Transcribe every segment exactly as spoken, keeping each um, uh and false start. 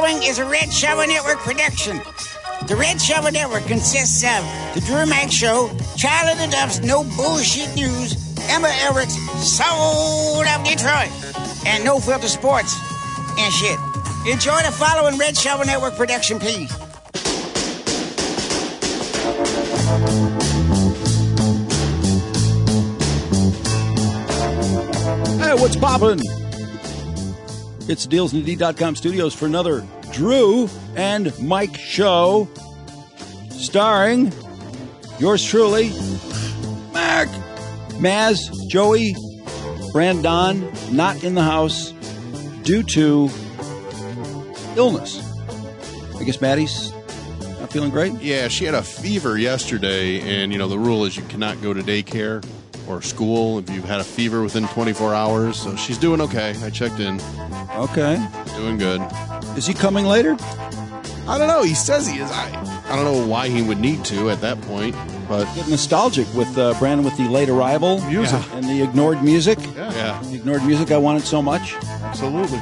following is a Red Shovel Network production. The Red Shovel Network consists of The Drew Mack Show, Child of the Duff's No Bullshit News, Emma Everett's Soul of Detroit, and No Filter Sports and shit. Enjoy the following Red Shovel Network production, please. Hey, what's poppin'? It's deals in D dot com studios for another Drew and Mike show, starring yours truly, Mac, Maz, Joey, Brandon, not in the house due to illness. I guess Maddie's not feeling great? Yeah, she had a fever yesterday, and, you know, the rule is you cannot go to daycare or school if you've had a fever within twenty-four hours. So she's doing okay. I checked in. Okay. Doing good. Is he coming later? I don't know. He says he is. I, I don't know why he would need to at that point, but... Get nostalgic with uh, Brandon with the late arrival music and the ignored music. Yeah. yeah. The ignored music I wanted so much. Absolutely.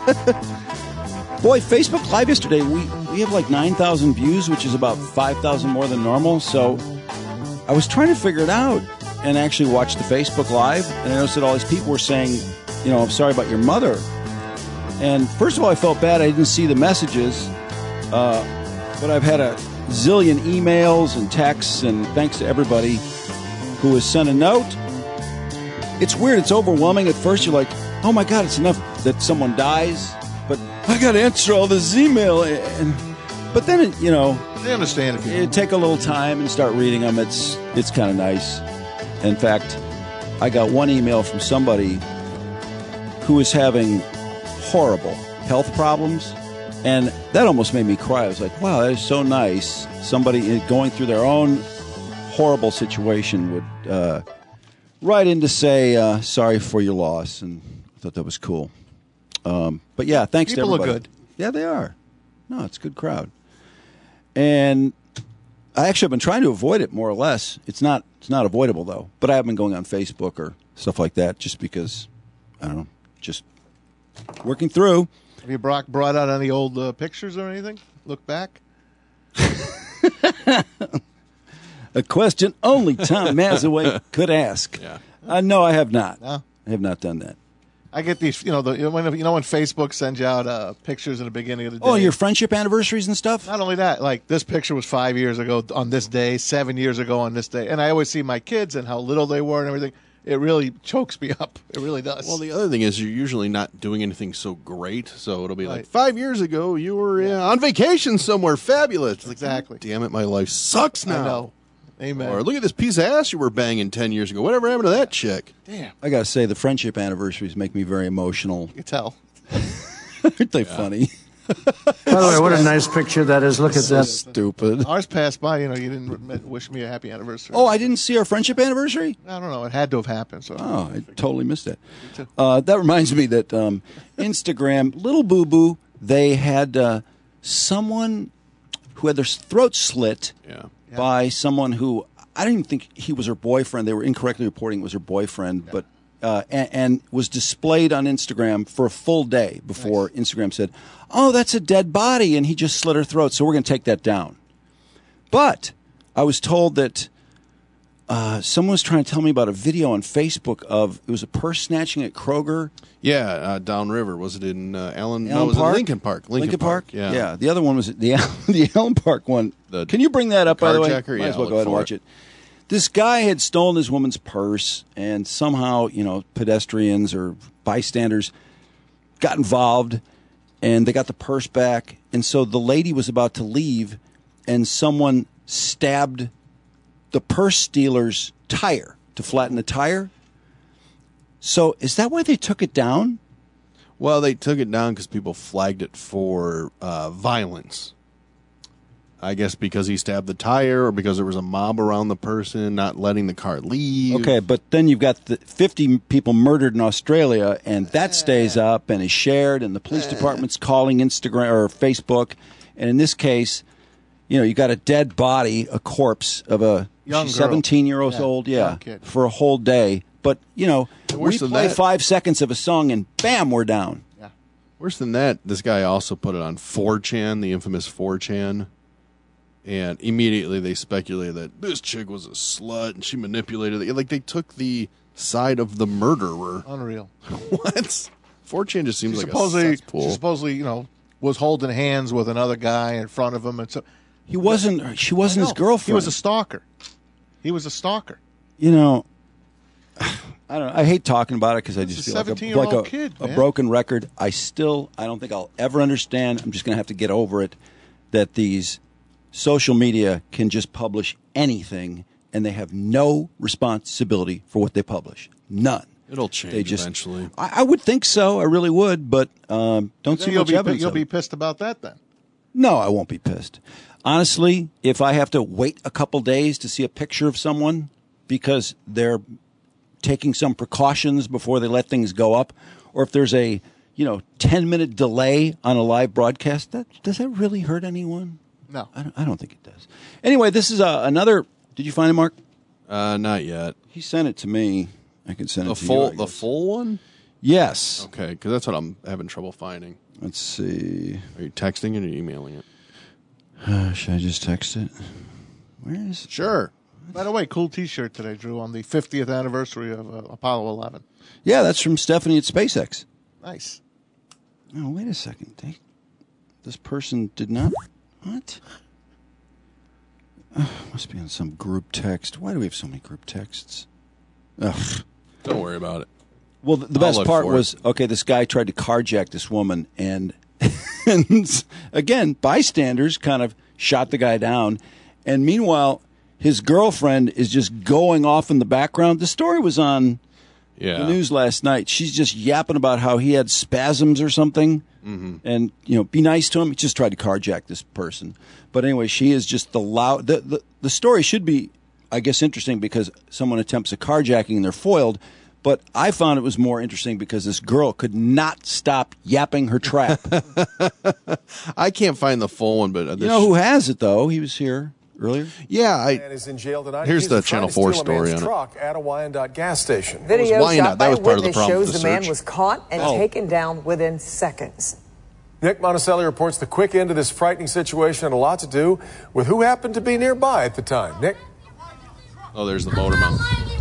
Boy, Facebook Live yesterday, we, we have like nine thousand views, which is about five thousand more than normal. So I was trying to figure it out and actually watch the Facebook Live. And I noticed that all these people were saying, you know, I'm sorry about your mother. And first of all, I felt bad. I didn't see the messages. Uh, but I've had a zillion emails and texts, and thanks to everybody who has sent a note. It's weird. It's overwhelming. At first, you're like, oh, my God, it's enough that someone dies. But I got to answer all this email. And But then, it, you know, they understand if you it take a little time and start reading them. It's, it's kind of nice. In fact, I got one email from somebody who is having horrible health problems, and that almost made me cry. I was like, wow, that is so nice. Somebody going through their own horrible situation would uh, write in to say, uh, sorry for your loss, and I thought that was cool. Um, but yeah, thanks People to everybody. People are good. Yeah, they are. No, it's a good crowd. And I actually have been trying to avoid it more or less. It's not it's not avoidable, though. But I haven't been going on Facebook or stuff like that just because, I don't know, just working through. Have you brought, brought out any old uh, pictures or anything? Look back? A question only Tom Mazaway could ask. Yeah. Uh, no, I have not. No? I have not done that. I get these, you know, the, you know, when, you know when Facebook sends you out uh, pictures in the beginning of the day? Oh, your friendship anniversaries and stuff? Not only that, like this picture was five years ago on this day, seven years ago on this day. And I always see my kids and how little they were and everything. It really chokes me up. It really does. Well, the other thing is you're usually not doing anything so great, so it'll be Right. like, five years ago, you were uh, on vacation somewhere fabulous. It's like, Exactly. damn it, my life sucks now. I know. Amen. Or look at this piece of ass you were banging ten years ago. Whatever happened to that chick? Damn. I got to say, the friendship anniversaries make me very emotional. You can tell. Aren't they funny? By the way, what a nice picture that is. Look at So that. stupid. Ours passed by. You know, you didn't wish me a happy anniversary. Oh, I didn't see our friendship anniversary? I don't know. It had to have happened. So. Oh, I totally missed that. Uh, that reminds me that um, Instagram, Little Boo Boo, they had uh, someone who had their throat slit Yeah. by someone who, I didn't even think he was her boyfriend. They were incorrectly reporting it was her boyfriend, but uh, and, and was displayed on Instagram for a full day before Nice. Instagram said, oh, that's a dead body, and he just slit her throat, so we're going to take that down. But I was told that uh, someone was trying to tell me about a video on Facebook of, it was a purse snatching at Kroger. Yeah, uh, downriver. Was it in uh, Allen? Allen no, it was in Park? Lincoln Park. Lincoln, Lincoln Park? Yeah. Yeah. The other one was the the Allen Park one. The Can you bring that up, by the way? carjacker? Might Yeah, as well look go ahead and for watch it. it. This guy had stolen this woman's purse, and somehow, you know, pedestrians or bystanders got involved, and they got the purse back. And so the lady was about to leave, and someone stabbed the purse stealer's tire to flatten the tire. So is that why they took it down? Well, they took it down because people flagged it for uh, violence. I guess because he stabbed the tire or because there was a mob around the person not letting the car leave. Okay, but then you've got the fifty people murdered in Australia, and that stays up and is shared, and the police department's calling Instagram or Facebook. And in this case, you know, you got a dead body, a corpse of a Young she's girl. seventeen year old Yeah, old, young yeah, kid. for a whole day. But, you know, we worse than play that- five seconds of a song, and bam, we're down. Yeah. Worse than that, this guy also put it on four chan, the infamous four chan. And immediately they speculated that this chick was a slut and she manipulated it. Like, they took the side of the murderer. Unreal. What? four chan just seems She like supposedly, a cesspool. she supposedly, you know, was holding hands with another guy in front of him, and so He wasn't. She wasn't his No, girlfriend. He was a stalker. He was a stalker. You know, I don't know. I hate talking about it because I just a feel like a, seventeen-year-old like a, kid, a man. broken record. I still, I don't think I'll ever understand. I'm just going to have to get over it that these social media can just publish anything and they have no responsibility for what they publish. None. It'll change They just, eventually. I, I would think so. I really would, but um, don't see You'll much be, evidence you'll of be it. pissed about that then. No, I won't be pissed. Honestly, if I have to wait a couple days to see a picture of someone because they're taking some precautions before they let things go up, or if there's a, you know, ten-minute delay on a live broadcast, that does that really hurt anyone? No. I don't, I don't think it does. Anyway, this is uh, another. Did you find it, Mark? Uh, not yet. He sent it to me. I can send The it to full, you. I the guess. full one? Yes. Okay, because that's what I'm having trouble finding. Let's see. Are you texting it or emailing it? Uh, should I just text it? Where is? Sure. By the way, cool T-shirt today, Drew, on the fiftieth anniversary of uh, Apollo eleven. Yeah, that's from Stephanie at SpaceX. Nice. Oh, wait a second. They, this person did not. What? Uh, must be on some group text. Why do we have so many group texts? Ugh. Don't worry about it. Well, the, the I'll best look part for it. was okay. This guy tried to carjack this woman, and, and again, bystanders kind of shot the guy down. And meanwhile, his girlfriend is just going off in the background. The story was on Yeah. the news last night. She's just yapping about how he had spasms or something. Mm-hmm. And, you know, be nice to him. He just tried to carjack this person. But anyway, she is just the loud. The, the, the story should be, I guess, interesting because someone attempts a carjacking and they're foiled. But I found it was more interesting because this girl could not stop yapping her trap. I can't find the full one, but uh, You this, know who has it, though? He was here earlier. yeah, I. Man is in jail tonight. Here's He's the trying Channel to four steal a story man's on it. truck at a Wyandotte gas station. Video Why shot not? That by was a part of the witness problem with shows the the man search. was caught and Oh. taken down within seconds. Nick Monticelli reports the quick end of this frightening situation had a lot to do with who happened to be nearby at the time. Nick? Oh, there's the motor mount.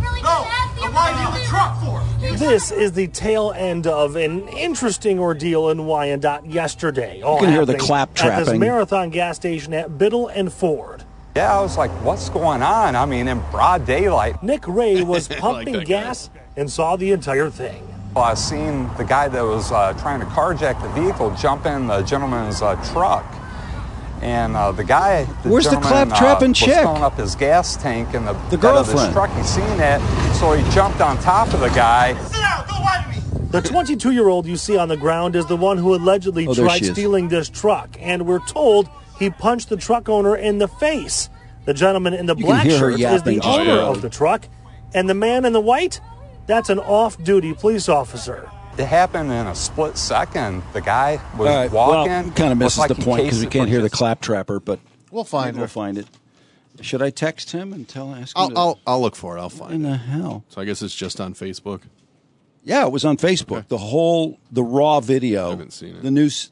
This is the tail end of an interesting ordeal in Wyandotte yesterday. All You can hear the happening clap at this trapping. Marathon gas station at Biddle and Ford. Yeah, I was like, what's going on? I mean, in broad daylight. Nick Ray was I like pumping that guy. gas and saw the entire thing. I seen the guy that was uh, trying to carjack the vehicle jump in the gentleman's uh, truck. And uh, the guy, the Where's the gentleman, claptrap uh, and was chick? filling up his gas tank in the, The bed of his girlfriend. truck. He seen it, so he jumped on top of the guy. The twenty-two-year-old you see on the ground is the one who allegedly Oh, there tried she is. stealing this truck, and we're told he punched the truck owner in the face. The gentleman in the You can black hear her shirt is yapping the just owner now. of the truck, and the man in the white, that's an off-duty police officer. It happened in a split second. The guy was All right, walking. well, kind of misses looked the like he point because cased we it can't for hear the just- clap trapper, but We'll find maybe we'll her. find it. Should I text him and tell ask him I'll, to, I'll I'll look for it. I'll in find the it. hell? So I guess it's just on Facebook. Yeah, it was on Facebook. Okay. The whole the raw video. I haven't seen it. The news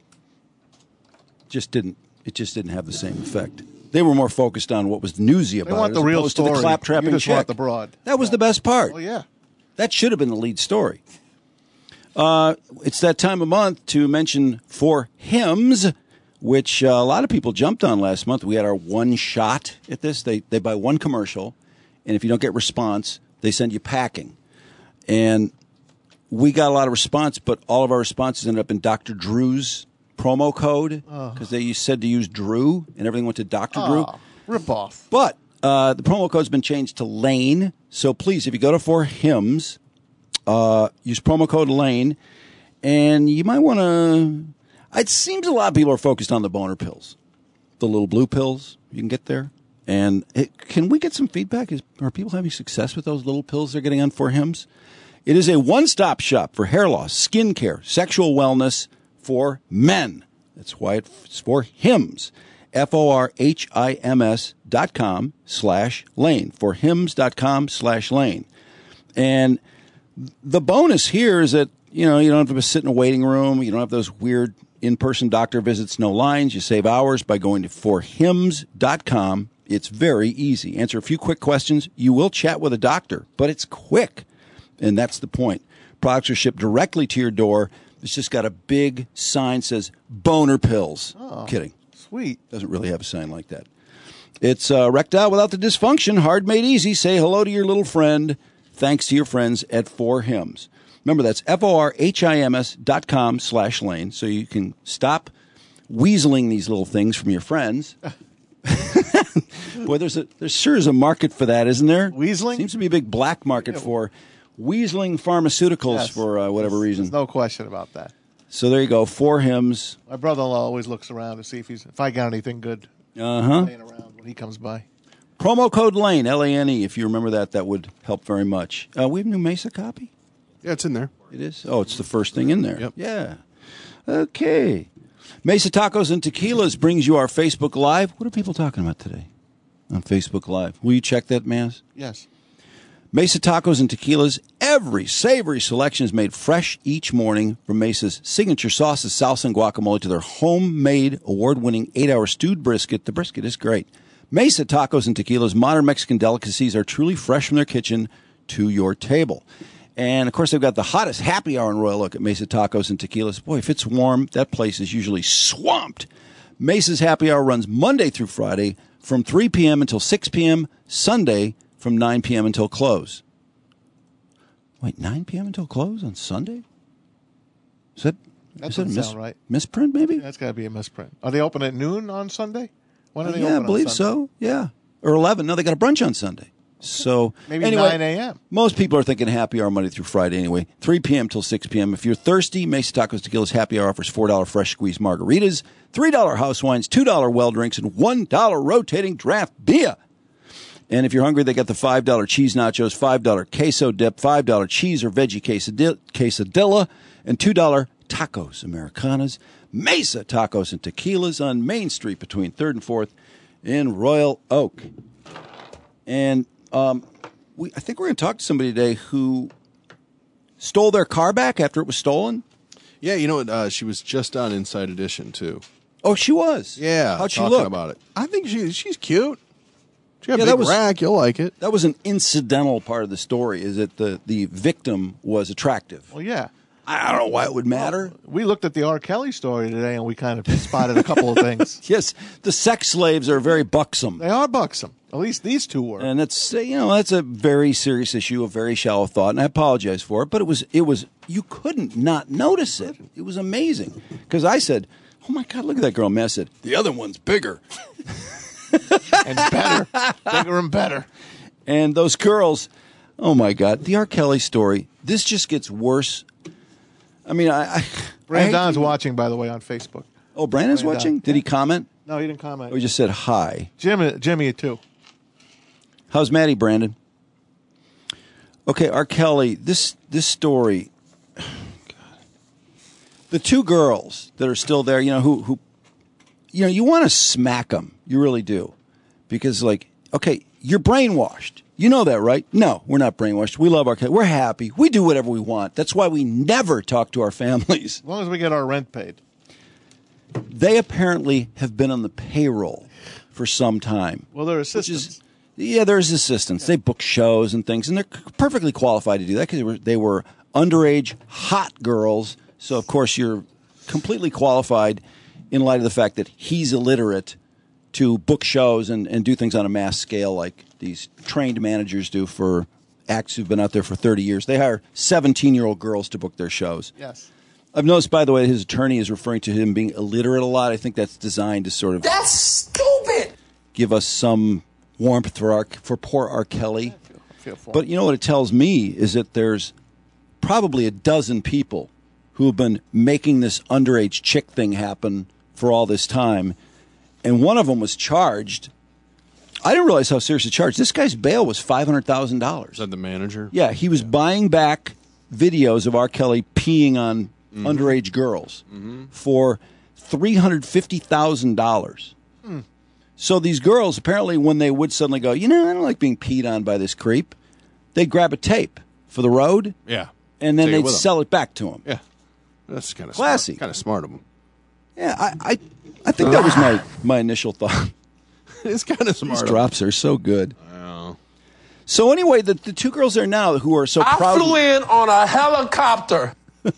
just didn't. It just didn't have the same effect. They were more focused on what was newsy about want it, the as real opposed to story. the clap trapping You just want chick. the broad. That was the best part. Oh, yeah. That should have been the lead story. Uh, it's that time of month to mention For Hymns, which uh, a lot of people jumped on last month. We had our one shot at this. They they buy one commercial, and if you don't get response, they send you packing. And we got a lot of response, but all of our responses ended up in Doctor Drew's promo code because they said to use Drew, and everything went to Doctor Drew. Oh, rip off. But uh, the promo code's been changed to Lane. So please, if you go to For Hymns, uh, use promo code Lane, and you might want to. It seems a lot of people are focused on the boner pills, the little blue pills you can get there. And it, can we get some feedback? Is, are people having success with those little pills they're getting on For Hymns? It is a one-stop shop for hair loss, skin care, sexual wellness for men. That's why it's For Hymns. F O R H I M S dot com slash lane. For hymns dot com slash lane. And the bonus here is that you know, you don't have to sit in a waiting room. You don't have those weird in-person doctor visits, no lines. You save hours by going to for hims dot com. It's very easy. Answer a few quick questions. You will chat with a doctor, but it's quick. And that's the point. Products are shipped directly to your door. It's just got a big sign that says boner pills. Oh, Kidding. Sweet. Doesn't really have a sign like that. It's uh, erectile without the dysfunction. Hard made easy. Say hello to your little friend. Thanks to your friends at For Hims. Remember, that's F O R H I M S dot com slash Lane. So you can stop weaseling these little things from your friends. Boy, there's a there sure is a market for that, isn't there? Weaseling? Seems to be a big black market for weaseling pharmaceuticals Yes. for uh, whatever reason. There's no question about that. So there you go, For Hims. My brother-in-law always looks around to see if he's if I got anything good Uh-huh. laying around when he comes by. Promo code Lane, L A N E. If you remember that, that would help very much. Uh, we have a new Mesa copy? Yeah, it's in there. It is? Oh, it's the first thing in there. Yep. Yeah. Okay. Mesa Tacos and Tequilas brings you our Facebook Live. What are people talking about today on Facebook Live? Will you check that, Maz? Yes. Mesa Tacos and Tequilas. Every savory selection is made fresh each morning, from Mesa's signature sauces, salsa, and guacamole to their homemade, award-winning eight-hour stewed brisket. The brisket is great. Mesa Tacos and Tequilas, modern Mexican delicacies, are truly fresh from their kitchen to your table. And, of course, they've got the hottest happy hour in Royal Oak at Mesa Tacos and Tequilas. Boy, if it's warm, that place is usually swamped. Mesa's happy hour runs Monday through Friday from three p.m. until six p.m., Sunday from nine p.m. until close. Wait, nine p.m. until close on Sunday? Is that, That is that a doesn't mis- sound right. misprint, maybe? That's got to be a misprint. Are they open at noon on Sunday? When are they yeah, open I on believe Sunday? so. Yeah. Or eleven. No, they got a brunch on Sunday. So Maybe anyway, nine a.m. Most people are thinking happy hour Monday through Friday anyway. three p.m. till six p.m. If you're thirsty, Mesa Tacos Tequila's happy hour offers four dollars fresh squeezed margaritas, three dollars house wines, two dollars well drinks, and one dollar rotating draft beer. And if you're hungry, they got the five dollars cheese nachos, five dollars queso dip, five dollars cheese or veggie quesadilla, quesadilla and two dollars tacos Americanas. Mesa Tacos and Tequilas on Main Street between third and fourth in Royal Oak. And um, we, I think we're going to talk to somebody today who stole their car back after it was stolen. Yeah, you know what? Uh, she was just on Inside Edition, too. Oh, she was? Yeah. How'd she talking look? about it. I think she, she's cute. She got Yeah, a that big was- rack. You'll like it. That was an incidental part of the story, is that the, the victim was attractive. Well, yeah. I don't know why it would matter. We looked at the R. Kelly story today, and we kind of spotted a couple of things. Yes, the sex slaves are very buxom. They are buxom. At least these two were. And that's uh, you know that's a very serious issue, a very shallow thought, and I apologize for it. But it was it was you couldn't not notice it. It was amazing because I said, "Oh my God, look at that girl!" And I said, "The other one's bigger and better, bigger and better." And those girls, oh my God, the R. Kelly story. This just gets worse. I mean, I. I Brandon's I hate- watching, by the way, on Facebook. Oh, Brandon's Brandon. watching. Did he comment? No, he didn't comment. Or he just said hi. Jimmy, Jimmy too. How's Maddie, Brandon? Okay, R. Kelly, this this story. God. The two girls that are still there, you know, who who, you know, you want to smack them, you really do, because like, okay, you're brainwashed. You know that, right? No, we're not brainwashed. We love our Kelly. We're happy. We do whatever we want. That's why we never talk to our families. As long as we get our rent paid. They apparently have been on the payroll for some time. Well, they're Which assistants. is, yeah, there's assistants. They book shows and things, and they're perfectly qualified to do that because they were, they were underage hot girls. So, of course, you're completely qualified in light of the fact that he's illiterate to book shows and, and do things on a mass scale like these trained managers do for acts who've been out there for thirty years. They hire seventeen-year-old girls to book their shows. Yes. I've noticed, by the way, his attorney is referring to him being illiterate a lot. I think that's designed to sort of That's stupid. give us some warmth for our, for poor R. Kelly. I feel, I feel for But him. you know what it tells me is that there's probably a dozen people who have been making this underage chick thing happen for all this time. And one of them was charged. I didn't realize how seriously charged. This guy's bail was five hundred thousand dollars. Is that the manager? Yeah, he was buying back videos of R. Kelly peeing on mm-hmm. underage girls mm-hmm. for three hundred fifty thousand dollars. Mm. So these girls, apparently, when they would suddenly go, you know, I don't like being peed on by this creep, they'd grab a tape for the road Yeah. and then Take it they'd with 'em. sell it back to him. Yeah, that's kind of Classy. kind of smart of them. Yeah, I, I, I think that was my, my initial thought. It's kind of smart. These of drops are so good. Well, So anyway, the, the two girls there now who are so I proud. flew in on a helicopter.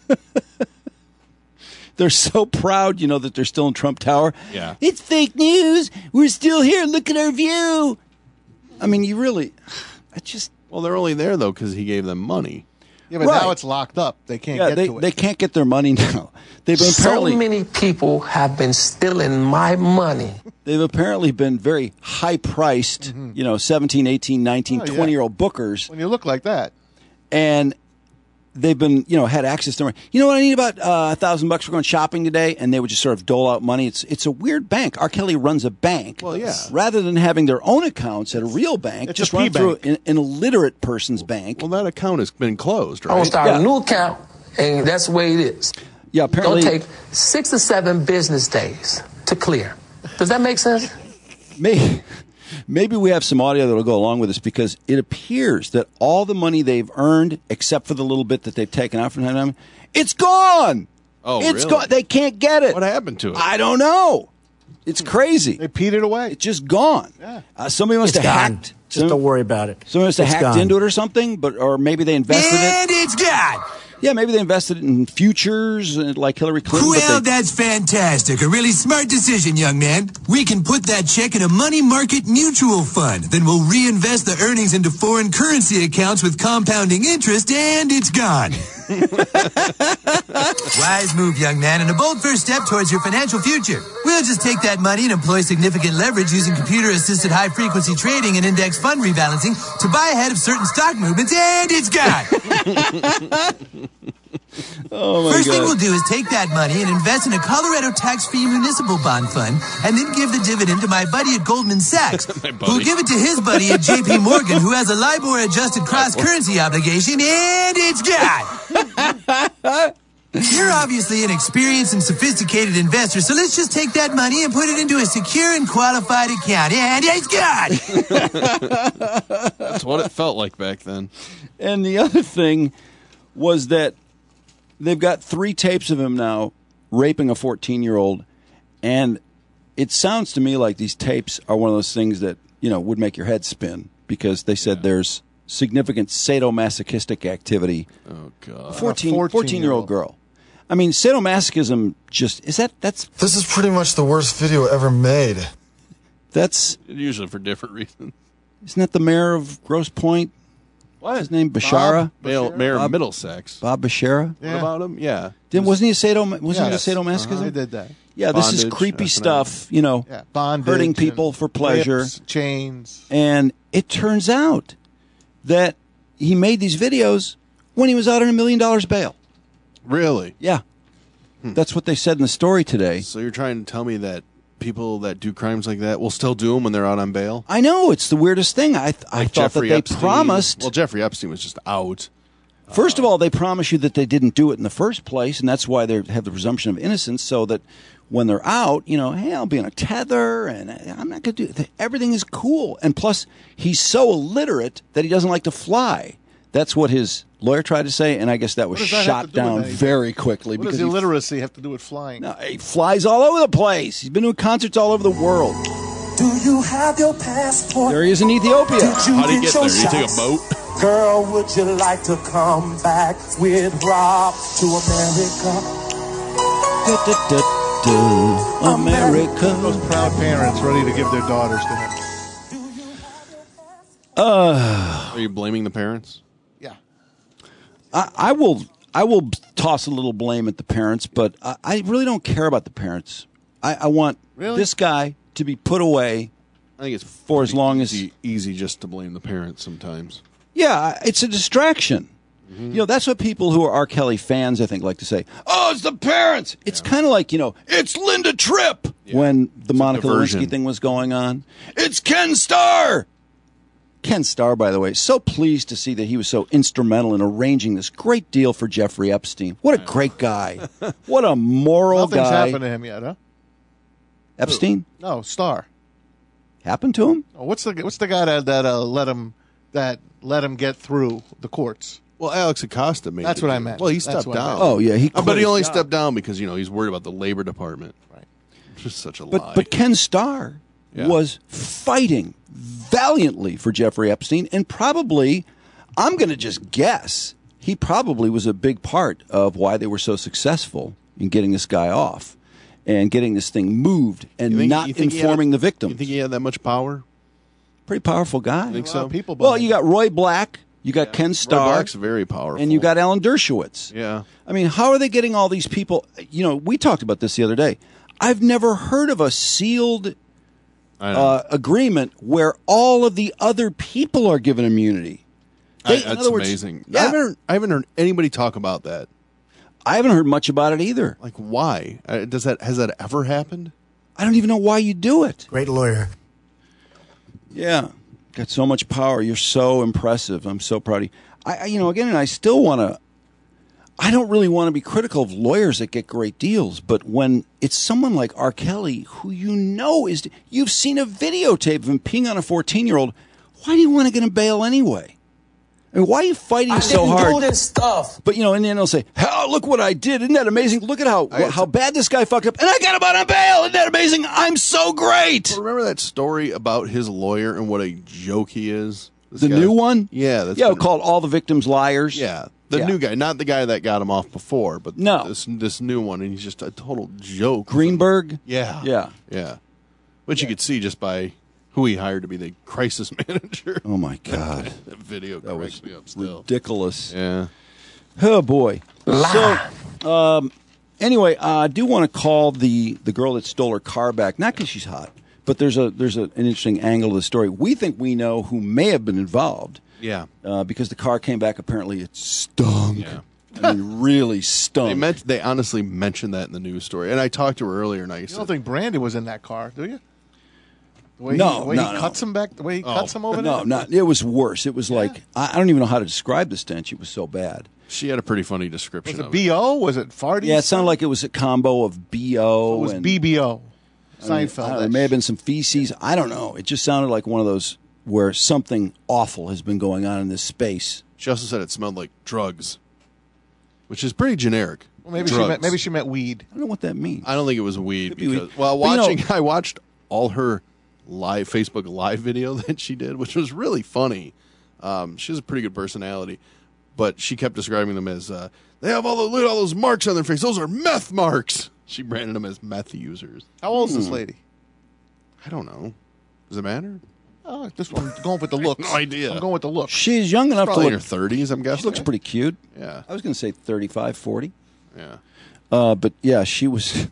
They're so proud, you know, that they're still in Trump Tower. Yeah. It's fake news. We're still here. Look at our view. I mean, you really, I just. Well, they're only there, though, because he gave them money. Yeah, but Right. now it's locked up. They can't Yeah, get they, to it. they can't get their money now. They've been apparently So many people have been stealing my money. they've apparently been very high priced, you know, seventeen, eighteen, nineteen, Oh, yeah. twenty year old bookers, When you look like that. and they've been, you know, had access to money. You know what I need about uh, a thousand bucks for going shopping today, and they would just sort of dole out money. It's it's a weird bank. R. Kelly runs a bank. Well, yeah. Rather than having their own accounts at a real bank, It's just a run through P-bank. an, an illiterate person's bank. Well, that account has been closed, I'm going right? to start Yeah. a new account, and that's the way it is. Yeah, Don't apparently. take six or seven business days to clear. Does that make sense? Maybe, maybe we have some audio that'll go along with this, because it appears that all the money they've earned, except for the little bit that they've taken out from them, it's gone. Oh, It's really? gone. They can't get it. What happened to it? I don't know. It's crazy. They peed it away. It's just gone. Yeah. Uh, somebody must It's have gone. hacked. Just some- don't worry about it. Somebody must have It's hacked gone. into it or something, but or maybe they invested And it. it's gone. Yeah, maybe they invested it in futures, uh, like Hillary Clinton. but Well, they- that's fantastic. A really smart decision, young man. We can put that check in a money market mutual fund. Then we'll reinvest the earnings into foreign currency accounts with compounding interest, and it's gone. Wise move, young man, and a bold first step towards your financial future. We'll just take that money and employ significant leverage using computer-assisted high-frequency trading and index fund rebalancing to buy ahead of certain stock movements, and it's gone. oh my First God. thing we'll do is take that money and invest in a Colorado tax-free municipal bond fund, and then give the dividend to my buddy at Goldman Sachs, who'll give it to his buddy at J P Morgan, who has a LIBOR-adjusted cross-currency obligation, and it's gone. You're obviously an experienced and sophisticated investor, so let's just take that money and put it into a secure and qualified account, and it's gone. That's what it felt like back then. And the other thing was that they've got three tapes of him now raping a fourteen-year-old, and it sounds to me like these tapes are one of those things that, you know, would make your head spin, because they said there's significant sadomasochistic activity. Oh, God. fourteen, A fourteen-year-old girl. I mean, sadomasochism just, is that, that's, This is pretty much the worst video ever made. that's, Usually for different reasons. isn't that the mayor of Grosse Pointe? What's his name? Bashara? Mayor, Mayor Bob- of Middlesex. Bob Bashara? What about him? Yeah. Didn't, wasn't he a sado, wasn't Yes. he a sadomasochism? I did that. Yeah, this is Bondage, creepy F N A. stuff, you know, Yeah, bondage hurting and people for pleasure. whips, chains. And it turns out that he made these videos when he was out on a million dollars bail. Really? Yeah. That's what they said in the story today. So you're trying to tell me that people that do crimes like that will still do them when they're out on bail? I know, it's the weirdest thing. I, th- I Like thought Jeffrey that they Epstein. promised. Well, Jeffrey Epstein was just out. First of all, they promise you that they didn't do it in the first place, and that's why they have the presumption of innocence, so that when they're out, you know, hey, I'll be on a tether, and I'm not going to do it. Everything is cool. And plus, he's so illiterate that he doesn't like to fly. That's what his lawyer tried to say, and I guess that was What does that have shot to do with down anything? very quickly. What because does he, illiteracy have to do with flying? no, he flies all over the place. He's been doing concerts all over the world. Do you have your passport? There he is in Ethiopia. Did you How did he get your there? Did he take a shots? boat? Girl, would you like to come back with Rob to America? America. Those proud parents ready to give their daughters to him. Uh, Are you blaming the parents? Yeah. I, I will. I will toss a little blame at the parents, but I, I really don't care about the parents. I, I want Really? this guy to be put away. I think it's for as long as easy, easy just to blame the parents sometimes. Yeah, it's a distraction. Mm-hmm. You know, that's what people who are R. Kelly fans, I think, like to say. Oh, it's the parents. It's kind of like, you know, it's Linda Tripp when the Monica diversion. Lewinsky thing was going on. It's Ken Starr. Ken Starr, by the way, so pleased to see that he was so instrumental in arranging this great deal for Jeffrey Epstein. What a great guy. What a moral Nothing's guy. happened to him yet, huh? Epstein? No, Star. Happened to him? Oh, what's the what's the guy that that uh, let him that let him get through the courts? Well, Alex Acosta made That's the what I deal. meant. Well, he That's stepped what I down. meant. Oh, yeah, he Uh, quit but he his only job. stepped down because you know he's worried about the labor department. Right. Just such a But lie. but Ken Starr Yeah. was fighting valiantly for Jeffrey Epstein, and probably, I'm going to just guess, he probably was a big part of why they were so successful in getting this guy off and getting this thing moved and You think- not you think he informing had- the victim. You think he had that much power? Pretty powerful guy. I think A lot so. of people Well, behind you got Roy Black, you got Ken Roy Starr, Black's very powerful, and you got Alan Dershowitz. Yeah. I mean, how are they getting all these people? You know, we talked about this the other day. I've never heard of a sealed I know. uh, agreement where all of the other people are given immunity. I- They- in that's other words, amazing. yeah. I, haven't heard, I haven't heard anybody talk about that. I haven't heard much about it either. Like, why? Uh, Does that has that ever happened? I don't even know why you do it. Great lawyer. Yeah, got so much power. You're so impressive. I'm so proud of you. I, I you know, again, and I still want to. I don't really want to be critical of lawyers that get great deals, but when it's someone like R. Kelly, who you know is, you've seen a videotape of him peeing on a fourteen-year-old. Why do you want to get him bail anyway? I mean, why are you fighting I so didn't hard? do this stuff. But, you know, and then they'll say, oh, look what I did. Isn't that amazing? Look at how I- how bad this guy fucked up. And I got him out on bail. Isn't that amazing? I'm so great. Well, remember that story about his lawyer and what a joke he is? This The guy- new one? Yeah. That's Yeah, been- called All the Victims Liars. Yeah. The Yeah. new guy, not the guy that got him off before, but No. this this new one, and he's just a total joke. Greenberg? Yeah. Yeah. Yeah. Which you could see just by who he hired to be the crisis manager. Oh, my God. That video That cracks was me up still. ridiculous. Yeah. Oh, boy. So, um, anyway, uh, I do want to call the, the girl that stole her car back, not because she's hot, but there's a there's a, an interesting angle to the story. We think we know who may have been involved. Yeah. Uh, because the car came back, apparently it stunk. Yeah. I mean, really stunk. They meant they honestly mentioned that in the news story, and I talked to her earlier, and I You said, don't think Brandon was in that car, do you? The way No, he, the way no, he no. cuts him back, the way he Oh. cuts him over No, there. not. It was worse. It was like I, I don't even know how to describe the stench. It was so bad. she had a pretty funny description Was it of B O? Was it farty? Yeah, it sounded like it was a combo of B O it was and B B O. I mean, Seinfeld. I don't know, that it may have sh- been some feces. I don't know. It just sounded like one of those where something awful has been going on in this space. She also said it smelled like drugs, which is pretty generic. Well, maybe she Drugs. meant maybe she meant weed. I don't know what that means. I don't think it was weed be because weed. well, But, you know- watching I watched all her live Facebook live video that she did, which was really funny. Um, she has a pretty good personality, but she kept describing them as uh, they have all the look at all those marks on their face. Those are meth marks. She branded them as meth users. How old is this Hmm. lady? I don't know. Does it matter? Oh, this one. I'm going with the looks. No idea. I'm going with the looks. She's young enough Probably to in her look. thirties. I'm guessing. She looks pretty cute. Yeah. I was going to say thirty-five, forty. Yeah. Uh, but yeah, she was.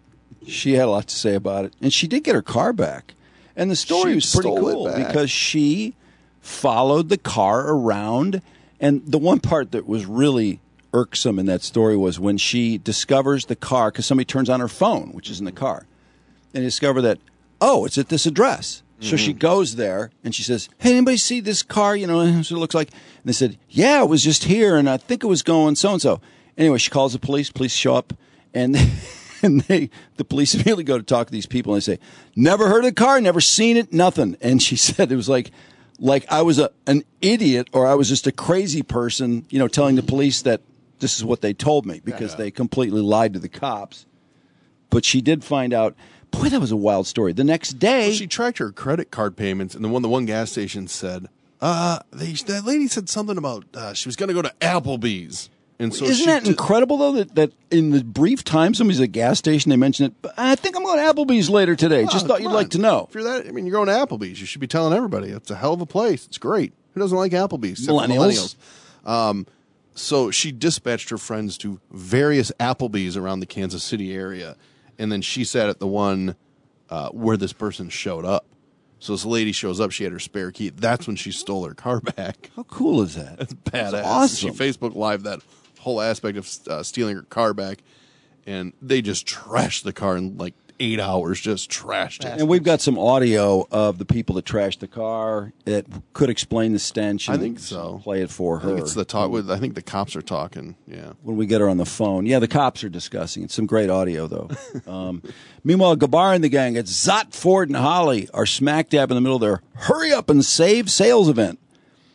She had a lot to say about it, and she did get her car back. And the story She was pretty stole it cool back. because she followed the car around. And the one part that was really irksome in that story was when she discovers the car because somebody turns on her phone, which is in the car, and discover that oh, it's at this address. So she goes there and she says, "Hey, anybody see this car? You know, what it looks like." And they said, "Yeah, it was just here, and I think it was going so and so." Anyway, she calls the police. Police show up, and and they the police immediately go to talk to these people, and they say, "Never heard of the car, never seen it, nothing." And she said it was like, like I was a an idiot or I was just a crazy person, you know, telling the police that this is what they told me because they completely lied to the cops. But she did find out. Boy, that was a wild story. The next day, Well, she tracked her credit card payments, and the one the one gas station said, uh, they, that lady said something about uh, she was going to go to Applebee's. And so isn't she that did- incredible though that, that in the brief time somebody's at a gas station they mention it? But I think I'm going to Applebee's later today. Just Oh, thought come you'd on. like to know. If you're that, I mean, you're going to Applebee's. You should be telling everybody. It's a hell of a place. It's great. Who doesn't like Applebee's? Except for Millennials. millennials. Um, so she dispatched her friends to various Applebee's around the Kansas City area, and then she sat at the one uh, where this person showed up. So this lady shows up. She had her spare key. That's when she stole her car back. How cool is that? That's badass. That's awesome. She Facebook Live that whole aspect of uh, stealing her car back, and they just trashed the car in like eight hours. Just trashed it. And we've got some audio of the people that trashed the car that could explain the stench. I and think so. Play it for I her. think it's the talk with. I think the cops are talking. Yeah. When we get her on the phone. Yeah, the cops are discussing. It's some great audio, though. um, meanwhile, Gabar and the gang at Zott, Ford, and Holly are smack dab in the middle of their hurry up and save sales event.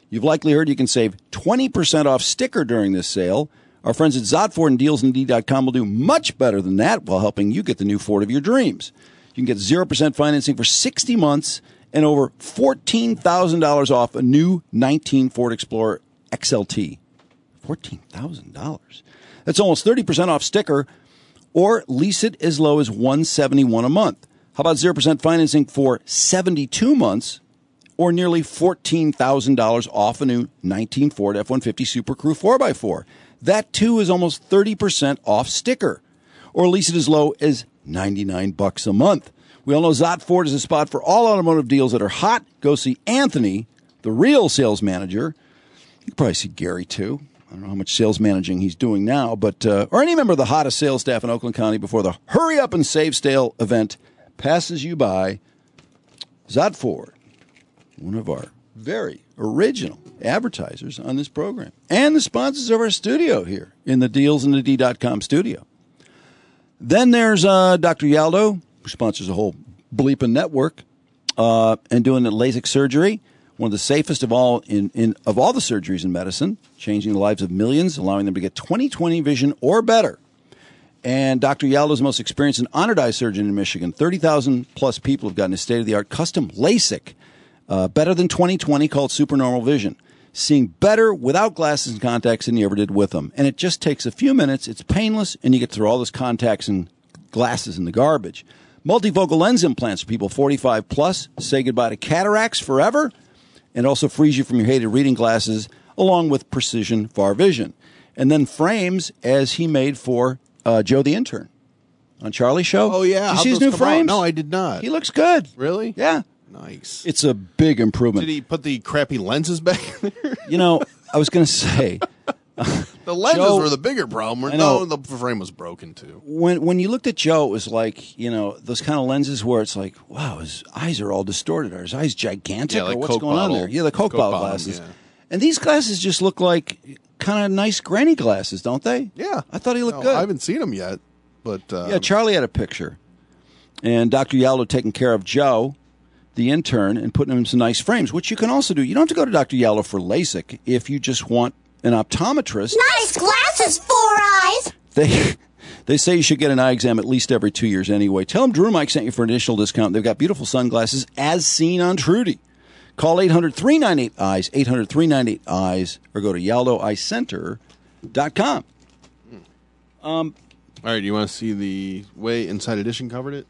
You've likely heard you can save twenty percent off sticker during this sale. Our friends at Zott Ford and deals indeed dot com will do much better than that while helping you get the new Ford of your dreams. You can get zero percent financing for sixty months and over fourteen thousand dollars off a new nineteen Ford Explorer X L T. fourteen thousand dollars. That's almost thirty percent off sticker, or lease it as low as one hundred seventy-one dollars a month. How about zero percent financing for seventy-two months, or nearly fourteen thousand dollars off a new nineteen Ford F one fifty Super Crew four by four? That, too, is almost thirty percent off sticker, or lease it as low as ninety-nine bucks a month. We all know Zott Ford is a spot for all automotive deals that are hot. Go see Anthony, the real sales manager. You can probably see Gary, too. I don't know how much sales managing he's doing now, but uh, or any member of the hottest sales staff in Oakland County before the Hurry Up and Save Sale event passes you by. Zott Ford, one of our very original advertisers on this program, and the sponsors of our studio here in the deals in the D dot com studio. Then there's uh, Doctor Yaldo, who sponsors a whole bleeping network, uh, and doing the LASIK surgery, one of the safest of all in, in of all the surgeries in medicine, changing the lives of millions, allowing them to get twenty twenty vision or better. And Doctor Yaldo is the most experienced and honored eye surgeon in Michigan. thirty thousand plus people have gotten a state-of-the-art custom LASIK, uh, better than twenty twenty, called supernormal vision. Seeing better without glasses and contacts than you ever did with them. And it just takes a few minutes. It's painless, and you get to throw all those contacts and glasses in the garbage. Multifocal lens implants for people forty-five plus. Say goodbye to cataracts forever, and also frees you from your hated reading glasses, along with precision far vision. And then frames, as he made for uh, Joe the intern on Charlie's show. Oh, yeah. Did you How'd see his those new come frames? out? No, I did not. He looks good. Really? Yeah. Nice. It's a big improvement. Did he put the crappy lenses back in there? You know, I was going to say... The lenses Joe, were the bigger problem. I know. No, the frame was broken, too. When when you looked at Joe, it was like, you know, those kind of lenses where it's like, wow, his eyes are all distorted. Are his eyes gigantic? Yeah, like or what's Coke going bottle. on there? Yeah, the Coke, Coke bottle bottom, glasses. yeah. And these glasses just look like kind of nice granny glasses, don't they? Yeah. I thought he looked No, good. I haven't seen them yet, but... Um, yeah, Charlie had a picture. And Doctor Yaldo taking care of Joe, the intern, and putting him in some nice frames, which you can also do. You don't have to go to Doctor Yaldo for LASIK if you just want an optometrist. Nice glasses, Four Eyes! They they say you should get an eye exam at least every two years anyway. Tell them Drew Mike sent you for an additional discount. They've got beautiful sunglasses as seen on Trudy. Call eight hundred, three nine eight, eyes, eight hundred, three nine eight, eyes, or go to yaldo eye center dot com. Um, All right, do you want to see the way Inside Edition covered it?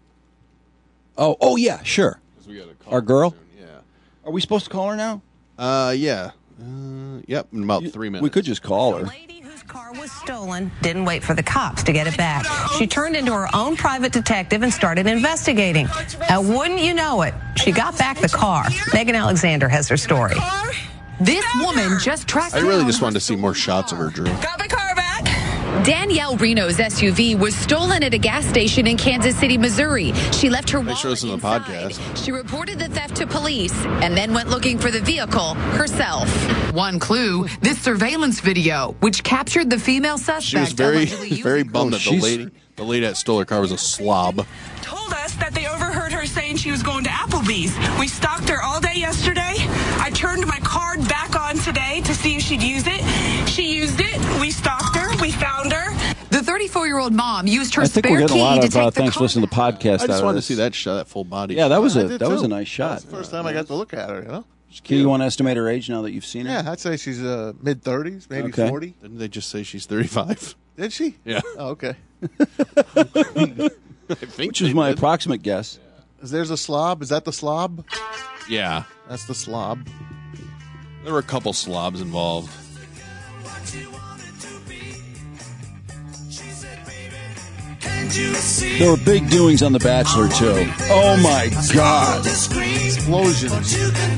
oh, oh yeah, sure. We got a call Our girl? soon, Yeah. Are we supposed to call her now? Uh, yeah. Uh, yep, in about three minutes. We could just call her. Car was stolen, didn't wait for the cops to get it back. She turned into her own private detective and started investigating. And wouldn't you know it, she got back the car. Megan Alexander has her story. This woman just tracked I really down- just wanted to see more shots of her, Drew. Got my car back. Danielle Reno's S U V was stolen at a gas station in Kansas City, Missouri. She left her Make sure wallet this is the podcast. She reported the theft to police and then went looking for the vehicle herself. One clue, this surveillance video, which captured the female suspect. She was very, allegedly using- very bummed Oh, that the she's- lady, the lady that stole her car was a slob. Told us that they overheard her saying she was going to Applebee's. We stalked her all day yesterday. I turned my card back on today to see if she'd use it. She used it. We stalked her. We found her. The thirty-four-year-old mom used her I think spare we're getting key a lot to of take uh, the thanks for car. listening to the podcast. I just out wanted of to see this. that shot, that full body. Yeah, that was I a did that was too. a nice shot. That's the first time I got to look at her, you know? Do you want to estimate her age now that you've seen her? Yeah, I'd say she's uh, mid-thirties, maybe Okay. forty. Didn't they just say she's thirty-five? Did she? Yeah. Oh, okay. I think Which is my approximate guess. Is there's a slob? Is that the slob? Yeah. That's the slob. There were a couple slobs involved. There were big doings on The Bachelor, too. Oh, my God. Explosions.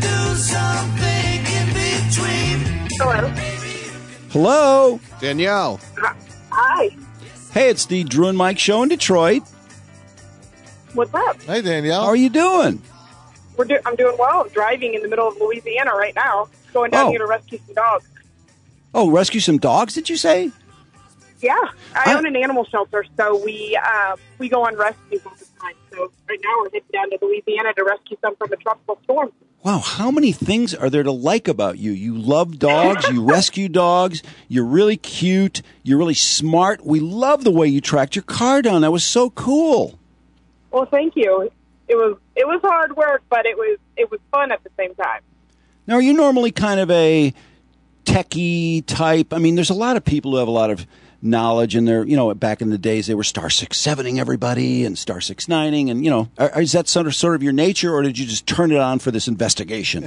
Hello. Hello. Danielle. Hi. Hey, it's the Drew and Mike show in Detroit. What's up? Hey, Danielle. How are you doing? We're do- I'm doing well. I'm driving in the middle of Louisiana right now, going down Oh. here to rescue some dogs. Oh, rescue some dogs, did you say? Yeah, I, I- own an animal shelter, so we uh, we go on rescues all the time. So right now we're heading down to Louisiana to rescue some from a tropical storm. Wow, how many things are there to like about you? You love dogs, you rescue dogs, you're really cute, you're really smart. We love the way you tracked your car down. That was so cool. Well, thank you. It was it was hard work, but it was it was fun at the same time. Now, are you normally kind of a techie type? I mean, there's a lot of people who have a lot of knowledge, and they're, you know, back in the days they were star six sevening everybody and star six nining, and you know, are, is that sort of sort of your nature, or did you just turn it on for this investigation?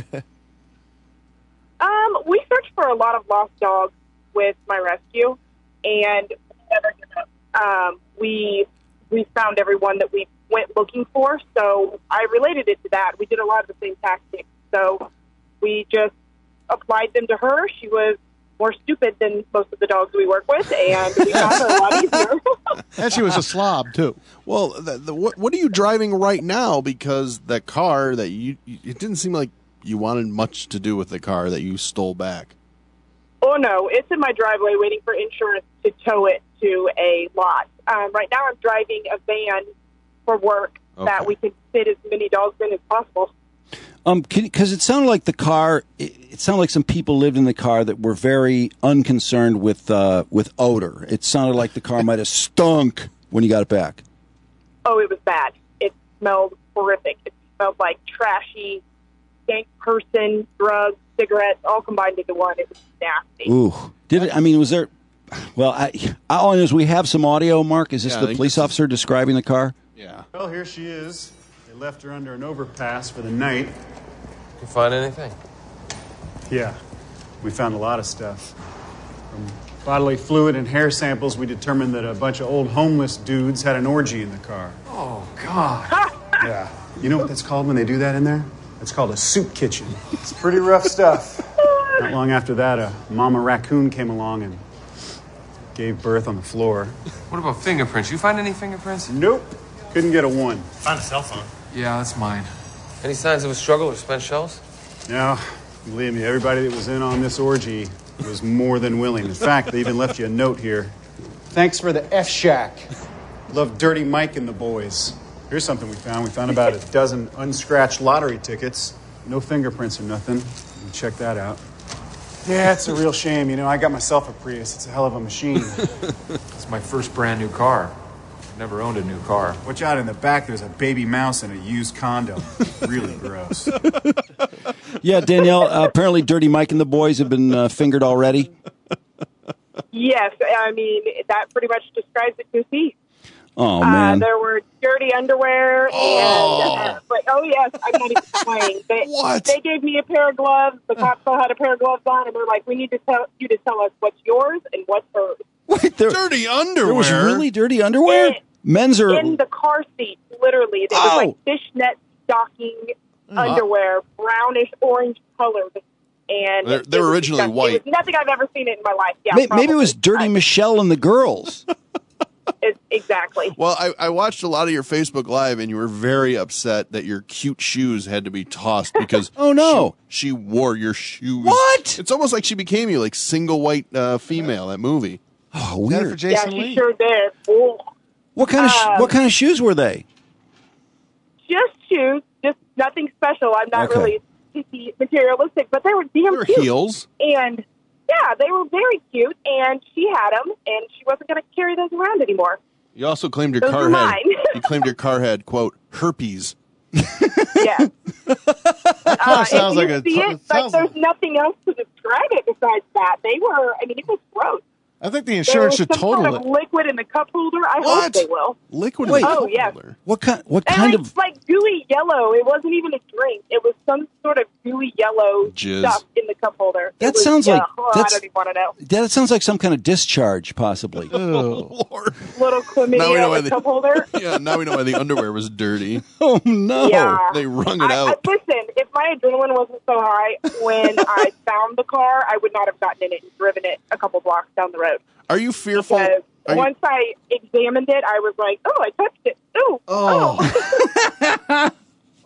Um, we searched for a lot of lost dogs with my rescue, and never give up. Um, we we found everyone that we went looking for, so I related it to that. We did a lot of the same tactics, so we just applied them to her. She was more stupid than most of the dogs we work with, and we found her a lot easier. And she was a slob, too. Well, the, the, what, what are you driving right now? Because that car that you, it didn't seem like you wanted much to do with the car that you stole back. Oh, no, it's in my driveway waiting for insurance to tow it to a lot. Um, right now I'm driving a van for work Okay. that we can fit as many dogs in as possible. Um, because it sounded like the car, it, it sounded like some people lived in the car that were very unconcerned with uh, with odor. It sounded like the car might have stunk when you got it back. Oh, it was bad. It smelled horrific. It smelled like trashy, dank person, drugs, cigarettes, all combined into one. It was nasty. Ooh, did it? I mean, was there? Well, I, all I know is we have some audio. Mark, is this Yeah, I the think police this is- officer describing the car? Yeah. Well, here she is. They left her under an overpass for the night. You find anything? Yeah, we found a lot of stuff. From bodily fluid and hair samples, we determined that a bunch of old homeless dudes had an orgy in the car. Oh, God. Yeah. You know what that's called when they do that in there? It's called a soup kitchen. It's pretty rough stuff. Not long after that, a mama raccoon came along and gave birth on the floor. What about fingerprints? You find any fingerprints? Nope. Couldn't get a one. Found a cell phone. Yeah, that's mine. Any signs of a struggle or spent shells? No, believe me, everybody that was in on this orgy was more than willing. In fact, they even left you a note here. Thanks for the F-Shack. Love Dirty Mike and the boys. Here's something we found. We found about a dozen unscratched lottery tickets. No fingerprints or nothing. You can check that out. Yeah, it's a real shame. You know, I got myself a Prius. It's a hell of a machine. It's my first brand new car. Never owned a new car. Watch out, in the back there's a baby mouse in a used condo. Really gross. Yeah, Danielle. Uh, apparently, Dirty Mike and the boys have been uh, fingered already. Yes, I mean, that pretty much describes it to a T. Oh Uh, man. there were dirty underwear, Oh. and uh, but oh yes, I'm not even playing. They, What? They gave me a pair of gloves. The cops all had a pair of gloves on, and they're like, "We need to tell you to tell us what's yours and what's hers." Wait, there, dirty underwear. There was really dirty underwear. In- Men's are. in the car seat, literally. It was Oh. like fishnet stocking underwear, brownish orange colored, and They're- they it were was originally disgusting. white. It was nothing I've ever seen it in my life. Yeah, May- maybe it was probably. Dirty Michelle and the girls. It, exactly. Well, I, I watched a lot of your Facebook Live, and you were very upset that your cute shoes had to be tossed because oh no, she, she wore your shoes. What? It's almost like she became you, like single white uh, female. That movie. Oh, weird. For Jason yeah, she Lee. sure did. Ooh. What kind of sh- Um, what kind of shoes were they? Just shoes, just nothing special. I'm not Okay. really picky, materialistic, but they were damn They were cute. heels. And yeah, they were very cute, and she had them, and she wasn't going to carry those around anymore. You also claimed your Those car were had. mine. You claimed your car had quote herpes. Yeah. Uh, sounds if like you a- see it, it like sounds there's nothing else to describe it besides that. They were, I mean, it was gross. I think the There insurance was should some total sort it. of liquid in the cup holder. I hope What? they will. Liquid. Wait. in the Oh, cup yes. holder. What kind? What And kind like, of? like gooey yellow. It wasn't even a drink. It was some sort of gooey yellow Jizz. stuff in the cup holder. That It was, sounds yeah, like- oh, I that's- don't even want to know. That sounds like some kind of discharge, possibly. Oh, Lord. Little Now we know chlamydia why in the- the cup holder. Yeah, now we know why the underwear was dirty. Oh no! Yeah. They wrung it I, I, out. listen, if my adrenaline wasn't so high when I found the car, I would not have gotten in it and driven it a couple blocks down the road. Are you fearful? Because Are you- once I examined it, I was like, oh, I touched it. Ooh. Oh. Oh, yeah.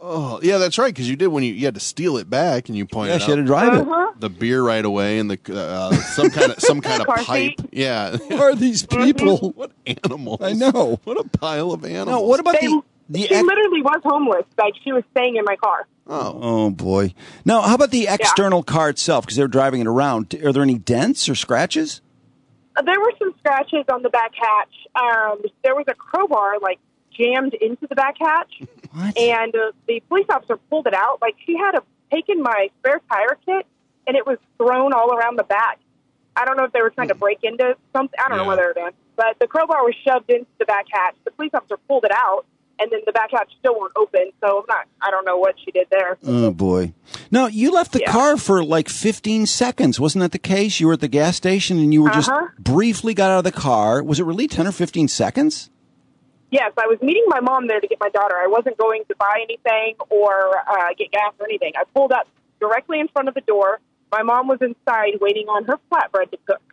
Yeah, that's right. Because you did when you, you had to steal it back, and you pointed Yeah, out she had to drive it. Uh-huh. the beer right away and the uh, some kind of some kind of Car pipe. seat. Yeah, Who are these people? what animals? I know. What a pile of animals. No, what about They, the the she ex- literally was homeless. Like, she was staying in my car. Oh, Oh boy. Now, how about the external car itself? Because they were driving it around. Are there any dents or scratches? Uh, There were some scratches on the back hatch. Um, there was a crowbar, like, jammed into the back hatch. What? And uh, the police officer pulled it out. Like, she had a, taken my spare tire kit, and it was thrown all around the back. I don't know if they were trying to break into something. I don't Yeah. know whether it was. But the crowbar was shoved into the back hatch. The police officer pulled it out, and then the back hatch still won't open. So I'm not, I don't know what she did there. Oh boy. Now, you left the Yeah. car for like fifteen seconds. Wasn't that the case? You were at the gas station and you were just Uh-huh. briefly got out of the car. Was it really ten or fifteen seconds? Yes, I was meeting my mom there to get my daughter. I wasn't going to buy anything or uh, get gas or anything. I pulled up directly in front of the door. My mom was inside waiting on her flatbread to cook.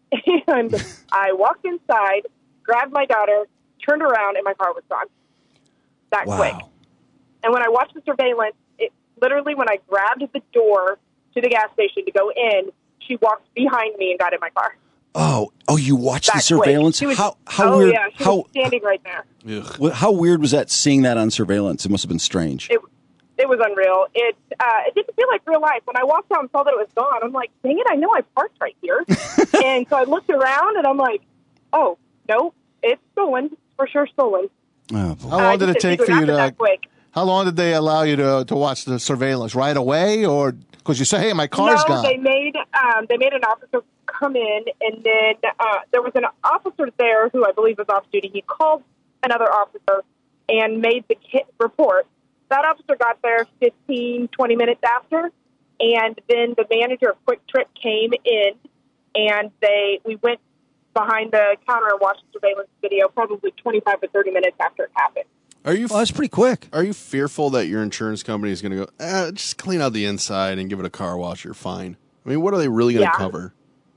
And I walked inside, grabbed my daughter, turned around, and my car was gone. That Wow. quick. And when I watched the surveillance, it literally, when I grabbed the door to the gas station to go in, she walked behind me and got in my car. Oh, oh, you watched That the surveillance? quick. She was, how how oh, weird yeah, she how was standing right there. wh- how weird was that seeing that on surveillance? It must have been strange. It it was unreal. It uh, it didn't feel like real life. When I walked out and saw that it was gone, I'm like, dang it, I know I parked right here. And so I looked around and I'm like, oh, no, it's stolen. For sure stolen. Oh, boy. How Uh, long did just it take didn't for you happen to? that quick. How long did they allow you to to watch the surveillance? Right away, or because you say, "Hey, my car's no, gone." they made um, they made an officer come in, and then uh, there was an officer there who I believe was off duty. He called another officer and made the kit report. That officer got there fifteen, twenty minutes after, and then the manager of Quick Trip came in, and they we went behind the counter and watched the surveillance video probably twenty-five to thirty minutes after it happened. Are you? Well, that's pretty quick. Are you fearful that your insurance company is going to go, eh, just clean out the inside and give it a car wash? You're fine. I mean, what are they really going to Yeah. cover?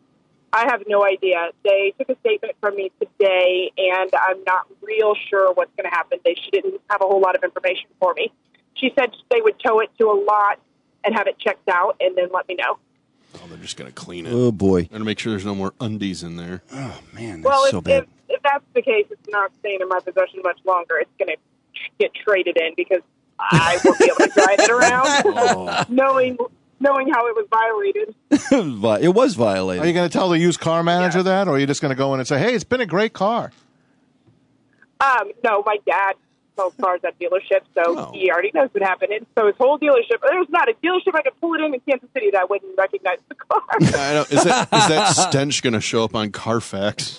I have no idea. They took a statement from me today, and I'm not real sure what's going to happen. They, she didn't have a whole lot of information for me. She said they would tow it to a lot and have it checked out and then let me know. Oh, they're just going to clean it. Oh boy. And make sure there's no more undies in there. Oh man, that's Well, so if, bad. if, if that's the case, it's not staying in my possession much longer. It's going to get traded in because I won't be able to drive it around, Oh. knowing knowing how it was violated. Vi- it was Are violated. you going to tell the used car manager that, or are you just going to go in and say, "Hey, it's been a great car"? Um, no, my dad sells cars at dealerships, so Oh. he already knows what happened. And so his whole dealership, there's not a dealership I could pull it in in Kansas City that wouldn't recognize the car. I don't, is, that, is that stench going to show up on Carfax?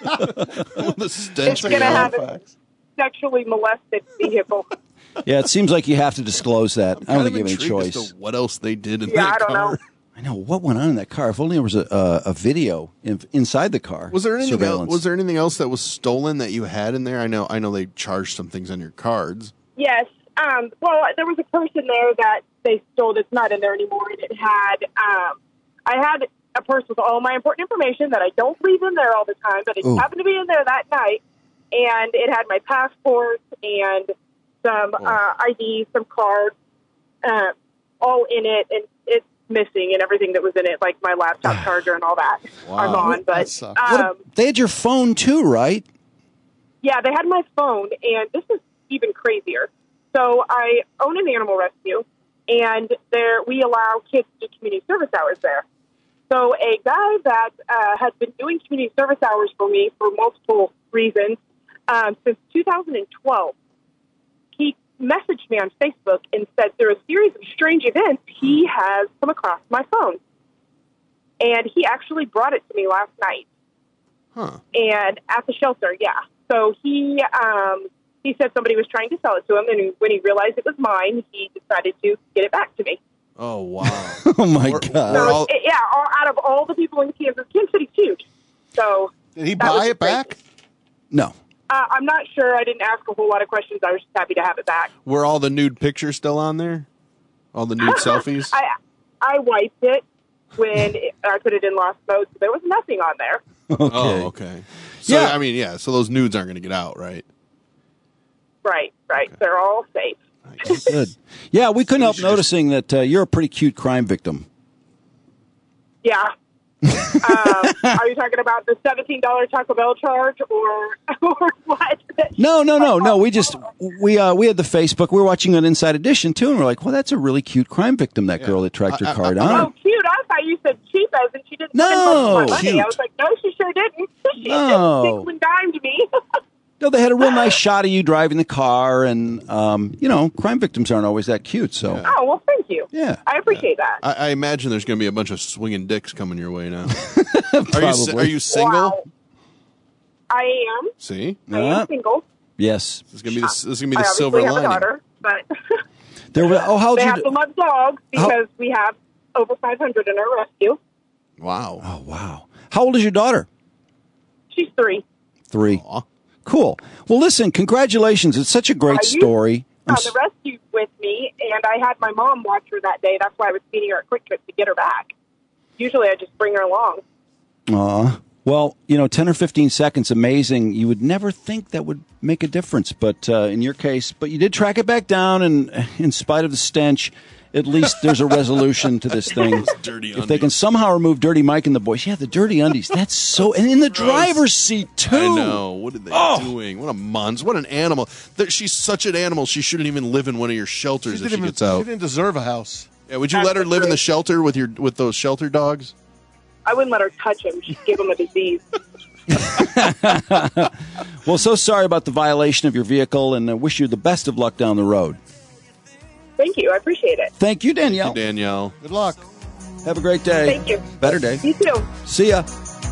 the stench It's going to have a Carfax. sexually molested vehicle. Yeah, it seems like you have to disclose that. I don't Kind think of you have any intrigued as choice. to what else they did in Yeah, that I don't car. know. I know what went on in that car. If only there was a a, a video in, inside the car. Was there anything else, Surveillance. was there anything else that was stolen that you had in there? I know I know they charged some things on your cards. Yes. Um, well, there was a person there that they stole that's not in there anymore, and it had, um, I had a purse with all my important information that I don't leave in there all the time, but it Ooh. happened to be in there that night, and it had my passport and some uh, I D, some cards, uh, all in it, and it's missing, and everything that was in it, like my laptop charger and all that, Wow. are gone. That But sucks. What a- um, they had your phone too, right? yeah, they had my phone, and this is even crazier. So I own an animal rescue, and there we allow kids to do community service hours there. So a guy that uh, has been doing community service hours for me for multiple reasons um, since two thousand twelve, he messaged me on Facebook and said through a series of strange events, he has come across my phone. And he actually brought it to me last night. Huh. And at the shelter, yeah. So he um, he said somebody was trying to sell it to him, and when he realized it was mine, he decided to get it back to me. Oh, wow. Oh my We're- god. we're So, all- it, yeah, all, out of all the people in Kansas, Kansas City's huge. So Did he that was buy it crazy. back? No. Uh, I'm not sure. I didn't ask a whole lot of questions. I was just happy to have it back. Were all the nude pictures still on there? All the nude selfies? I I wiped it when it, I put it in lost mode, so there was nothing on there. Okay. Oh, okay. So, Yeah. I mean, yeah, so those nudes aren't going to get out, right? Right, right. They're all safe. Good. Yeah, we couldn't help noticing that uh, you're a pretty cute crime victim. Yeah. um, are you talking about the seventeen dollars Taco Bell charge or or what? No, no, no, no. We just we uh, we had the Facebook. We were watching an Inside Edition too, and we're like, well, that's a really cute crime victim. That girl that tracked her car down. Oh, cute! I thought you said cheap as and she didn't. No, spend much money. cute. I was like, no, she sure didn't. She No. just nickel and dimed me. No, they had a real nice shot of you driving the car, and um, you know, crime victims aren't always that cute. So, Oh well, thank you. Yeah, I appreciate that. I, I imagine there's going to be a bunch of swinging dicks coming your way now. Are you si- Probably. are you single? Wow. I am. See, I am single. Yes, this is going to be the, this is going to be I the obviously silver have lining. a daughter, but there were. Oh, how they you? have to love dogs because we have over five hundred in our rescue. Wow. Oh, wow. How old is your daughter? She's three. Three. Cool. Well, listen, congratulations. It's such a great Uh, you story. I'm On s- the rescue with me, and I had my mom watch her that day. That's why I was feeding her at Quick Trip to get her back. Usually I just bring her along. Aw. Well, you know, ten or fifteen seconds, amazing. You would never think that would make a difference, but uh, in your case, but you did track it back down, and in spite of the stench, at least there's a resolution to this thing. Dirty If they can somehow remove Dirty Mike and the boys, yeah, the dirty undies. That's so, and in the driver's seat too. I know. What are they Oh. doing? What a monster. What an animal. There- She's such an animal. She shouldn't even live in one of your shelters She if she didn't, gets even, out. she didn't deserve a house. Yeah, would you let her live in the shelter with your with those shelter dogs? I wouldn't let her touch him. She'd give him a disease. Well, so sorry about the violation of your vehicle, and I wish you the best of luck down the road. Thank you. I appreciate it. Thank you, Danielle. Thank you, Danielle. Good luck. Have a great day. Thank you. Better day. You too. See ya.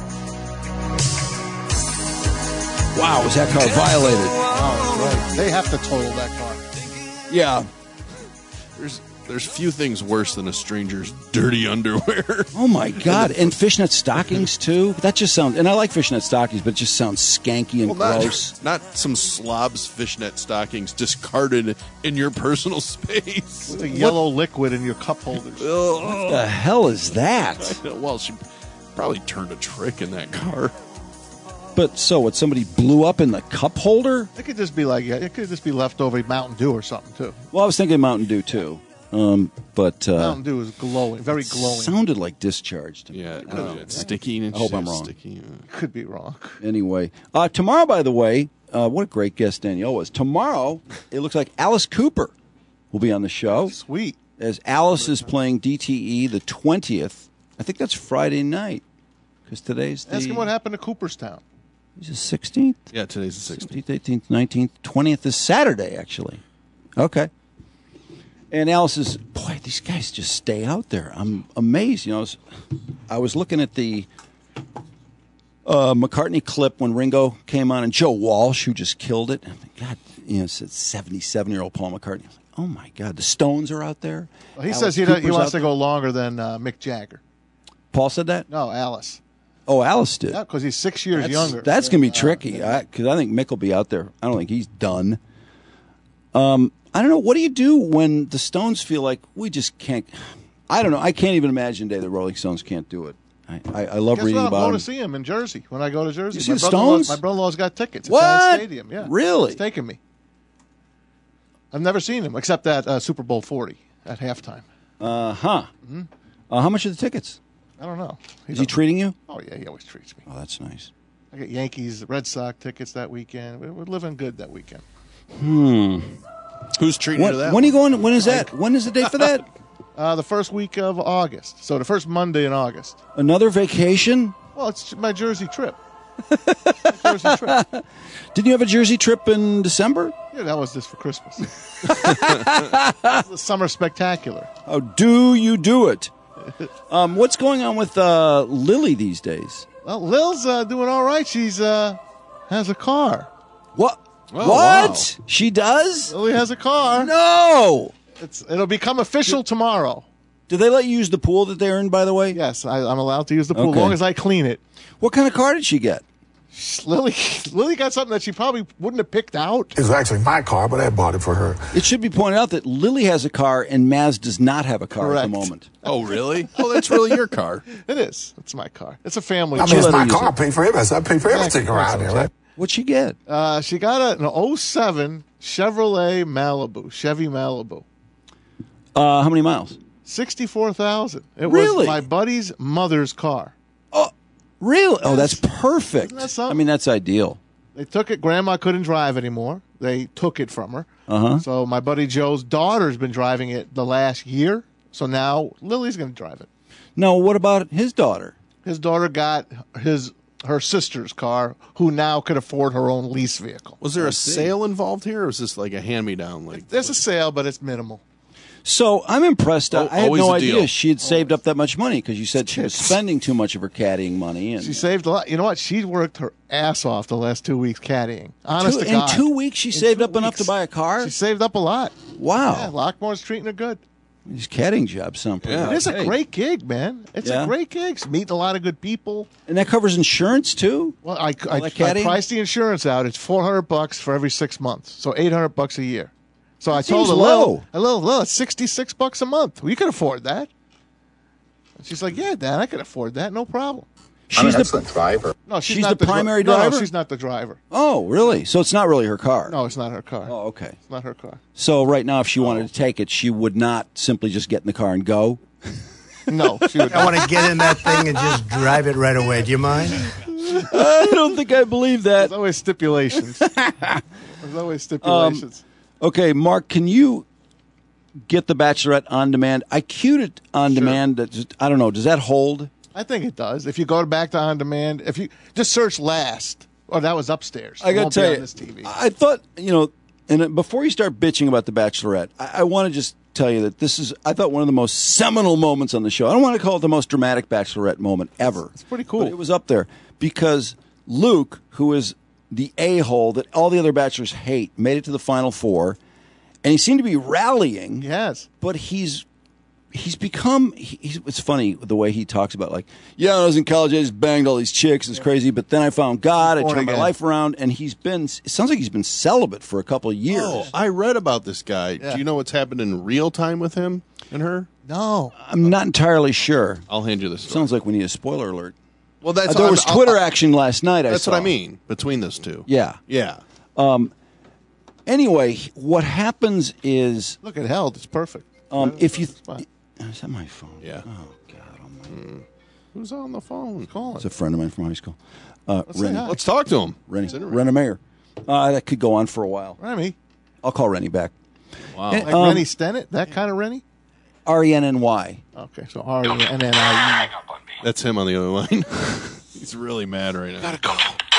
Wow, was that car violated? Oh, right. They have to total that car. Yeah. There's there's few things worse than a stranger's dirty underwear. Oh my God! And fishnet stockings too. That just sounds. And I like fishnet stockings, but it just sounds skanky and Well, not, gross. not some slob's fishnet stockings discarded in your personal space. With a yellow liquid in your cup holders. What the hell is that? Well, she probably turned a trick in that car. But so what? Somebody blew up in the cup holder? It could just be like it could just be leftover Mountain Dew or something too. Well, I was thinking Mountain Dew too, um, but uh, Mountain Dew is glowing, very glowing. sounded like discharged. Yeah, I don't know. it's sticky. And I hope I'm shit, wrong. Sticky. Could be wrong. Anyway, uh, tomorrow, by the way, uh, what a great guest Danielle was. Tomorrow, it looks like Alice Cooper will be on the show. Sweet. As Alice is playing D T E the twentieth. I think that's Friday night, because today's the... Ask him what happened to Cooperstown. Is it sixteenth? Yeah, today's the sixteenth. eighteenth, nineteenth, twentieth is Saturday, actually. Okay. And Alice is, boy, these guys just stay out there. I'm amazed. You know, I was, I was looking at the uh, McCartney clip when Ringo came on, and Joe Walsh, who just killed it. I'm like, God, you know, it's seventy-seven-year-old Paul McCartney. I'm like, oh, my God, the Stones are out there. Well, he Alice says he, does, he Cooper's wants out to there. go longer than uh, Mick Jagger. Paul said that? No, Alice. Oh, Alice did. Yeah, because he's six years That's, younger. that's going to be Uh, tricky because I, I think Mick will be out there. I don't think he's done. Um, I don't know. What do you do when the Stones feel like we just can't? I don't know. I can't even imagine a day the Rolling Stones can't do it. I, I, I love Guess reading what? I'm about going them. to see him in Jersey when I go to Jersey. You see my the brother-in-law- Stones? My brother-in-law's got tickets at What? Giant Stadium. Yeah, Really? He's taking me. I've never seen him except at uh, Super Bowl forty at halftime. Uh huh. Mhm. Uh, how much are the tickets? I don't know. Is he doesn't- treating you? Oh yeah, he always treats me. Oh, that's nice. I get Yankees, Red Sox tickets that weekend. We're, we're living good that weekend. Hmm. Who's treating When, you to that? when are you one? going? When is that? When is the date for that? Uh, the first week of August. So the first Monday in August. Another vacation? Well, it's my Jersey trip. My Jersey trip. Didn't you have a Jersey trip in December? Yeah, that was just for Christmas. The summer spectacular. Oh, do you do it? Um, what's going on with uh, Lily these days? Well, Lil's uh, doing all right. She's uh, has a car. What? Oh, what? She does? Lily has a car. No. It's it'll become official tomorrow. Do they let you use the pool that they earned, by the way? Yes, I, I'm allowed to use the pool Okay. as long as I clean it. What kind of car did she get? Lily, Lily got something that she probably wouldn't have picked out. It was actually my car, but I bought it for her. It should be pointed out that Lily has a car and Maz does not have a car Correct. at the moment. Oh, really? Oh, that's really your car. It is. It's my car. It's a family. I mean, She'll it's let my her use car. I it. pay for everything. I pay for everything Yeah, around here, right? What'd she get? Uh, she got a, an oh seven Chevrolet Malibu, Chevy Malibu. Uh, how many miles? sixty-four thousand. It Really? was my buddy's mother's car. Really? Oh, that's perfect. Isn't that something? I mean, that's ideal. They took it. Grandma couldn't drive anymore. They took it from her. Uh-huh. So my buddy Joe's daughter's been driving it the last year. So now Lily's going to drive it. No, what about his daughter? His daughter got his her sister's car, who now could afford her own lease vehicle. Was there a sale involved here, or is this like a hand-me-down? Like, There's a sale, but it's minimal. So I'm impressed. Oh, I had always no a idea deal. she had saved up that much money because you said she was spending too much of her caddying money. And She saved a lot. You know what? She worked her ass off the last two weeks caddying. Honest Two- to in God. two weeks, she In saved two up enough to weeks. buy a car? She saved up a lot. Wow. Yeah, Lockmore's treating her good. These caddying jobs sound pretty It nice. is a Hey. great gig, man. It's Yeah. a great gig. It's meeting a lot of good people. And that covers insurance too. Well, I, I, All that I caddying? priced the insurance out. It's four hundred bucks for every six months, so eight hundred bucks a year. So I That told her, seems Lil, low. a little, Lil, it's sixty-six bucks a month. Well, you can afford that. And she's like, yeah, Dad, I can afford that. No problem. She's the driver. No, she's, She's not the dri- primary no, driver? she's not the driver. Oh, really? So it's not really her car. No, it's not her car. Oh, okay. It's not her car. So right now, if she wanted to take it, she would not simply just get in the car and go. No, she would I want to get in that thing and just drive it right away. Do you mind? I don't think I believe that. There's always stipulations. There's always stipulations. Okay, Mark, can you get The Bachelorette on demand? I queued it on demand. That just, I don't know. Does that hold? I think it does. If you go back to on demand, if you just search last, oh, that was upstairs. I It got won't to be tell on you, this T V. I thought, you know, and uh, before you start bitching about The Bachelorette, I, I want to just tell you that this is, I thought, one of the most seminal moments on the show. I don't want to call it the most dramatic Bachelorette moment ever. It's pretty cool. But it was up there because Luke, who is the a-hole that all the other bachelors hate, made it to the final four, and he seemed to be rallying. Yes. But he's he's become, he, he's, it's funny the way he talks about, like, yeah, when I was in college, I just banged all these chicks. It's crazy. But then I found God. I Born turned my again. life around. And he's been, it sounds like he's been celibate for a couple of years. Oh, I read about this guy. Yeah. Do you know what's happened in real time with him and her? No. I'm not entirely sure. I'll hand you this. story. Sounds like we need a spoiler alert. Well, that's Uh, there I'm- was I'll- Twitter action last night. I That's saw. what I mean between those two. Yeah. Yeah. Um. Anyway, what happens is, Look, it held. It's perfect. um, if you, It's fine. is that my phone? Yeah. Oh God Almighty! Who's on the phone? Calling. It's a friend of mine from high school. Uh, Let's say Rennie. hi. Let's talk to him. Rennie. It's interesting. Rennie Mayer. Uh, that could go on for a while. Remy. I'll call Rennie back. Wow. And- Like Um, Rennie Stennett? That kind of Rennie? R E N N Y. Okay, so R E N N I E. That's him on the other line. He's really mad right now. Gotta go.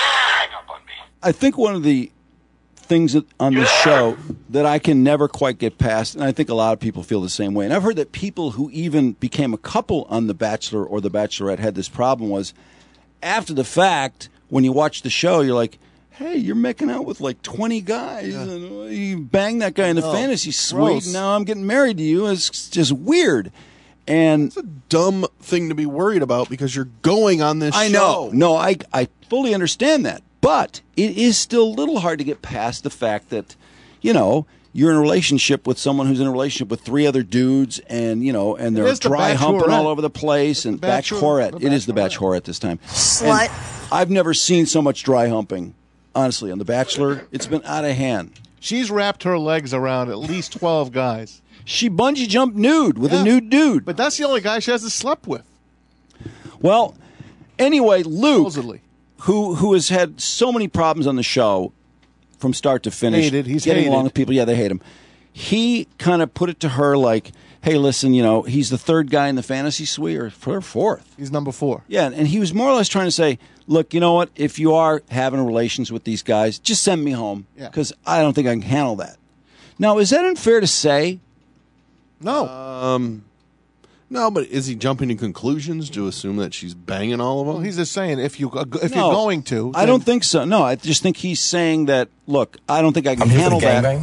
I think one of the things that, on this show that I can never quite get past, and I think a lot of people feel the same way, and I've heard that people who even became a couple on The Bachelor or The Bachelorette had this problem, was after the fact, when you watch the show, you're like, hey, you're making out with like twenty guys, and you bang that guy in the Oh, fantasy suite, gross. and now I'm getting married to you. It's just weird. And It's a dumb thing to be worried about because you're going on this I show. know. No, I, I fully understand that. But it is still a little hard to get past the fact that, you know, you're in a relationship with someone who's in a relationship with three other dudes, and, you know, and It they're is the dry humping Bachelorette. all over the place, and the Bachelor- Bachelorette. the It is the Bachelorette. Bachelorette this time. Slut. And I've never seen so much dry humping, honestly, on The Bachelor. It's been out of hand. She's wrapped her legs around at least twelve guys. She bungee jumped nude with Yeah. a nude dude. But that's the only guy she hasn't slept with. Well, anyway, Luke, Supposedly. who who has had so many problems on the show from start to finish, Hated. He's getting hated. along with people. Yeah, they hate him. He kind of put it to her like, "Hey, listen, you know, he's the third guy in the fantasy suite, or or fourth." He's number four. Yeah, and he was more or less trying to say, "Look, you know what? If you are having relations with these guys, just send me home Yeah. because I don't think I can handle that." Now, is that unfair to say? No. Um, no, but is he jumping to conclusions to assume that she's banging all of them? Well, he's just saying if you if No, you're going to, I then- don't think so. No, I just think he's saying that. Look, I don't think I can I'm here for handle the that.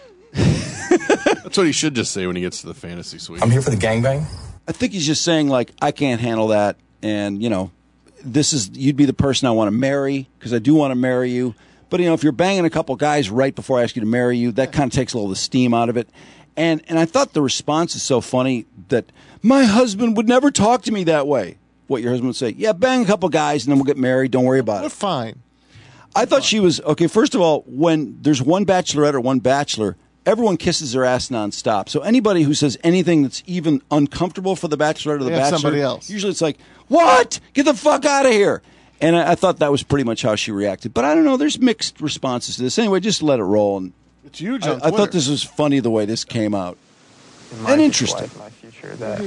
gangbang. That's what he should just say when he gets to the fantasy suite. I'm here for the gangbang. I think he's just saying like I can't handle that, and you know, this is you'd be the person I want to marry because I do want to marry you. But you know, if you're banging a couple guys right before I ask you to marry you, that kind of takes a little of the steam out of it. And and I thought the response is so funny that my husband would never talk to me that way. What your husband would say? Yeah, bang a couple guys and then we'll get married. Don't worry about We're it. fine. I thought she was okay. First of all, when there's one bachelorette or one bachelor, everyone kisses their ass nonstop. So anybody who says anything that's even uncomfortable for the bachelorette or the They have bachelor, somebody else. usually it's like, "What? Get the fuck out of here!" And I, I thought that was pretty much how she reacted. But I don't know. There's mixed responses to this. Anyway, just let it roll. And it's huge. I, On I thought Twitter. this was funny the way this came out, In my and future interesting. life, my future, that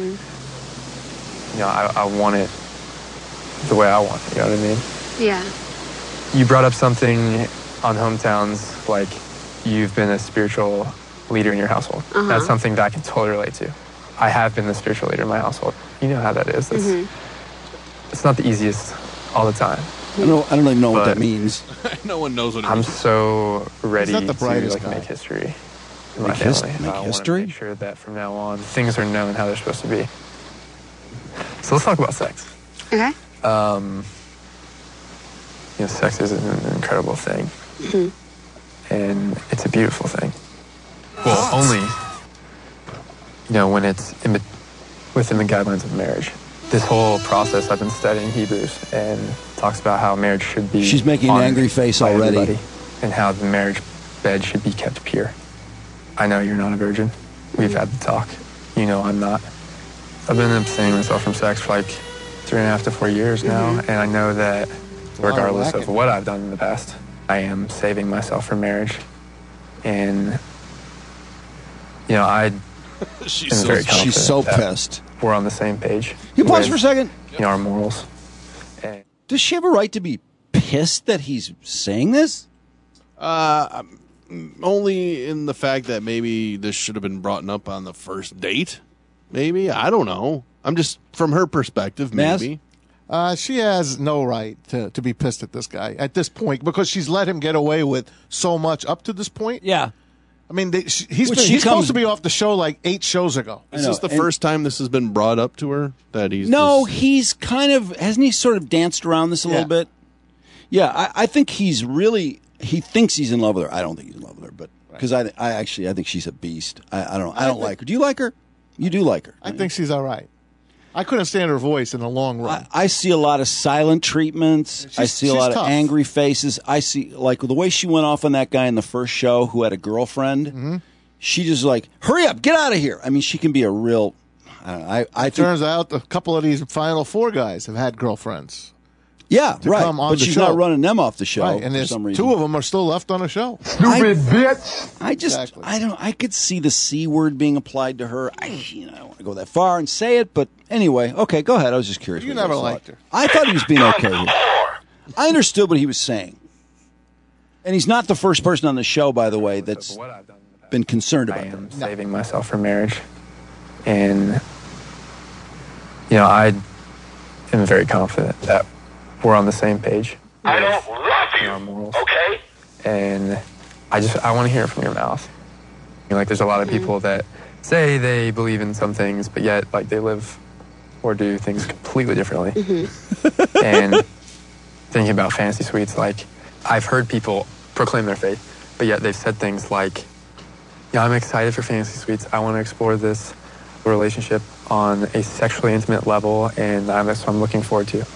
you know, I, I want it the way I want it. You know what I mean? Yeah. You brought up something on Hometowns, like you've been a spiritual leader in your household. Uh-huh. That's something that I can totally relate to. I have been the spiritual leader in my household. You know how that is. It's, Mm-hmm. it's not the easiest all the time. I don't, I don't even know what But that means. No one knows what it I'm means. so ready not the to brightest like guy. make history in my Make his- family. make I history? want to make sure that from now on things are known how they're supposed to be. So let's talk about sex. Okay. Um, you know, sex is an incredible thing, Mm-hmm. and it's a beautiful thing. Well, only you know when it's in, bet- within the guidelines of marriage. This whole process, I've been studying Hebrews, and talks about how marriage should be. She's making an honored angry face by already. everybody, and how the marriage bed should be kept pure. I know you're not a virgin. We've had the talk. You know I'm not. I've been abstaining myself from sex for like three and a half to four years now, Mhm. and I know that a lot of regardless of whacking. what I've done in the past, I am saving myself for marriage. And you know, I She's am so, very confident She's so that pissed. we're on the same page. You pause with, for a second. You know, our morals. And Does she have a right to be pissed that he's saying this? Uh, only in the fact that maybe this should have been brought up on the first date. Maybe. I don't know. I'm just, from her perspective, Maz? maybe. Uh, she has no right to, to be pissed at this guy at this point because she's let him get away with so much up to this point. Yeah. I mean, they, she, he's, Which been, she he's comes- supposed to be off the show like eight shows ago. Is I know, this the and- first time this has been brought up to her? That he's No, just- he's kind of hasn't he sort of danced around this a Yeah. little bit? Yeah, I, I think he's really he thinks he's in love with her. I don't think he's in love with her, but because I, I actually I think she's a beast. I, I don't I don't think- like her. Do you like her? You do like her. I think she's all right. I couldn't stand her voice in the long run. I, I see a lot of silent treatments. I She's- see a she's lot tough. of angry faces. I see like the way she went off on that guy in the first show who had a girlfriend. Mm-hmm. She just like hurry up, get out of here. I mean, she can be a real. I don't know, I, I think, Turns out a couple of these Final Four guys have had girlfriends. yeah, to right. come on But the she's show. not running them off the show Right, and for there's some reason. two of them are still left on the show. Stupid bitch. I just, Exactly. I don't, I could see the C word being applied to her. I, you know, I don't want to go that far and say it, but anyway, okay, go ahead. I was just curious. You what never guys liked thought. her. I thought he was being okay here. I understood what he was saying. And he's not the first person on the show, by the way, that's what I've done in the past, been concerned I about am that. saving myself for marriage, and you know, I am very confident that we're on the same page. I don't love in you. our morals. Okay? And I just I want to hear it from your mouth. You know, like there's a lot of people that say they believe in some things, but yet like they live or do things completely differently. And thinking about fantasy suites, like I've heard people proclaim their faith, but yet they've said things like, "Yeah, I'm excited for fantasy suites. I want to explore this relationship on a sexually intimate level, and I'm, that's what I'm looking forward to."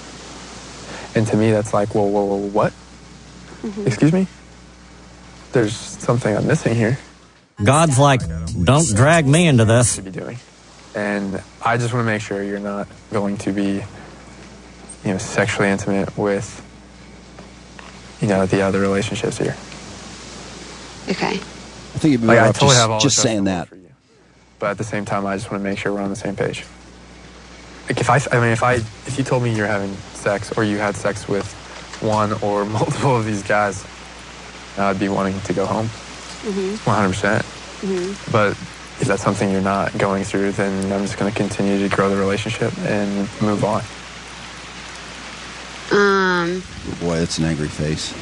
And to me, that's like, whoa, whoa, whoa, what? Excuse me? There's something I'm missing here. God's like, don't drag me into this. To be doing, and I just want to make sure you're not going to be, you know, sexually intimate with, you know, the other relationships here. Okay. I think you'd be Like, better I off totally just, have all just the saying trust that. for you, but at the same time, I just want to make sure we're on the same page. Like if I, I mean, if I, if you told me you're having sex or you had sex with one or multiple of these guys, I'd be wanting to go home, Mm-hmm. one hundred percent. Mm-hmm. But if that's something you're not going through, then I'm just going to continue to grow the relationship and move on. Um, Boy, that's an angry face.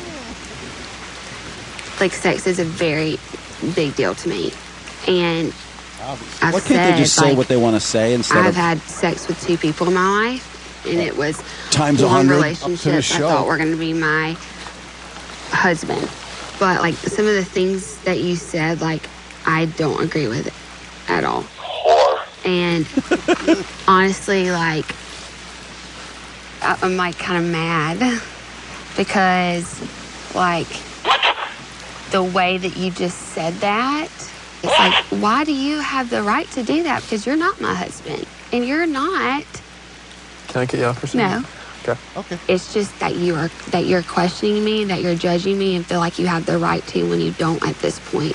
like sex is a very big deal to me, and I've Why can't said they just say like, what they want to say instead I've of had sex with two people in my life, and it was Times a one hundred? relationship I show. thought were going to be my husband, but like some of the things that you said, like I don't agree with it at all. And honestly, like I- I'm like kind of mad because, like, the way that you just said that, it's like, why do you have the right to do that? Because you're not my husband, and you're not. Can I get you off for a second? No. Okay. Okay. It's just that you are that you're questioning me, that you're judging me, and feel like you have the right to when you don't at this point.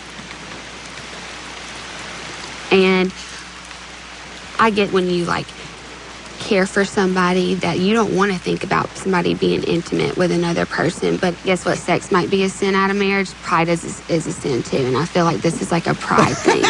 And I get when you like care for somebody that you don't want to think about somebody being intimate with another person. But guess what? Sex might be a sin out of marriage. Pride is is a sin too. And I feel like this is like a pride thing.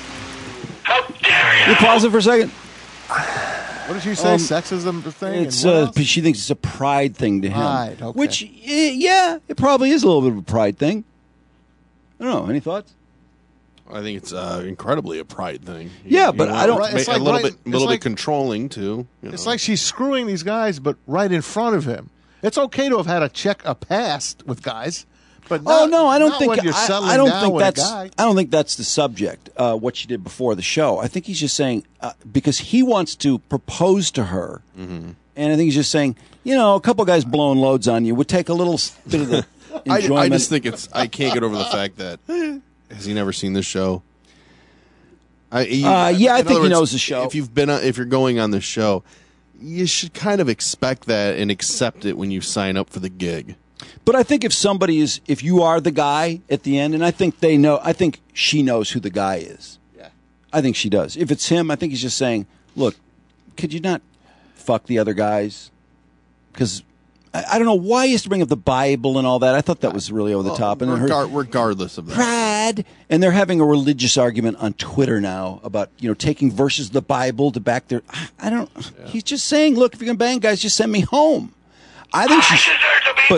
You pause it for a second. What did you say? Um, Sexism thing? It's and what uh, else? she thinks it's a pride thing to him. Pride, okay. Which, eh, yeah, it probably is a little bit of a pride thing. I don't know. Any thoughts? I think it's uh, incredibly a pride thing. Yeah, You but want I don't- ma- It's like a little right- bit, it's little like- bit controlling too. you It's know. like she's screwing these guys, but right in front of him. It's okay to have had a check a past with guys, but not, Oh no, I don't not think when you're I, settling I don't down think with a that's guy. I don't think that's the subject. Uh, what she did before the show. I think he's just saying uh, because he wants to propose to her, Mm-hmm. and I think he's just saying, you know, a couple guys blowing loads on you would take a little s- bit of the I, enjoyment. I just think it's. I can't get over the fact that has he never seen this show? I, he- Uh, yeah, I in think other he words, knows the show. If you've been, on, if you're going on the show, you should kind of expect that and accept it when you sign up for the gig. But I think if somebody is, if you are the guy at the end, and I think they know, I think she knows who the guy is. Yeah. I think she does. If it's him, I think he's just saying, look, could you not fuck the other guys? Because I, I don't know why he has to bring up the Bible and all that. I thought that was really over the top. And her, Regar- regardless of that, pride. And they're having a religious argument on Twitter now about, you know, taking verses of the Bible to back their. I don't. He's just saying, look, if you're gonna bang guys, just send me home. I think she's. But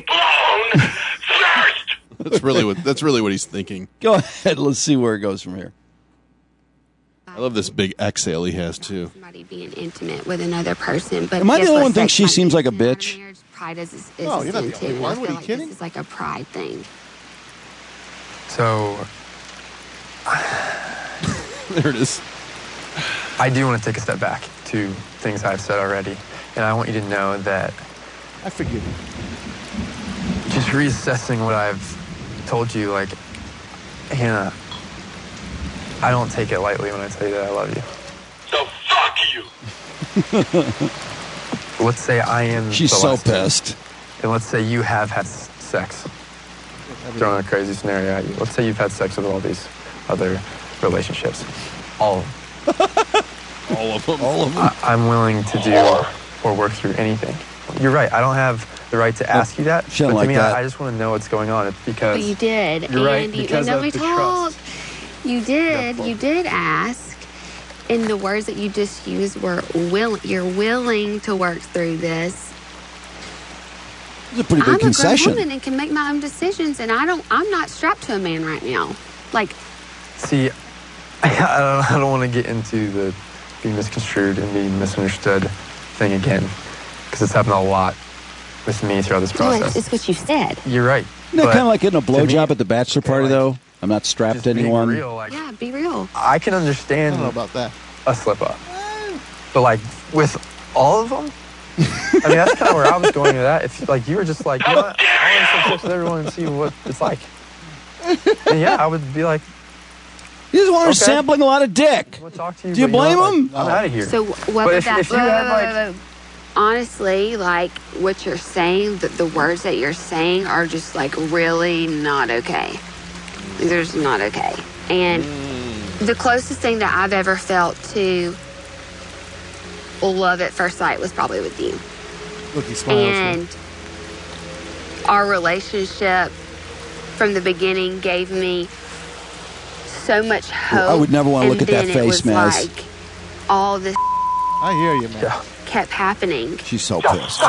that's really what that's really what he's thinking. Go ahead. Let's see where it goes from here. I love this big exhale he has too. Somebody being intimate with another person, but Am I the guess only what? one who thinks Sex she might seems be like a a sin out of bitch? marriage. Pride is, is No, a you're not sin the too. only and one. I What, feel are you like kidding? This is like a pride thing. So There it is. I do want to take a step back to things I've said already, and I want you to know that I forgive you. just reassessing what I've told you, like, Hannah, I don't take it lightly when I tell you that I love you. So fuck you. Let's say I am She's so Celeste, pissed. and let's say you have had s- sex. Throwing a crazy scenario at you. Let's say you've had sex with all these other relationships. All of them. All of them. All of them. I, I'm willing to do or work through anything. You're right. I don't have the right to ask you that. She don't but like to me, that. I, I just want to know what's going on because But you did, You're right, and you, because and of we the talked. trust. You did. That's You did ask, and the words that you just used were will. You're willing to work through this. It's a pretty big I'm concession. a grown woman and can make my own decisions, and I don't. I'm not strapped to a man right now. Like, See, I, I don't, I don't want to get into the being misconstrued and being misunderstood thing again because it's happened a lot with me throughout this no, process. it's, it's what you said. You're right. Isn't that but kind of like getting a to me, blowjob at the bachelor party, like, though? I'm not strapped just to being anyone. real, like, Yeah, be real. I can I understand don't know about that. a slip up, but like with all of them, I mean that's kind of where I was going with that. If like you were just like, you know what, I want to have sex with everyone and see what it's like, and yeah, I would be like, You just want her Okay. sampling a lot of dick. I'm gonna talk to you. Do you but know blame what, him? like, I'm out of here. So what But would if- that? if you wait, had, wait, like- wait, wait. Honestly, like what you're saying, the, the words that you're saying are just like really not okay. They're just not okay. And the closest thing that I've ever felt to love at first sight was probably with you. Look, he smiles. And our relationship from the beginning gave me so much hope. I would never wanna look and at that then face, it was Maz. like all this I hear you, man. Yeah. kept happening. She's so pissed.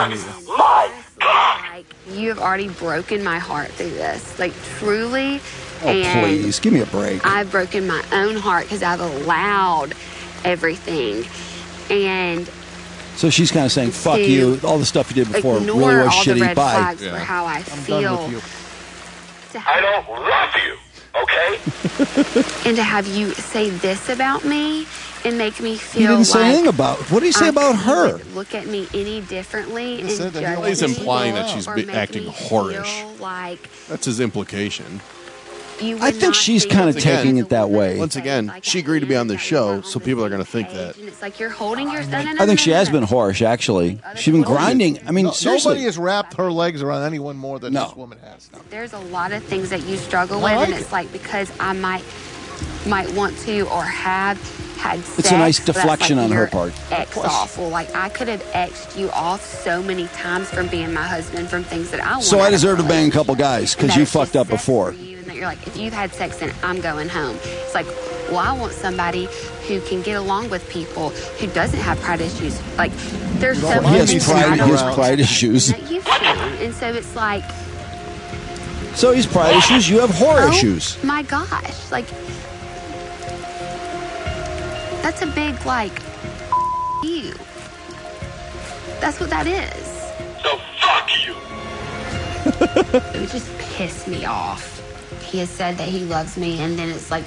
Like you have already broken my heart through this, like truly. Oh, and please. Give me a break. I've broken my own heart because I've allowed everything, and So she's kind of saying, fuck to you. All the stuff you did before ignore really was all the shitty. red Bye. flags Yeah. for how I I'm feel. done with you. To I don't love you, okay? and to have you say this about me and make me feel He didn't say like anything about. What did he say I about her? couldn't look at me any differently and said that he judge Well, he's me implying that she's or be- make acting me whorish. feel Like That's his implication. you I would think not she's think kind of me taking as it that way. Once again, she agreed to be on the show, so people are going to think that. And it's like you're holding your son. I think she has been harsh, actually. She's been grinding. I mean, No- seriously. Nobody has wrapped her legs around anyone more than No. this woman has. There's a lot of things that you struggle I with, like and it's like because I might might want to or have had sex. It's a nice that's deflection like on her your part. X off. Well, like I could have X'd you off so many times from being my husband from things that I want. So I deserve to bang a couple guys because you fucked up before. And that you're like, if you've had sex, then I'm going home. It's like, well, I want somebody who can get along with people, who doesn't have pride issues. Like, there's so He many has things pride- I don't he has want pride issues. that you've shown. And so it's like, So he's pride issues. You have whore oh issues. my gosh, like that's a big like you. That's what that is. So fuck you. It would just piss me off. He has said that he loves me, and then it's like,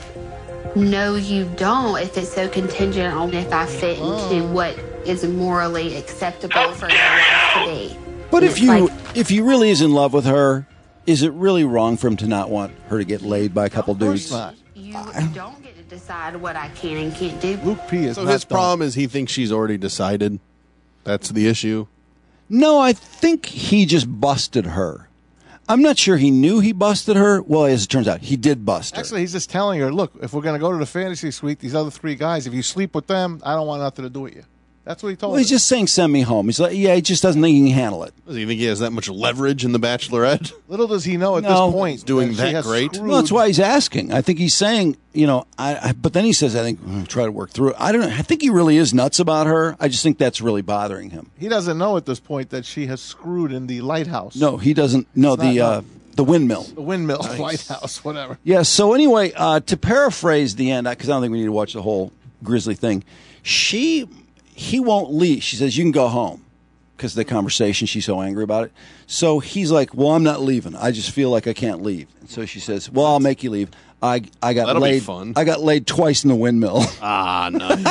no, you don't. If it's so contingent on if I fit into what is morally acceptable for your life to be. But And if it's you like, if he really is in love with her, is it really wrong for him to not want her to get laid by a couple dudes? you don't get to decide what I can and can't do. Luke P is So not his done. problem is he thinks she's already decided. That's the issue. No, I think he just busted her. I'm not sure he knew he busted her. Well, as it turns out, he did bust her. Actually, he's just telling her, look, if we're going to go to the fantasy suite, these other three guys, if you sleep with them, I don't want nothing to do with you. That's what he told Well, he's her. just saying, send me home. He's like, yeah, he just doesn't think he can handle it. Does he think he has that much leverage in The Bachelorette? Little does he know at No. this point He's doing she that has great? screwed- Well, that's why he's asking. I think he's saying, you know, I, I but then he says, I think, "Mm, try to work through it. I don't know. I think he really is nuts about her. I just think that's really bothering him. He doesn't know at this point that she has screwed in the lighthouse. No, he doesn't. No, It's not the uh, done. the windmill. The windmill, lighthouse, whatever. Yeah, so anyway, uh, to paraphrase the end, because I don't think we need to watch the whole Grizzly thing, she, he won't leave. She says, you can go home because of the conversation. She's so angry about it. So he's like, well, I'm not leaving. I just feel like I can't leave. And so she says, well, I'll make you leave. I, I got That'll be laid. fun. I got laid twice in the windmill, Ah,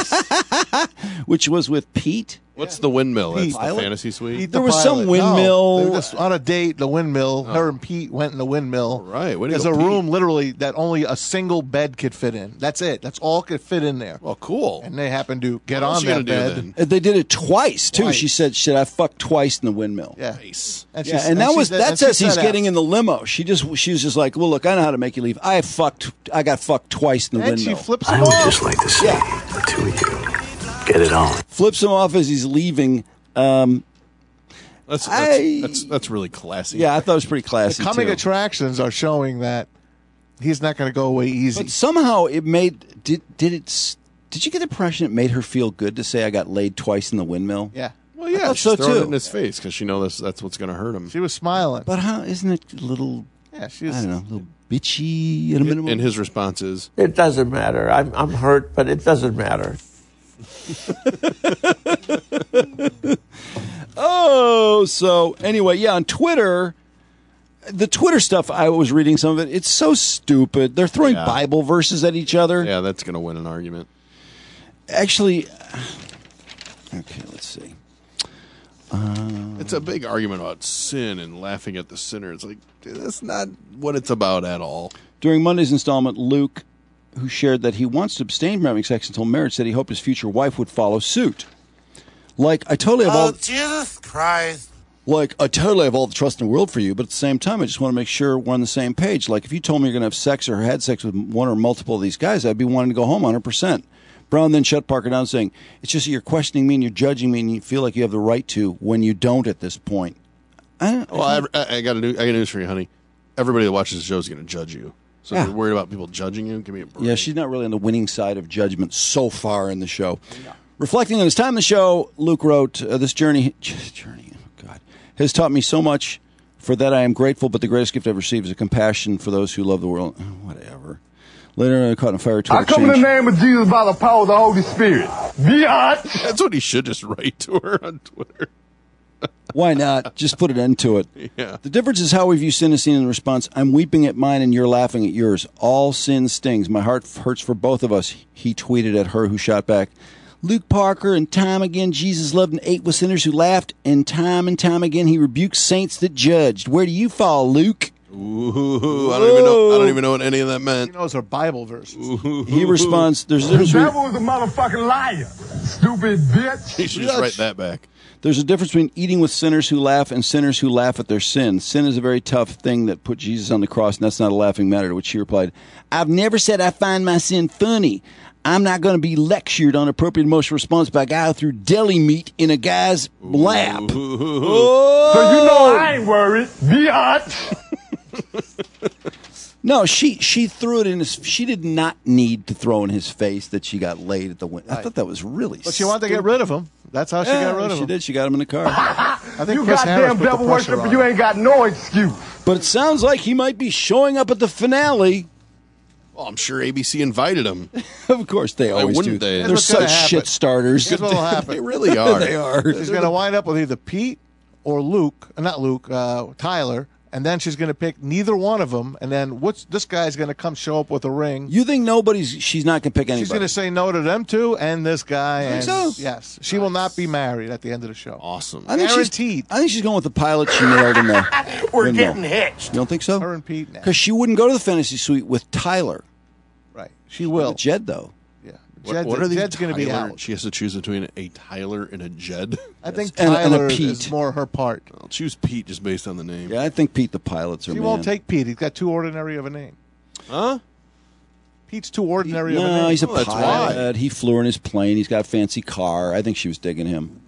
nice. which was with Pete. What's the windmill? That's Pete. the Pilot? fantasy suite? Pete There the was some pilot. windmill- No, they were just on a date, the windmill. Her and Pete went in the windmill. Right, way to There's go, a Pete. room literally that only a single bed could fit in. That's it. That's all could fit in there. Well, cool. And they happened to get What else on you that gonna do bed. then? Uh, They did it twice too. Twice. She said, "Should I fuck twice in the windmill?" Yeah. Nice. And, she- Yeah, and that she was said- that and she says he's said getting that. in the limo. She just she was just like, well, look, I know how to make you leave. I fucked, I got fucked twice in the And she windmill. flips I him would off. just like to see the two of you get it on. Flips him off as he's leaving. Um, That's that's, I- that's that's really classy. yeah, I thought it was pretty The classy coming too. attractions are showing that he's not going to go away easy. But somehow it made did did it s- did you get the impression it made her feel good to say I got laid twice in the windmill? yeah. Well, I yeah, thought she's so, throwing too. it in his face because she knows that's what's going to hurt him. She was smiling. But how isn't it a little? Yeah, she I was. don't know, a little bitchy at a minimum. And his response is, It doesn't matter. I'm, I'm hurt, but it doesn't matter. Oh, so anyway, yeah, on Twitter, the Twitter stuff, I was reading some of it. It's so stupid. They're throwing Yeah. Bible verses at each other. yeah, that's going to win an argument. Actually, okay, let's see. It's a big argument about sin and laughing at the sinner. It's like, dude, that's not what it's about at all. During Monday's installment, Luke, who shared that he wants to abstain from having sex until marriage, said he hoped his future wife would follow suit. Like, I totally have all... Oh, Jesus Christ. Like, I totally have all the trust in the world for you, but at the same time, I just want to make sure we're on the same page. Like, if you told me you're going to have sex or had sex with one or multiple of these guys, I'd be wanting to go home one hundred percent. Brown then shut Parker down, saying, it's just that you're questioning me and you're judging me and you feel like you have the right to when you don't at this point. I don't, Well, I, I, I got a new, I got news for you, honey. Everybody that watches the show is going to judge you. So Yeah. if you're worried about people judging you, give me a break. Yeah, she's not really on the winning side of judgment so far in the show. Reflecting on his time in the show, Luke wrote, uh, this journey, journey, oh God, has taught me so much. For that I am grateful, but the greatest gift I've received is a compassion for those who love the world. Oh, whatever. Later, I caught in a fire Twitter I come in the exchange. name of Jesus by the power of the Holy Spirit. Biatch. That's what he should just write to her on Twitter. Why not? Just put an end to it. Yeah. The difference is how we view sin as seen in the response. I'm weeping at mine and you're laughing at yours. All sin stings. My heart hurts for both of us. He tweeted at her, who shot back. Luke Parker, and time again Jesus loved and ate with sinners who laughed, and time and time again he rebuked saints that judged. Where do you fall, Luke? Ooh, I don't even know. I don't even know what any of that meant. He knows our Bible verses. Ooh. He responds, "There's a difference." The between- devil is a motherfucking liar. Stupid bitch. You should just write that back. There's a difference between eating with sinners who laugh and sinners who laugh at their sin. Sin is a very tough thing that put Jesus on the cross, and that's not a laughing matter. To which she replied, "I've never said I find my sin funny. I'm not going to be lectured on appropriate emotional response by a guy who threw deli meat in a guy's lap." Oh! So you know I ain't worried. Biatch. No, she she threw it in his. She did not need to throw in his face that she got laid at the window. I thought that was really. But she wanted to get rid of him. That's how she Yeah, got rid of she him. did. She got him in the car. I think You Chris Harris goddamn put the devil pressure worshiper. on You him. ain't got no excuse. But it sounds like he might be showing up at the finale. Well, I'm sure A B C invited him. Of course, they Why always do. wouldn't they? They're Here's what's gonna such happen. shit starters. Here's what'll happen. They really are. They are. She's going to wind up with either Pete or Luke, uh, not Luke, uh, Tyler, and then she's going to pick neither one of them, and then what's this guy's going to come show up with a ring. You think nobody's? She's not going to pick anybody. She's going to say no to them two and this guy. Think And so? yes, she will not be married at the end of the show. Awesome. I think Guaranteed. She's, I think she's going with the pilot she nailed in the. We're windmill. getting hitched. You don't think so? Her and Pete. Nah. Because she wouldn't go to the fantasy suite with Tyler. Right. She will. Jed though. Yeah. What, Jed, what are these? Jed's going to be Tyler? out. She has to choose between a Tyler and a Jed. I think And- and a Tyler Pete. is more her part. I'll choose Pete just based on the name. Yeah, I think Pete the pilots are. She man. won't take Pete. He's got too ordinary of a name. Huh? Pete's too ordinary of a No, name. he's a Oh, that's pilot. He flew in his plane. He's got a fancy car. I think she was digging him.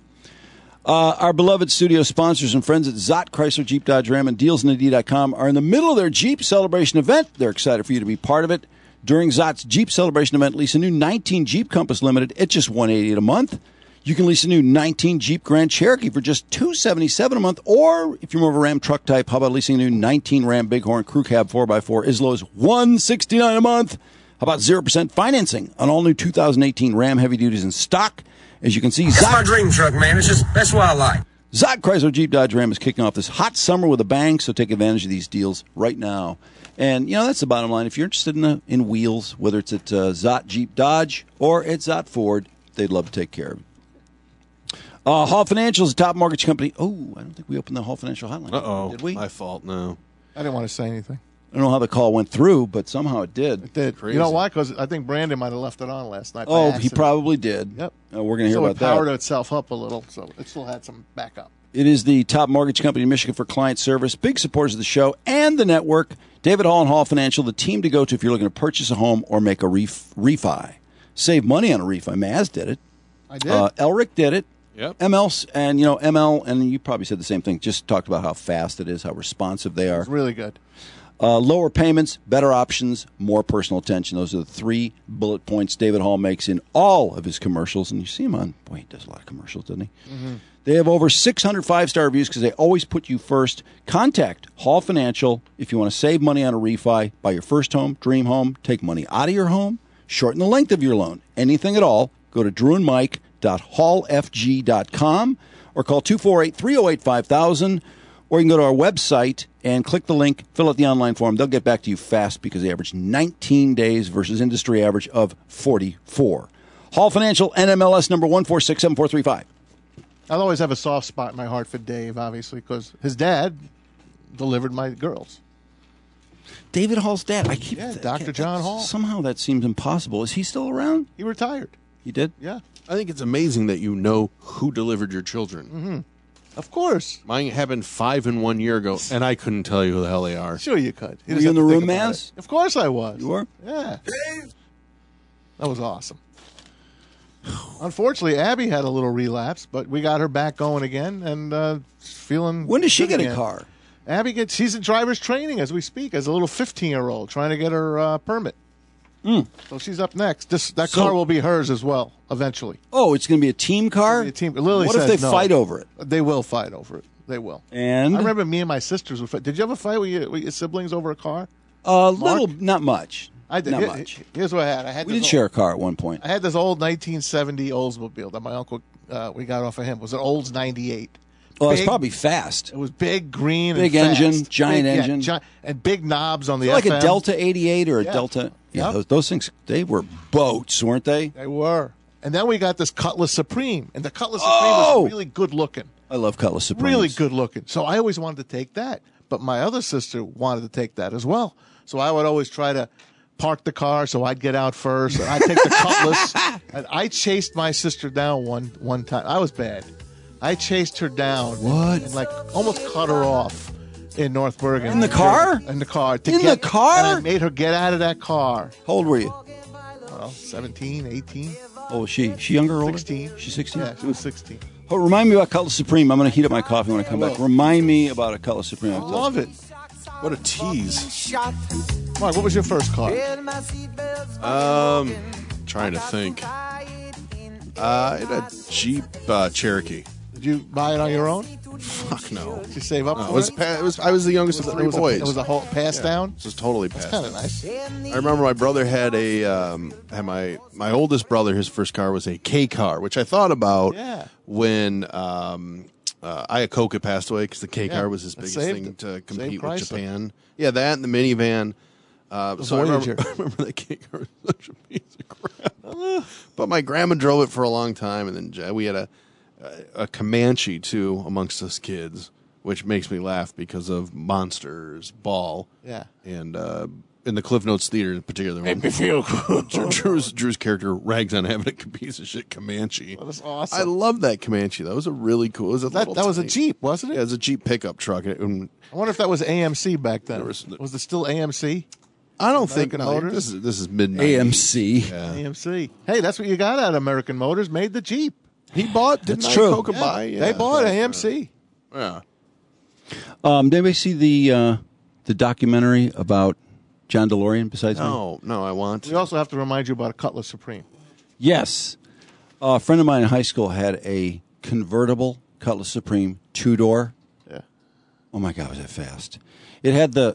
Uh, our beloved studio sponsors and friends at Zott Chrysler Jeep Dodge Ram and Deals N A D dot com are in the middle of their Jeep celebration event. They're excited for you to be part of it. During Zott's Jeep celebration event, lease a new nineteen Jeep Compass Limited at just one hundred eighty dollars a month. You can lease a new nineteen Jeep Grand Cherokee for just two hundred seventy-seven dollars a month. Or if you're more of a Ram truck type, how about leasing a new nineteen Ram Bighorn Crew Cab four by four as low as one hundred sixty-nine dollars a month? How about zero percent financing on all new two thousand eighteen Ram Heavy Duties in stock? As you can see, That's Zott, my dream truck, man. It's just, that's what I like. Zott Chrysler Jeep Dodge Ram is kicking off this hot summer with a bang, so take advantage of these deals right now. And, you know, that's the bottom line. If you're interested in, the, in wheels, whether it's at uh, Zott Jeep Dodge or at Zott Ford, they'd love to take care of you. Uh, Hall Financial is a top mortgage company. Oh, I don't think we opened the Hall Financial hotline. Uh-oh. Did we? My fault, no. I didn't want to say anything. I don't know how the call went through, but somehow it did. It did. Crazy. You know why? Because I think Brandon might have left it on last night. by Oh, he accident. probably did. Yep. Uh, we're going to hear so about it powered that. itself up a little, so it still had some backup. It is the top mortgage company in Michigan for client service. Big supporters of the show and the network. David Hall and Hall Financial, the team to go to if you're looking to purchase a home or make a ref- refi. Save money on a refi. Maz did it. I did. Uh, Elric did it. Yep. M L, and you know M L, and you probably said the same thing. Just talked about how fast it is, how responsive they are. It's really good. Uh, lower payments, better options, more personal attention. Those are the three bullet points David Hall makes in all of his commercials. And you see him on, boy, he does a lot of commercials, doesn't he? Mm-hmm. They have over six hundred five-star reviews because they always put you first. Contact Hall Financial if you want to save money on a refi, buy your first home, dream home, take money out of your home, shorten the length of your loan, anything at all. Go to drew and mike dot hall f g dot com or call two four eight, three oh eight, five thousand. Or you can go to our website and click the link, fill out the online form. They'll get back to you fast because they average nineteen days versus industry average of forty-four. Hall Financial, N M L S number one four six seven four three five. I'll always have a soft spot in my heart for Dave, obviously, because his dad delivered my girls. David Hall's dad. I keep Yeah, Doctor John Hall. Somehow that seems impossible. Is he still around? He retired. He did? Yeah. I think it's amazing that you know who delivered your children. Mm-hmm. Of course. Mine happened five and one year ago, and I couldn't tell you who the hell they are. Sure you could. Were you in the room, Maz? Of course I was. You were? Yeah. That was awesome. Unfortunately, Abby had a little relapse, but we got her back going again and uh, feeling. When does she good get again. a car? Abby gets. She's in driver's training as we speak, as a little fifteen-year-old trying to get her uh, permit. Mm. So she's up next. This that So- car will be hers as well eventually. Oh, it's going to be a team car? A team. Lily what if says they no. fight over it? They will fight over it. They will. And? I remember me and my sisters would fight. Did you ever fight with your, with your siblings over a car? A Mark? little, not much. I did. Not Here- much. Here's what I had. I had We this did share a old- car at one point. I had this old nineteen seventy Oldsmobile that my uncle uh, we got off of him. It was an Olds ninety-eight. Well, it's big- probably fast. It was big, green, Big and fast. engine, giant Big- yeah, engine. gi- and big knobs on the like F M. a Delta eighty-eight or a Yeah. Delta. Yeah, Yep. those, those things, they were boats, weren't they? They were. And then we got this Cutlass Supreme, and the Cutlass Oh! Supreme was really good looking. I love Cutlass Supremes. Really good looking. So I always wanted to take that. But my other sister wanted to take that as well. So I would always try to park the car so I'd get out first. And I'd take the Cutlass. And I chased my sister down one one time. I was bad. I chased her down. What? And like almost cut her off in North Bergen. In the car? In the car. To In get- the car? And I made her get out of that car. How old were you? Well, seventeen, eighteen. Oh, was she? She younger or older? sixteen. She's sixteen? Yeah, she was sixteen. Oh, remind me about Cutlass Supreme. I'm going to heat up my coffee when I come I back. will. Remind me about a Cutlass Supreme. I love it. What a tease. Mark, what was your first car? Um, trying to think. Uh, I had a Jeep uh, Cherokee. Did you buy it on your own? Fuck no. Did you save up No, for it was, it? pa- it was. I was the youngest Was of it- three it was a- boys. it was a whole pass Yeah, down? This was totally passed Kind of down. nice. I remember my brother had a. Um, had my my oldest brother. His first car was a K car, which I thought about Yeah. when um, uh, Iacocca passed away because the K Yeah, car was his that biggest saved thing it. to Saved compete with Chrysler. Japan. Yeah, that and the minivan. Uh, The so I remember, Voyager. I remember that K car was such a piece of crap. But my grandma drove it for a long time, and then Ja- we had a a, a Comanche too amongst us kids, which makes me laugh because of Monsters, Ball, Yeah. and uh, in the Cliff Notes Theater in particular. Made me feel good. Drew- Drew's, Drew's character rags on having a piece of shit Comanche. That was awesome. I love that Comanche. That was a really cool. It was a That, little that was a tiny- Jeep, wasn't it? Yeah, it was a Jeep pickup truck. And, and I wonder if that was A M C back then. There Was, was- it still A M C? I don't think American no, Motors? this is this is mid A M C. Yeah. A M C. Hey, that's what you got out of American Motors. Made the Jeep. He bought. Didn't That's true. Iacocca Yeah, buy? Yeah, they bought yeah. A M C. Yeah. Um, did anybody see the uh, the documentary about John DeLorean besides me? No, no, I want. We also have to remind you about a Cutlass Supreme. Yes. a friend of mine in high school had a convertible Cutlass Supreme two-door. Yeah. Oh, my God, was that fast. It had the,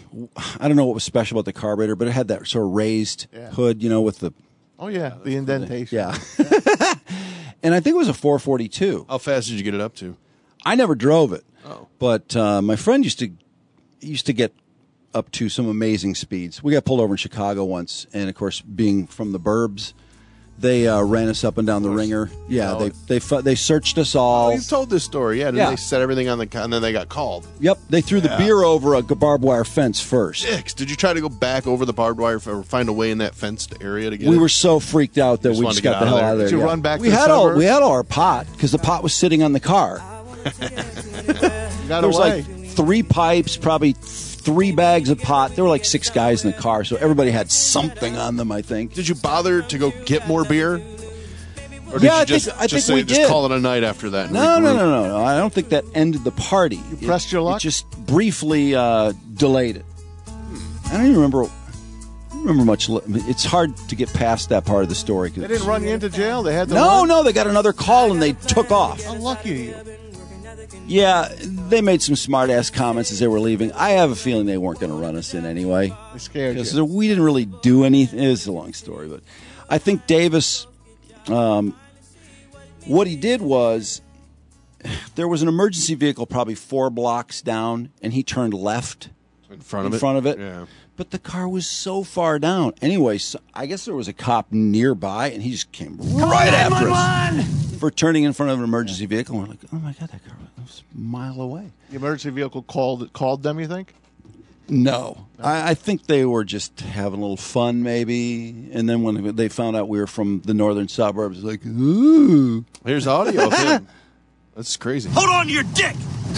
I don't know what was special about the carburetor, but it had that sort of raised Yeah. hood, you know, with the... Oh, yeah, the indentation. Yeah. And I think it was a four forty-two. How fast did you get it up to? I never drove it. Oh. But uh, my friend used to used to get up to some amazing speeds. We got pulled over in Chicago once, and of course, being from the burbs, they uh, ran us up and down the ringer. Yeah, Oh, they they fu- they searched us all. Oh, you've told this story, yeah. Did Yeah. they set everything on the co- and then they got called? Yep, they threw the Yeah. beer over a barbed wire fence first. Dicks. Did you try to go back over the barbed wire or find a way in that fenced area to get We it? were so freaked out that Just we wanted just to got get the out of hell there. out of there. Did you yeah. run back we to the had all suburbs? we had all our pot because the pot was sitting on the car. You got There was away. like three pipes, probably three bags of pot. There were like six guys in the car, so everybody had something on them, I think. Did you bother to go get more beer? Or did Yeah, you I just, think- I just think we say, just did. call it a night after that? and No, no, regroup? no, no, no. I don't think that ended the party. You pressed your luck? It just briefly uh, delayed it. I don't even remember. I don't remember much. li- It's hard to get past that part of the story. 'cause They didn't run you into jail? They had to No, run? no. They got another call and they took off. How lucky are you? Yeah, they made some smart ass comments as they were leaving. I have a feeling they weren't going to run us in anyway. They scared Because you. we didn't really do anything. It's a long story, but I think Davis, um, what he did was there was an emergency vehicle probably four blocks down, and he turned left In front of in it? front of it. Yeah. But the car was so far down. Anyway, so I guess there was a cop nearby, and he just came right after us for turning in front of an emergency vehicle. And we're like, oh my God, that car was a mile away. The emergency vehicle called called them, you think? No, I, I think they were just having a little fun, maybe. And then when they found out we were from the northern suburbs, like, ooh. Here's audio of him. That's crazy. Hold on to your dick!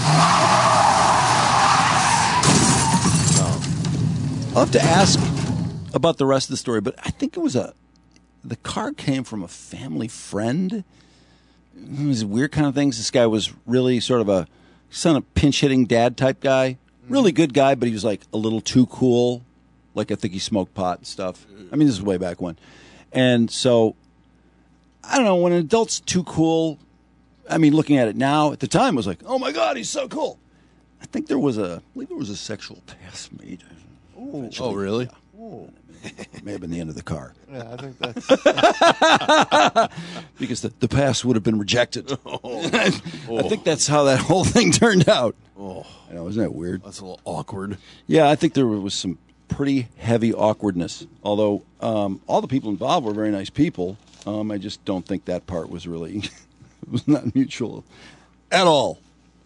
I'll have to ask about the rest of the story, but I think it was a. The car came from a family friend. It was weird kind of things. This guy was really sort of a son of pinch hitting dad type guy. Really good guy, but he was like a little too cool. Like I think he smoked pot and stuff. I mean, this is way back when. And so, I don't know, when an adult's too cool, I mean, looking at it now, at the time, it was like, oh my God, he's so cool. I think there was a, I believe there was a sexual task made. Oh, really? May have been the end of the car. Yeah, I think that's because the, the pass would have been rejected. Oh. I think that's how that whole thing turned out. Oh, I know, isn't that weird? That's a little awkward. Yeah, I think there was some pretty heavy awkwardness. Although um, all the people involved were very nice people, um, I just don't think that part was really it was not mutual at all.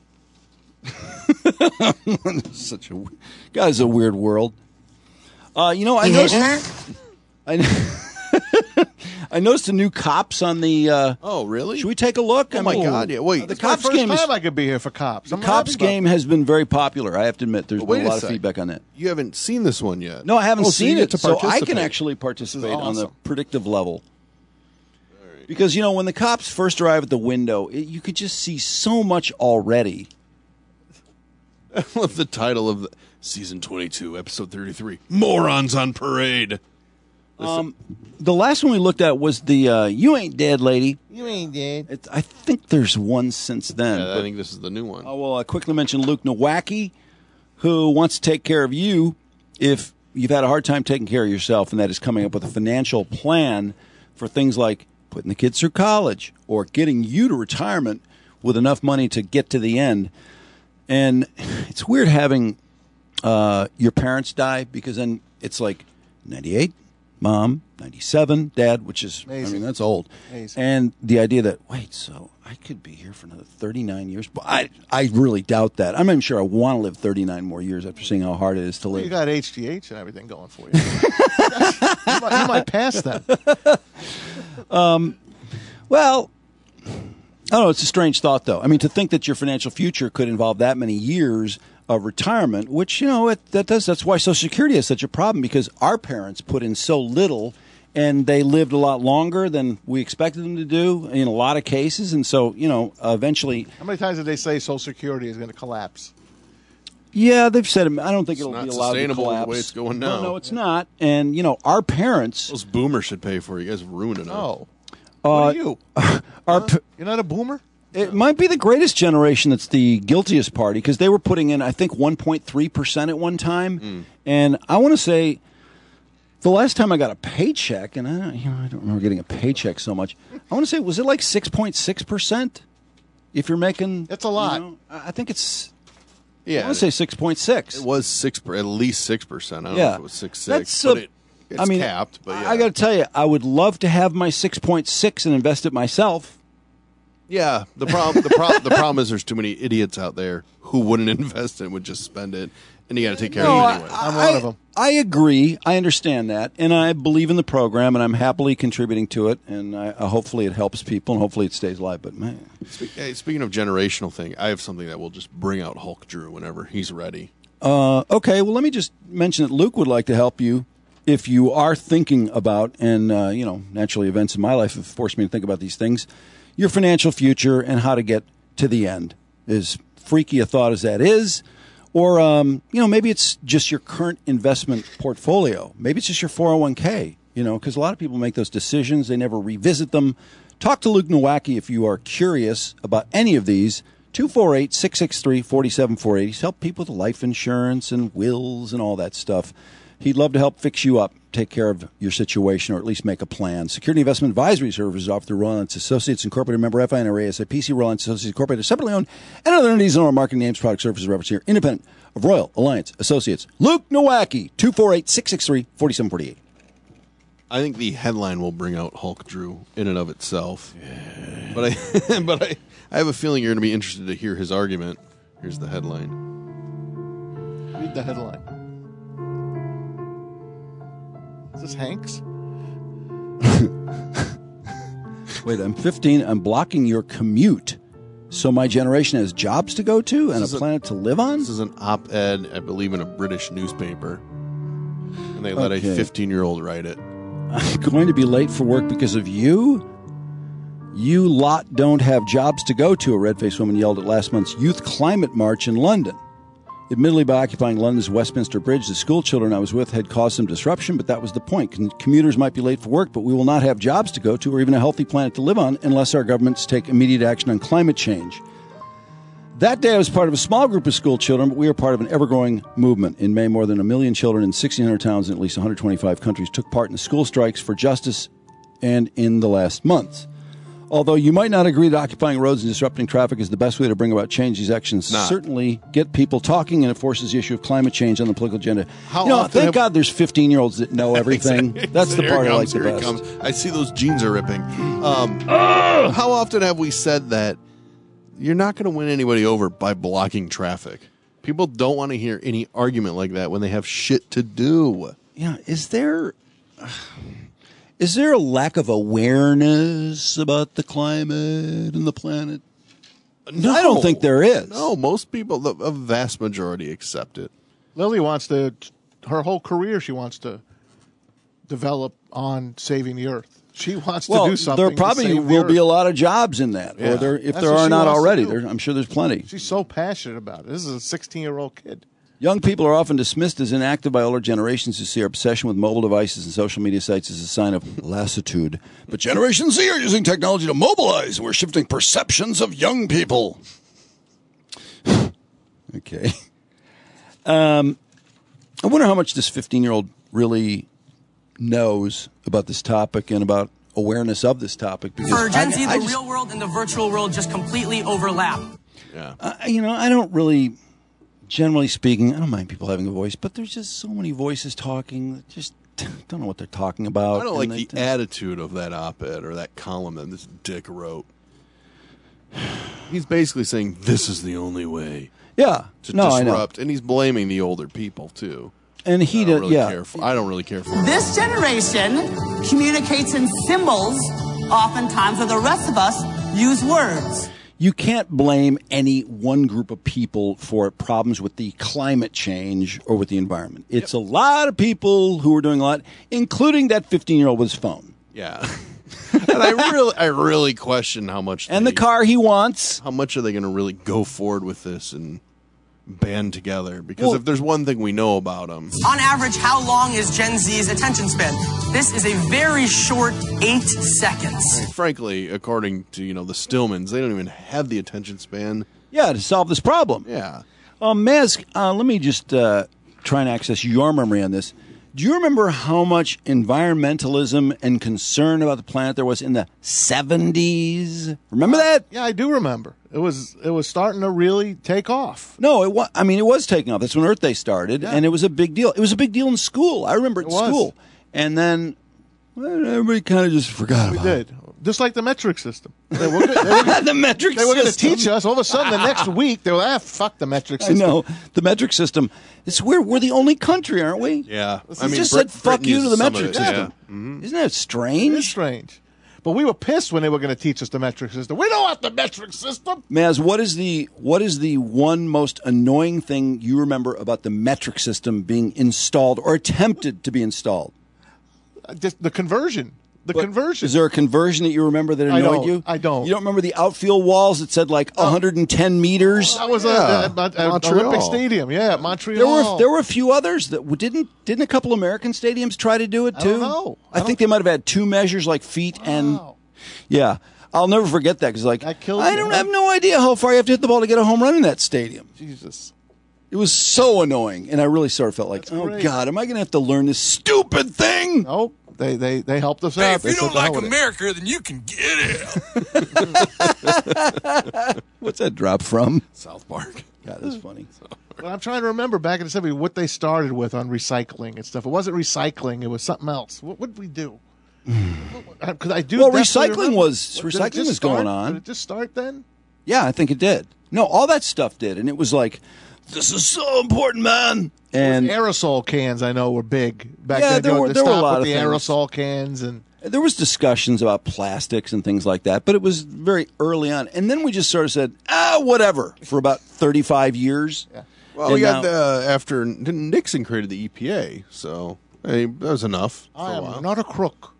Such a God, it's a weird world. Uh, you know, I You noticed. hitting I, I noticed the new cops on the. Uh, oh, really? Should we take a look? Oh I my mean, God! Yeah, wait. The the cops first game time is. I could be here for cops. The I'm cops happy about game has been very popular. I have to admit, there's But wait been a a lot sec. of feedback on that. You haven't seen this one yet. No, I haven't Oh, so you seen get it, to so I can participate. actually participate on the awesome. predictive level. Because, you know, when the cops first arrive at the window, it, you could just see so much already. I love the title of the, season twenty-two, episode thirty-three. Morons on parade. Um, the last one we looked at was the uh, "You Ain't Dead" lady. You ain't dead. It, I think there's one since then. Yeah, I but- think this is the new one. I will uh, quickly mention Luke Nowacki, who wants to take care of you if you've had a hard time taking care of yourself, and that is coming up with a financial plan for things like putting the kids through college or getting you to retirement with enough money to get to the end. And it's weird having uh, your parents die, because then it's like ninety-eight, mom, ninety-seven, dad, which is, Amazing. I mean, that's old. Amazing. And the idea that, wait, so I could be here for another thirty-nine years? But I, I really doubt that. I'm not even sure I want to live thirty-nine more years after seeing how hard it is to Well, live. you got H G H and everything going for you. you, might, you might pass that. Um, well, I don't know. It's a strange thought, though. I mean, to think that your financial future could involve that many years of retirement, which, you know, it, that does. That's why Social Security is such a problem, because our parents put in so little, and they lived a lot longer than we expected them to do in a lot of cases. And so, you know, eventually, How many times did they say Social Security is going to collapse? yeah, they've said. I don't think It's it'll not be allowed to sustainable the collapse way it's going No, now. no, it's not. And you know, our parents. Those boomers should pay for it. You guys have ruined it. No. Uh, What are you? Our p- You're not a boomer? It might be the greatest generation that's the guiltiest party, because they were putting in, I think, one point three percent at one time. Mm. And I want to say the last time I got a paycheck, and I don't, you know, I don't remember getting a paycheck so much. I want to say, was it like six point six percent? If you're making. That's a lot. You know, I I think it's. Yeah, I want to say six point six. It was six, per- at least six percent. I don't know Yeah. if it was six That's six, a- but it, it's I mean, capped. But yeah, I got to tell you, I would love to have my six point six and invest it myself. yeah. The problem, the problem, the problem is there's too many idiots out there who wouldn't invest it, would just spend it, and you got to take care No, of it anyway. I'm one of them. I agree. I understand that, and I believe in the program, and I'm happily contributing to it. And I, uh, hopefully, it helps people, and hopefully, it stays alive. But man, Spe- hey, speaking of generational thing, I have something that will just bring out Hulk Drew whenever he's ready. uh, okay. Well, let me just mention that Luke would like to help you if you are thinking about, and uh, you know, naturally, events in my life have forced me to think about these things. Your financial future and how to get to the end. As freaky a thought as that is. Or, um, you know, maybe it's just your current investment portfolio. Maybe it's just your four oh one k, you know, because a lot of people make those decisions. They never revisit them. Talk to Luke Nowacki if you are curious about any of these. two four eight, six six three, four seven four eight. He's helped people with life insurance and wills and all that stuff. He'd love to help fix you up, take care of your situation, or at least make a plan. Security Investment Advisory Services offered through Royal Alliance Associates Incorporated, member F I N R A, S I P C, Royal Alliance Associates Incorporated, separately owned, and other entities in our marketing names, product services, reference here, independent of Royal Alliance Associates. Luke Nowacki, two four eight, six six three, four seven four eight. I think the headline will bring out Hulk Drew in and of itself. Yeah. But I, but I, I have a feeling you're going to be interested to hear his argument. Here's the headline. Read the headline. Is this Hanks? Wait, I'm fifteen. I'm blocking your commute. So my generation has jobs to go to and a This is planet to live on? This is an op-ed, I believe, in a British newspaper. And they let Okay. a fifteen-year-old write it. I'm going to be late for work because of you? You lot don't have jobs to go to, a red-faced woman yelled at last month's Youth Climate March in London. Admittedly, by occupying London's Westminster Bridge, the school children I was with had caused some disruption, but that was the point. Com- commuters might be late for work, but we will not have jobs to go to or even a healthy planet to live on unless our governments take immediate action on climate change. That day, I was part of a small group of school children, but we are part of an ever-growing movement. In May, more than a million children in sixteen hundred towns in at least one hundred twenty-five countries took part in the school strikes for justice and in the last months. Although you might not agree that occupying roads and disrupting traffic is the best way to bring about change, these actions Not. certainly get people talking, and it forces the issue of climate change on the political agenda. How you know, often thank have- God there's fifteen-year-olds that know everything. Exactly. That's the Here part it I like comes, the here it best. comes. I see those jeans are ripping. Um, how often have we said that you're not going to win anybody over by blocking traffic? People don't want to hear any argument like that when they have shit to do. Yeah, is there is there a lack of awareness about the climate and the planet? No, I don't think there is. No, most people, the, a vast majority, accept it. Lily wants to, her whole career, she wants to develop on saving the earth. She wants Well, to do something. there probably to save will the be a earth. lot of jobs in that, Yeah. or there if That's there what are she not wants to already. do. There, I'm sure there's plenty. She's so passionate about it. This is a sixteen-year-old kid. Young people are often dismissed as inactive by older generations who see our obsession with mobile devices and social media sites as a sign of lassitude. But Generation Z are using technology to mobilize. We're shifting perceptions of young people. Okay. Um, I wonder how much this fifteen-year-old really knows about this topic and about awareness of this topic. Because For Gen I- Z, the I just- real world and the virtual world just completely overlap. Yeah. Uh, you know, I don't really, generally speaking, I don't mind people having a voice, but there's just so many voices talking that just don't know what they're talking about. I don't like and the they- attitude of that op-ed or that column that this dick wrote. He's basically saying this is the only way Yeah. to No, I know. disrupt, and he's blaming the older people too. And he I don't did, really yeah. care for, I don't really care for. This generation communicates in symbols, oftentimes, where the rest of us use words. You can't blame any one group of people for problems with the climate change or with the environment. It's a lot of people who are doing a lot, including that fifteen-year-old with his phone. Yeah. And I really, I really question how much And they- the car he wants. How much are they going to really go forward with this and band together? Because Well- if there's one thing we know about them, On average, how long is Gen Z's attention span? This is a very short eight seconds. frankly, according to you know the Stillmans, they don't even have the attention span. Yeah, to solve this problem. Yeah. Um, Maz, uh, let me just uh, try and access your memory on this. Do you remember how much environmentalism and concern about the planet there was in the seventies? Remember that? Yeah, I do remember. It was it was starting to really take off. No, it was. I mean, it was taking off. That's when Earth Day started, and it was a big deal. It was a big deal in school. I remember at It was. school, and then well, everybody kind of just forgot We about it. did. Just like the metric system. They were, good- they were, The metric They were going to system. teach us. All of a sudden, the next week, they were, ah, fuck the metric I system. know the metric system. It's we're we're the only country, aren't we? Yeah, I just said fuck you to the metric system. Mm-hmm. Isn't that strange? It is strange. But we were pissed when they were going to teach us the metric system. We don't want the metric system. Maz, what is the what is the one most annoying thing you remember about the metric system being installed or attempted to be installed? Uh, Just the conversion. The But conversion. Is there a conversion that you remember that I annoyed don't. you? I don't. You don't remember the outfield walls that said like one hundred ten meters? That was a, Yeah. a, a, a Montreal. Olympic Stadium. Yeah, Montreal. There were there were a few others that didn't didn't a couple American stadiums try to do it I too? don't know. I, think they might have had two measures like feet and yeah. I'll never forget that because like I killed don't me. have no idea how far you have to hit the ball to get a home run in that stadium. Jesus. It was so annoying, and I really sort of felt like, oh great. God, am I going to have to learn this stupid thing? Nope. They they they helped us Hey, out. if They you said, don't "The hell like with it." America, then you can get it. What's that drop from? South Park. God, that's funny. But I'm trying to remember back in the seventies what they started with on recycling and stuff. It wasn't recycling; it was something else. What what did we do? Because I do. Well, definitely recycling remember. was- Did it recycling just was start? going on. Did it just start then? Yeah, I think it did. No, all that stuff did, and it was like, this is so important, man. And aerosol cans, I know, were big back Yeah, then. there you know, were- to there were a stop lot with of the things. aerosol cans and. there was discussions about plastics and things like that, but it was very early on. And then we just sort of said, ah, whatever, for about thirty-five years. Yeah. Well, And we got now- the after Nixon created the E P A, so hey, that was enough. For I a am while. not a crook.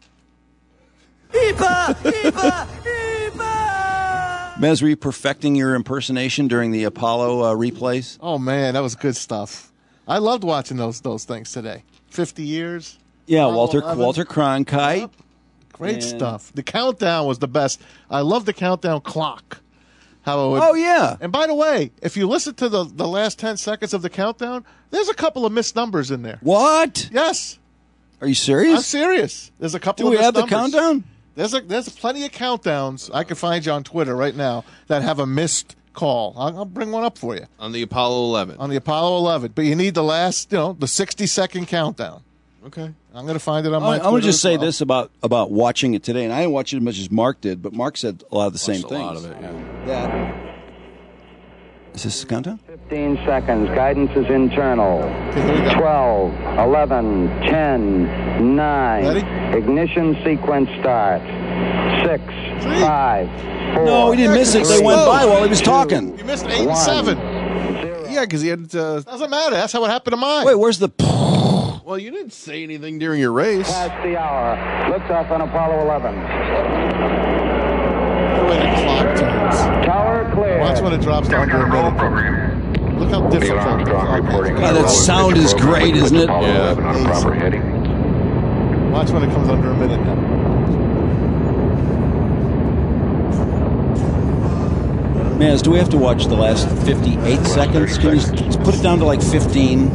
Mez, were you perfecting your impersonation during the Apollo uh, replays? Oh man, that was good stuff. I loved watching those those things today. Fifty years. Yeah, Apollo Walter eleven. Walter Cronkite. Great And- stuff. The countdown was the best. I love the countdown clock. How it would, Oh, yeah. And by the way, if you listen to the, the last ten seconds of the countdown, there's a couple of missed numbers in there. What? Yes. Are you serious? I'm serious. There's a couple Do of we missed have the numbers. countdown? There's a, there's plenty of countdowns. I can find you on Twitter right now that have a missed call. I'll, I'll bring one up for you. On the Apollo eleven. On the Apollo eleven. But you need the last, you know, the sixty second countdown. Okay. I'm going to find it on I'm, my I'm Twitter going to just as say well. this about, about watching it today, and I didn't watch it as much as Mark did, but Mark said a lot of the same Watched a things. lot of it, yeah. That. Is this the countdown? fifteen seconds. Guidance is internal. twelve, eleven, ten, nine. Ready? Ignition sequence starts. six, five, four. No, he didn't miss it. They went by while he was talking. You missed eight One. and seven. Yeah, because he had to. Doesn't matter. That's how it happened to mine. Wait, where's the... Well, you didn't say anything during your race. Past the hour. Liftoff on Apollo eleven. The way the clock turns. Tower clear. Watch when it drops to under a minute. Look how difficult. God, that sound is great, isn't it? Yeah. Watch when it comes under a minute now. Maz, do we have to watch the last fifty-eight seconds? Can you put it down to like fifteen?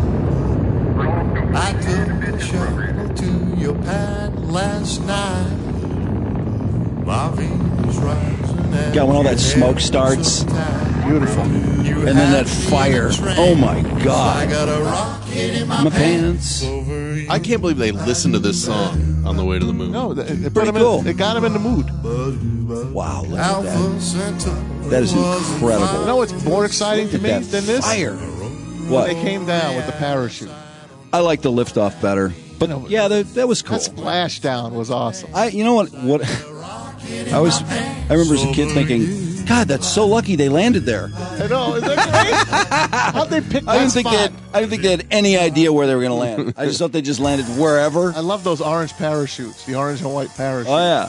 I took a shuttle to your pad last night. My veins rising and Got when all that smoke starts. Beautiful. And then that fire. Oh my God. My pants. I can't believe they listened to this song on the way to the moon. No, it, it, put Pretty him cool. in, it got him in the mood. Wow, look at that. That is incredible. You know what's more exciting to Look me at that than this? fire. When What? they came down with the parachute. I like the liftoff better. But yeah, that, that was cool. That splashdown was awesome. I, you know what? What I was, I remember as a kid thinking, God, that's so lucky they landed there. I know, isn't that great? How'd they pick I that didn't think they spot? had, I didn't think they had any idea where they were going to land. I just thought they just landed wherever. I love those orange parachutes, the orange and white parachutes. Oh yeah.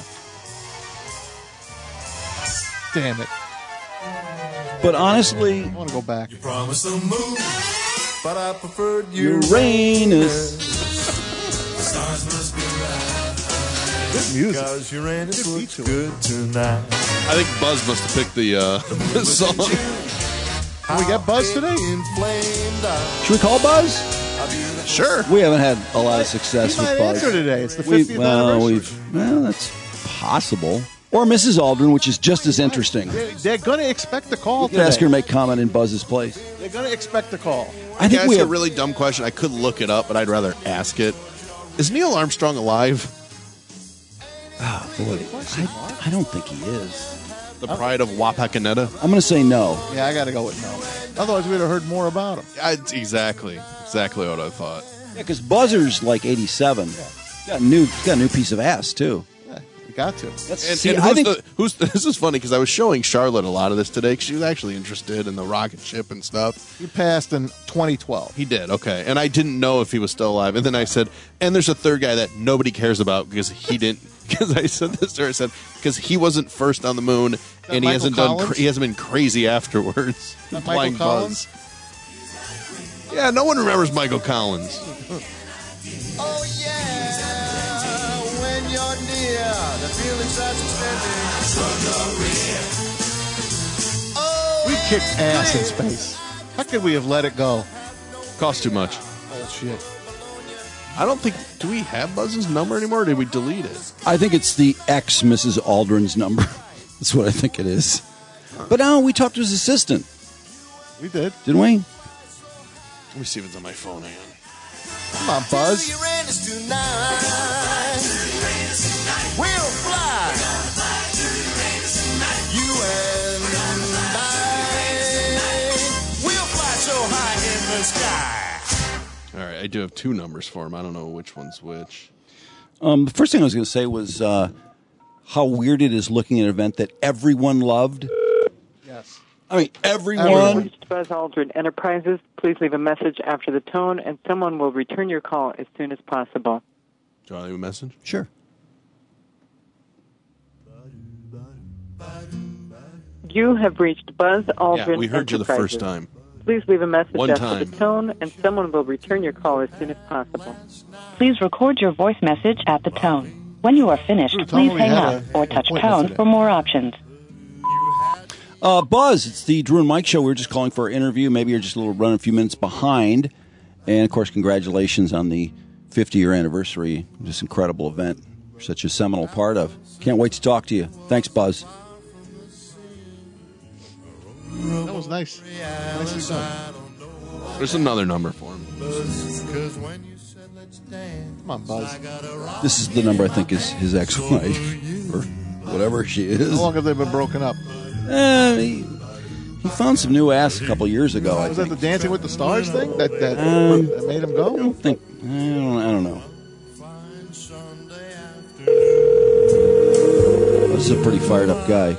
Damn it. But honestly, I want to go back. You promised the moon, but I preferred Uranus. Uranus. Stars must be right. Good music. Because Uranus looks good tonight. I think Buzz must have picked the, uh, the song. Can we get Buzz today? Should we call Buzz? Sure. We haven't had a lot of success He with might Buzz. answer today. It's the We've- fiftieth well, anniversary. we've, well, that's possible. Or Missus Aldrin, which is just as interesting. They're, they're going to expect the call You could today. ask her to make comment in Buzz's place. They're going to expect the call. I think ask we a have, really dumb question. I could look it up, but I'd rather ask it. Is Neil Armstrong alive? oh, boy, I, I don't think he is. The pride of Wapakoneta? I'm going to say no. Yeah, I got to go with no. Otherwise, we'd have heard more about him. I, exactly. Exactly what I thought. Yeah, because Buzzer's like eighty-seven. Got a new, got a new piece of ass too. Yeah, you got to. That's And, see, and I who's think the, who's this is funny because I was showing Charlotte a lot of this today because she was actually interested in the rocket ship and stuff. He passed in twenty twelve. He did, okay. And I didn't know if he was still alive. And then I said, and there's a third guy that nobody cares about because he didn't. Because I said this to her, I said because he wasn't first on the moon and he Michael hasn't done. Collins? Cra- he hasn't been crazy afterwards. That Flying Michael Collins? Buzz. Yeah, no one remembers Michael Collins. Oh yeah, when you're near, the feeling starts extending. Oh, We kicked ass in space. How could we have let it go? Cost too much. Bullshit. I don't think. Do we have Buzz's number anymore? Or did we delete it? I think it's the ex Missus Aldrin's number. That's what I think it is. But now we talked to his assistant, We did. didn't we? Let me see if it's on my phone. Hang on. Come on, Buzz. Uranus tonight. We'll fly. You and I. We'll fly so high in the sky. All right, I do have two numbers for him. I don't know which one's which. Um, the first thing I was going to say was uh, how weird it is looking at an event that everyone loved. Yes. I mean, everyone. Everyone. Buzz Aldrin Enterprises. Please leave a message after the tone, and someone will return your call as soon as possible. Do you want to leave a message? Sure. You have reached Buzz Aldrin Yeah, we heard you the Enterprises. first time. Please leave a message One after time. the tone, and someone will return your call as soon as possible. Please record your voice message at the tone. When you are finished, Ooh, please Tom, we hang had up a or touch appointment pound today. for more options. Uh, Buzz, it's the Drew and Mike show. We were just calling for our interview. Maybe you're just a little run a few minutes behind. And, of course, congratulations on the fifty-year anniversary of this incredible event. You're such a seminal part of. Can't wait to talk to you. Thanks, Buzz. That was nice. Nicely done. There's another number for him. Come on, Buzz. This is the number I think is his ex-wife, or whatever she is. How long have they been broken up? Uh, he, he found some new ass a couple years ago, I Was think. that the Dancing with the Stars thing that, that, Um, that made him go? I don't think, I don't, I don't know. This is a pretty fired up guy.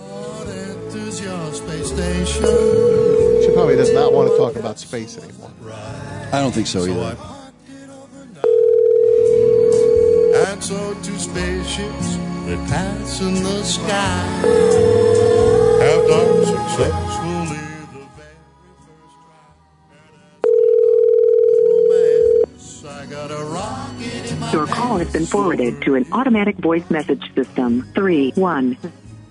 She probably does not want to talk about space anymore. I don't think so either. And so two spaceships that pass in the sky have done successfully the very first try. I got a rocket in my Your call has been forwarded to an automatic voice message system. Three one.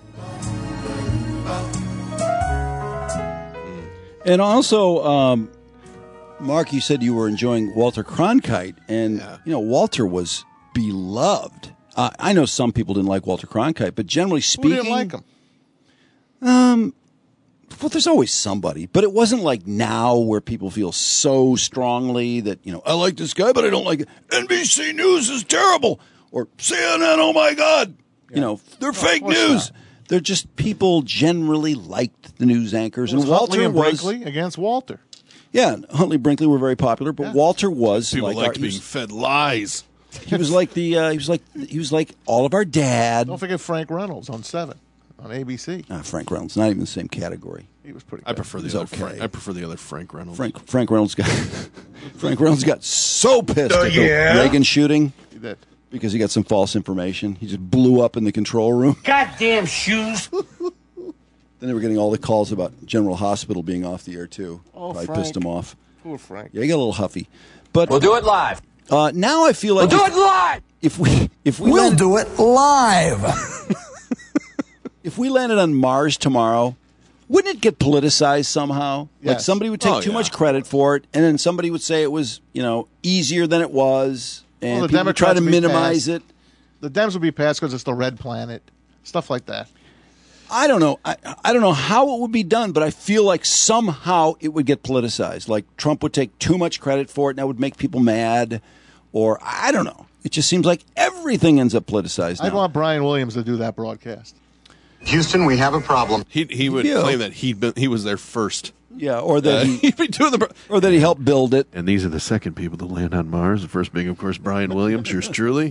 And also, um, Mark, you said you were enjoying Walter Cronkite, and you know Walter was beloved. Uh, I know some people didn't like Walter Cronkite, but generally speaking, Who didn't like him? Um, well, there's always somebody, but it wasn't like now where people feel so strongly that you know I like this guy, but I don't like it. N B C News is terrible, or C N N. Oh my God, yeah. you know they're no, fake news. Not. They're just people generally liked the news anchors, and Walter Huntley and was Brinkley against Walter. Yeah, Huntley Brinkley were very popular, but yeah. Walter was people like liked our, being was, fed lies. He was like the uh, he was like he was like all of our dad. Don't forget Frank Reynolds on Seven on A B C. Uh, Frank Reynolds, not even the same category. He was pretty. Good. I prefer the other. Okay. Frank, I prefer the other Frank Reynolds. Frank Frank Reynolds got Frank Reynolds got so pissed oh, at yeah? the Reagan shooting. He did. Because he got some false information. He just blew up in the control room. Goddamn shoes. Then they were getting all the calls about General Hospital being off the air, too. Oh, Probably Frank. pissed him off. Poor Frank. Yeah, he got a little huffy. But We'll do it live. Uh, now I feel like... We'll if, do it live! If we, if we We'll landed, do it live. if we landed on Mars tomorrow, wouldn't it get politicized somehow? Yes. Like somebody would take Oh, too yeah. much credit for it, and then somebody would say it was, you know, easier than it was, and Well, the people would try to Democrats would be minimize passed. it. The Dems would be passed because it's the red planet, stuff like that. I don't know. I, I don't know how it would be done, but I feel like somehow it would get politicized. Like Trump would take too much credit for it, and that would make people mad. Or I don't know. It just seems like everything ends up politicized I'd now. want Brian Williams to do that broadcast. Houston, we have a problem. He he would Yeah. claim that he'd been he was there first. Yeah, or that Uh, he, he'd be doing the. Bro- or that he helped build it. and these are the second people to land on Mars. The first being, of course, Brian Williams. Yours truly.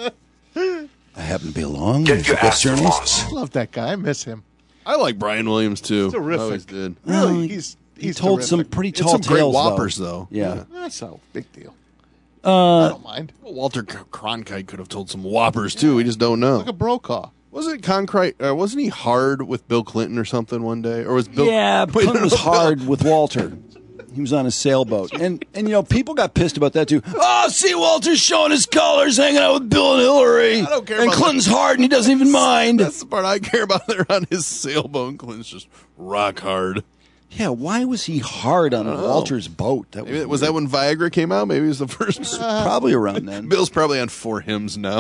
I happen to be along. Get your ass to Moss. I love that guy. I miss him. I like Brian Williams too. Terrific. I always did. Really, Well, he's He he's told terrific. some pretty It's tall some great tales, whoppers, though. though. Yeah. That's a big deal. Uh, I don't mind. Well, Walter C- Cronkite could have told some whoppers too. We just don't know. Look at Brokaw. Wasn't Cronkite? Uh, wasn't he hard with Bill Clinton or something one day? Or was Bill? yeah, Wait, Clinton was no, Bill- hard with Walter. He was on a sailboat. And, and you know, people got pissed about that, too. Oh, see, Walter's showing his colors, hanging out with Bill and Hillary. I don't care And about Clinton's that. hard, and he doesn't even mind. That's the part I care about. They're on his sailboat. And Clinton's just rock hard. Yeah, why was he hard on know. Walter's boat? That Maybe, was, was that when Viagra came out? Maybe it was the first. probably around then. Bill's probably on four hymns now.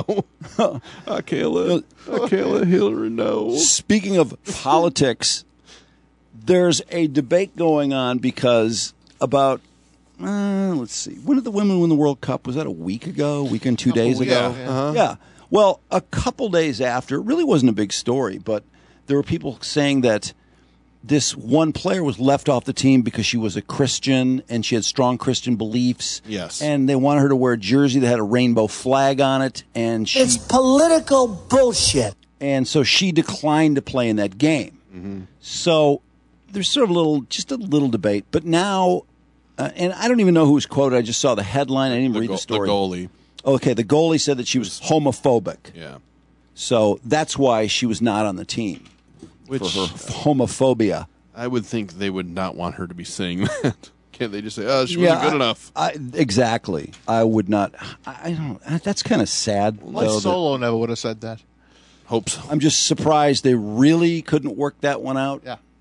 Akela, Akela, Hillary, no. Speaking of politics, there's a debate going on because about, uh, let's see, when did the women win the World Cup? Was that a week ago? A week and two days weeks, ago? yeah. Uh-huh. Yeah. Well, a couple days after, it really wasn't a big story, but there were people saying that this one player was left off the team because she was a Christian and she had strong Christian beliefs. Yes. And they wanted her to wear a jersey that had a rainbow flag on it. And she, It's political bullshit. and so she declined to play in that game. Mm-hmm. So there's sort of a little, just a little debate. But now, uh, and I don't even know who was quoted. I just saw the headline. I didn't even The, read go- the story. the goalie. Okay, the goalie said that she was homophobic. Yeah. So that's why she was not on the team. Which for her homophobia. I would think they would not want her to be saying that. Can't they just say, oh, she wasn't good I, enough? I, exactly. I would not. I, I don't. That's kind of sad. Mike though, that- Solo never would have said that. Hope so. I'm just surprised they really couldn't work that one out. Yeah.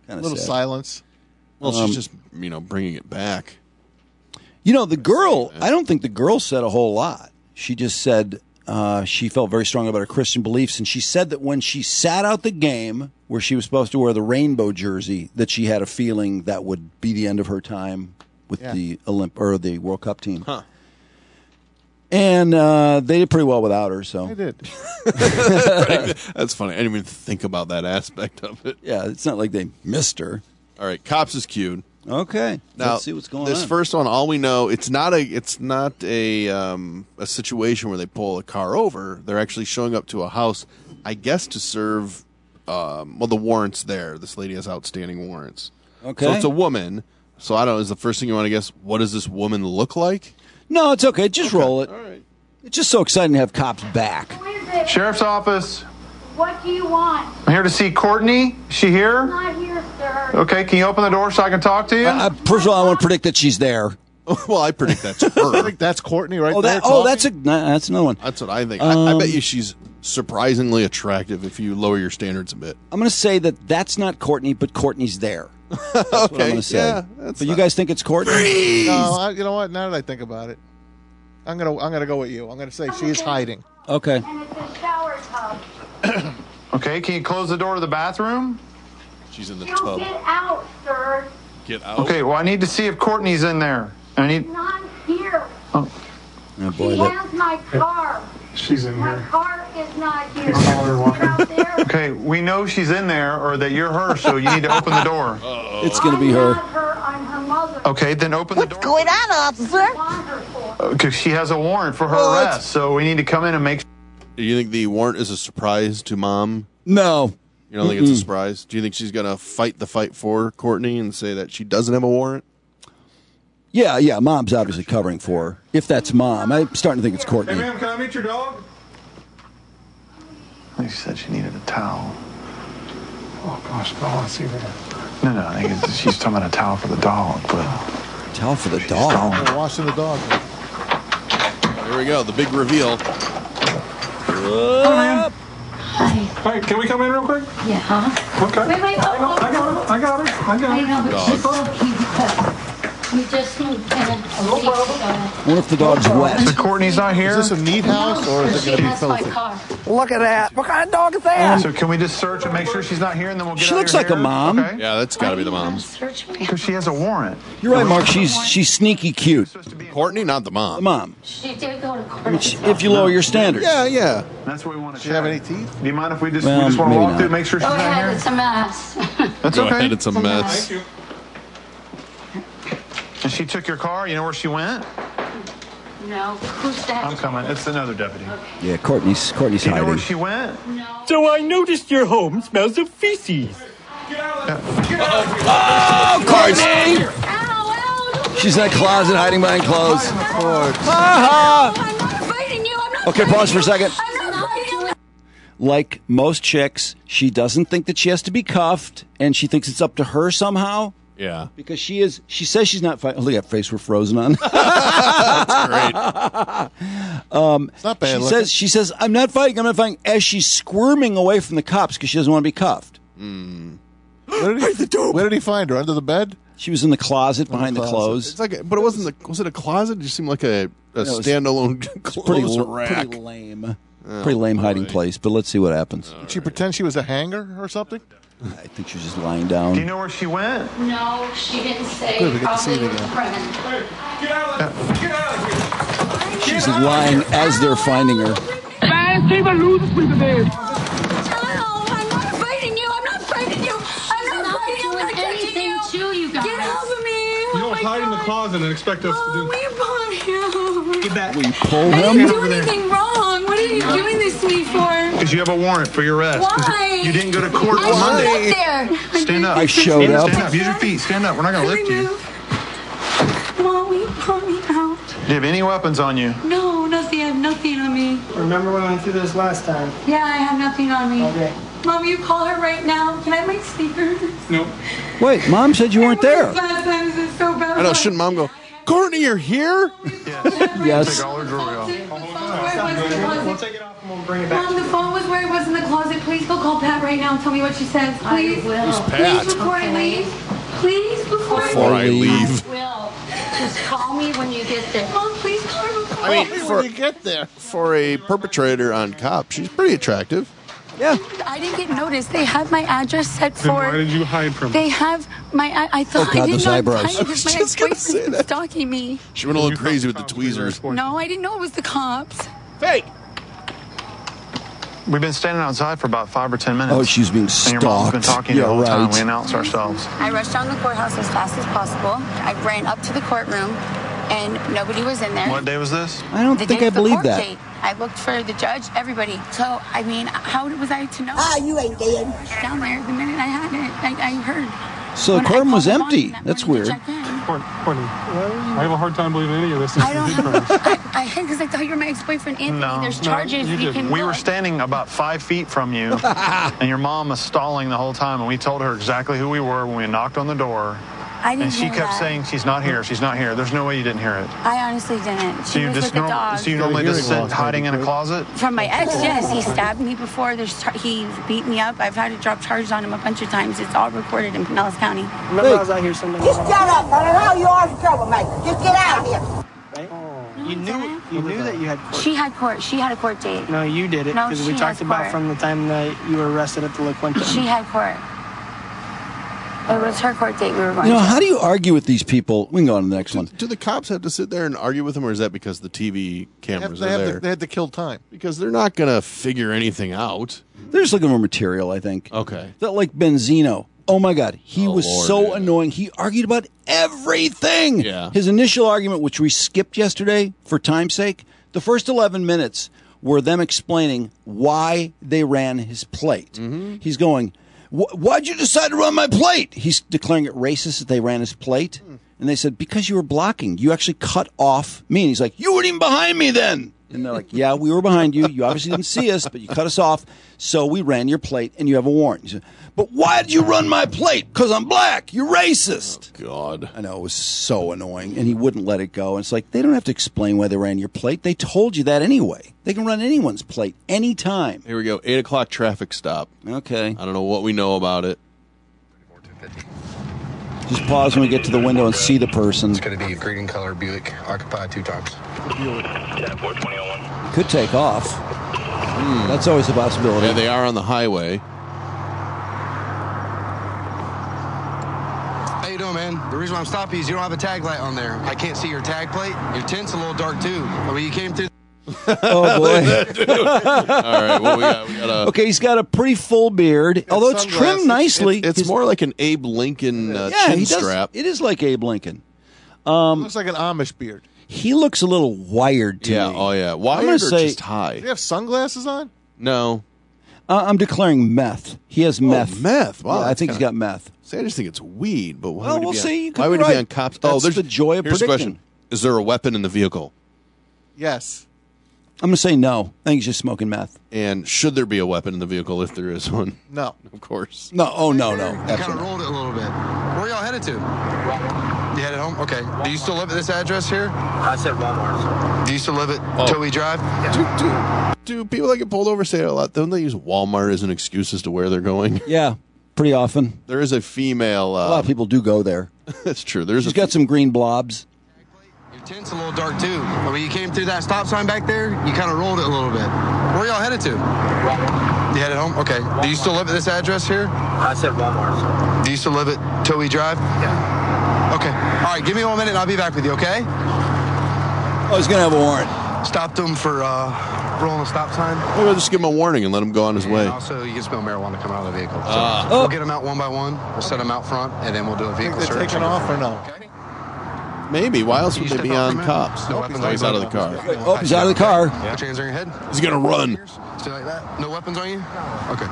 A little silence. Well, Um, she's just, you know, bringing it back. You know, the girl, I don't think the girl said a whole lot. She just said uh, she felt very strong about her Christian beliefs. And she said that when she sat out the game where she was supposed to wear the rainbow jersey, that she had a feeling that would be the end of her time with Yeah. the Olymp or the World Cup team. Huh. And uh, they did pretty well without her. So I did. That's funny. I didn't even think about that aspect of it. Yeah, it's not like they missed her. All right, cops is cued. Okay, Now, let's see what's going this on. first one, all we know, it's not a, it's not a, um, a situation where they pull a car over. They're actually showing up to a house, I guess, to serve. Um, well, the warrants there. This lady has outstanding warrants. Okay. So it's a woman. So I don't know. Is the first thing you want to guess? What does this woman look like? No, it's okay. Just roll it. All right. It's just so exciting to have cops back. Sheriff's office. What do you want? I'm here to see Courtney. Is she here? Not here, sir. Okay, can you open the door so I can talk to you? Uh, first of all, I want to predict that she's there. Well, I predict that's her. I think that's Courtney right Oh, there. that, oh, talking. that's a nah, that's another one. That's what I think. I, I Um, bet you she's surprisingly attractive if you lower your standards a bit. I'm going to say that that's not Courtney, but Courtney's there. That's what I'm Okay, going to say. yeah, but that's you not- guys think it's Courtney? No, I, you know what? Now that I think about it, I'm gonna I'm gonna go with you. I'm gonna say she's hiding. Okay. And it's a shower tub. Okay, can you close the door to the bathroom? She's in the You tub. get out, sir. Get out. Okay, well, I need to see if Courtney's in there. I need. Not here. Oh boy, She that, has my car. She's in My car is not here. Get out there. Okay, we know she's in there or that you're her, so you need to open the door. it's going to be I'm her. not her. I'm her mother. Okay, then open the door. going on, officer? I want her for. Because she has a warrant for her What? arrest, so we need to come in and make. Do you think the warrant is a surprise to mom? No. You don't think it's a surprise? Do you think she's going to fight the fight for Courtney and say that she doesn't have a warrant? Yeah, yeah. Mom's obviously covering for her. If that's mom, I'm starting to think it's Courtney. Hey, ma'am, can I meet your dog? I think she said she needed a towel. Oh, gosh, no, I see that. No, no, I think it's, she's talking about a towel for the dog, but. Towel for the dog. We're washing the dog. There we go. The big reveal. Up. Hey, can we come in real quick? Yeah, huh? Okay. Wait, wait, oh, oh, I got it. I got it. I got I it. know, but Dog. she's okay. We just moved in. No problem. I wonder if the dog's wet. So Courtney's not here? Is this a neat house or is it She gonna be has my filthy? car. Look at that. What kind of dog is that? So can we just search and make sure she's not here, and then we'll get She out looks your like a hair? mom. Okay. Yeah, that's got to be the mom. Search me. Because she has a warrant. You're right, Mark. She's she's sneaky cute. Courtney, not the mom. The mom. She did go to court. I mean, she- if you lower your standards. Yeah, yeah. That's what we want to Does she have any teeth? Do you mind if we just, Well, we just want to maybe walk not. through and make sure she's Go not ahead, here? it's a mess. That's Go okay. ahead. It's a mess. Thank you. And she took your car? You know where she went? No. Who's that? I'm coming. It's another deputy. Yeah, Courtney's Courtney's Do you know where hiding. she went? So I noticed your home smells of feces. Oh, Courtney! She's in a closet hiding behind clothes. Ha I'm not fighting you. I'm not ha! Okay, pause for a second. I'm not fighting you. Like most chicks, she doesn't think that she has to be cuffed, and she thinks it's up to her somehow. Yeah. Because she is, she says she's not fighting. Oh, look at that face we're frozen on. That's great. Um, It's not bad she looking. says, she says, I'm not fighting, I'm not fighting, as she's squirming away from the cops because she doesn't want to be cuffed. Where did, he, where did he find her? Under the bed? She was in the closet behind the, closet. clothes. It's like, a, but it wasn't the. Was it a closet? It just seemed like a, a it was- standalone Pretty, clothes l- rack. pretty lame. Oh, pretty lame hiding boy. place, but let's see what happens. Did she pretend she was a hanger or something? I think she's just lying Do you down. know where she went? No, she didn't say. Good, we get to see it Probably with again. a friend. Get out of Get out of here. She's lying as they're finding her. Man, keep a loose with the bed. No, I'm not fighting you. I'm not fighting you. I'm not fighting you. I'm not touching you. To you guys. Get off of me. You don't hide in the closet and expect us to do. We bought him. Get back. Will you pull I him? didn't do anything wrong. What are you doing this to me for? Because you have a warrant for your arrest. 'Cause Why? You didn't go to court I on Monday. slept there. Stand up. I showed up. Stand up. Use your feet. Stand up. We're not going to lift you. Mom, will you pull me out? Do you have any weapons on you? No, nothing. I have nothing on me. Remember when I went through this last time? Yeah, I have nothing on me. Okay. Mom, you call her right now. Can I have my speaker? No. Wait, Mom said you weren't there. Last time this is so bad. I know. Shouldn't mom go? Courtney, you're here? Yeah, Yes. Take all her jewelry off. We'll take it off and we'll bring it back. Mom, the phone was where it was in the closet. Please go call Pat right now and tell me what she says. Please. I will. Who's Pat? Please, before I leave. Please, before I Before I leave. I will. Just call me when you get there. Mom, please call her before I mean, When for, you get there. for a perpetrator on cop, she's pretty attractive. Yeah. I didn't get noticed. They have my address set Then why for. did you hide from They have my. I, I thought Oh, God, I did those not eyebrows. hide I because was my just gonna say ex-boyfriend was that. stalking me. She went a little crazy with the tweezers. No, I didn't know it was the cops. Fake. We've been standing outside for about five or ten minutes. Oh, she's being And your mom's been stalked. talking Yeah, the whole time. right. We announced ourselves. I rushed down the courthouse as fast as possible. I ran up to the courtroom, and nobody was in there. What day was this? I don't The think day I of the believe court that. date. I looked for the judge, everybody. So, I mean, how was I to know? Ah, you ain't dead. Down there, the minute I had it, I, I heard. So the When I courtroom was called the empty. bond that That's morning to weird. check in. Courtney, I have a hard time believing any of this. I don't have. I, I hid because I thought you were my ex-boyfriend, Anthony. No, There's no, charges. you you didn't. can We look. were standing about five feet from you, and your mom was stalling the whole time, and we told her exactly who we were when we knocked on the door. I didn't And she hear kept that. saying, she's not here, she's not here. There's no way you didn't hear it. I honestly didn't. So She you was just with the norm- dog. so you normally Hearing just sit loss, hiding in a maybe. closet? From my ex, yes, he stabbed me before. There's char- he beat me up. I've had to drop charges on him a bunch of times. It's all recorded in Pinellas County. Remember I was out here Sunday Just morning? shut up, brother. Now you are a troublemaker. Just get out of here. Right? You knew you knew that you had court. She had court. She had a court date. No, you did it No, because we she talked has about court. from the time that you were arrested at the La Quinta. She had court. It was her court date we were going You know, to. how do you argue with these people? We can go on to the next one. Do the cops have to sit there and argue with them, or is that because the T V They, have, cameras they, are have there? to, they had to kill time. Because they're not going to figure anything out. They're just looking for material, I think. Okay. That like Benzino. Oh my God, he Oh, was Lord, so yeah. annoying. He argued about everything. Yeah. His initial argument, which we skipped yesterday for time's sake, the first eleven minutes were them explaining why they ran his plate. Mm-hmm. He's going, "Wh- why'd you decide to run my plate? He's declaring it racist that they ran his plate. Hmm. And they said, because you were blocking. You actually cut off me. And he's like, you weren't even behind me then. And they're like, yeah, we were behind you. You obviously didn't see us, but you cut us off. So we ran your plate and you have a warrant. He said, but why did you run my plate? Because I'm black. You're racist. God. I know, it was so annoying. And he wouldn't let it go. And it's like, they don't have to explain why they ran your plate. They told you that anyway. They can run anyone's plate anytime. Here we go. eight o'clock traffic stop. Okay. I don't know what we know about it. Just pause when we get to the window and see the person. It's going to be a green color Buick, occupied two times. Could take off. Hmm, that's always a possibility. Yeah, they are on the highway. How you doing, man? The reason why I'm stopping you is you don't have a tag light on there. I can't see your tag plate. Your tint's a little dark, too. I mean, you came through... Oh, boy. All right, what we got? We got a... Okay, he's got a pretty full beard, although it's sunglasses. trimmed nicely. It- it's His- more like an Abe Lincoln uh, yeah, chin he does. strap. It is like Abe Lincoln. Um, Looks like an Amish beard. He looks a little wired to Yeah, me. oh yeah. I'm Wired gonna or say- just high? Does he have sunglasses on? No. Uh, I'm declaring meth. He has meth. Oh, meth. Wow, Yeah, I that's think he's kinda- got meth. See, I just think it's weed, but why Well, would he we'll be see. on, You could why be would he right. be on cops? That's oh, there's the joy of here's the prediction. question. Is there a weapon in the vehicle? Yes. I'm going to say no. I think he's just smoking meth. And should there be a weapon in the vehicle if there is one? No. Of course. No. Oh, no, no. You kind of Absolutely. rolled it a little bit. Where y'all headed to? You headed home? Okay. Do you still live at this address here? I said Walmart. Do you still live at Oh. Towie Drive? Do, do, do people that get pulled over say it a lot? Don't they use Walmart as an excuse as to where they're going? Yeah, pretty often. There is a female. Uh, A lot of people do go there. That's true. There's He's a got some green blobs. Your tint's a little dark, too. I mean, you came through that stop sign back there, you kind of rolled it a little bit. Where y'all headed to? You headed home? Okay. Do you still live at this address here? I said Walmart. Do you still live at Towie Drive? Yeah. Okay. All right, give me one minute and I'll be back with you, okay? Oh, he's going to have a warrant. Stopped him for uh, rolling a stop sign. Maybe I'll just give him a warning and let him go on his And way. also, you can smell marijuana coming out of the vehicle. So Ah. We'll get them out one by one. We'll set them out front, and then we'll do a Think vehicle they're search. taking off or no? Maybe. Why else Can would you they step be out on for a minute? cops? No Oh, weapons he's on out you. of the car. Oh, he's out of the car. Put your hands on your head. He's going to run. Stay like that. No weapons on you? Okay.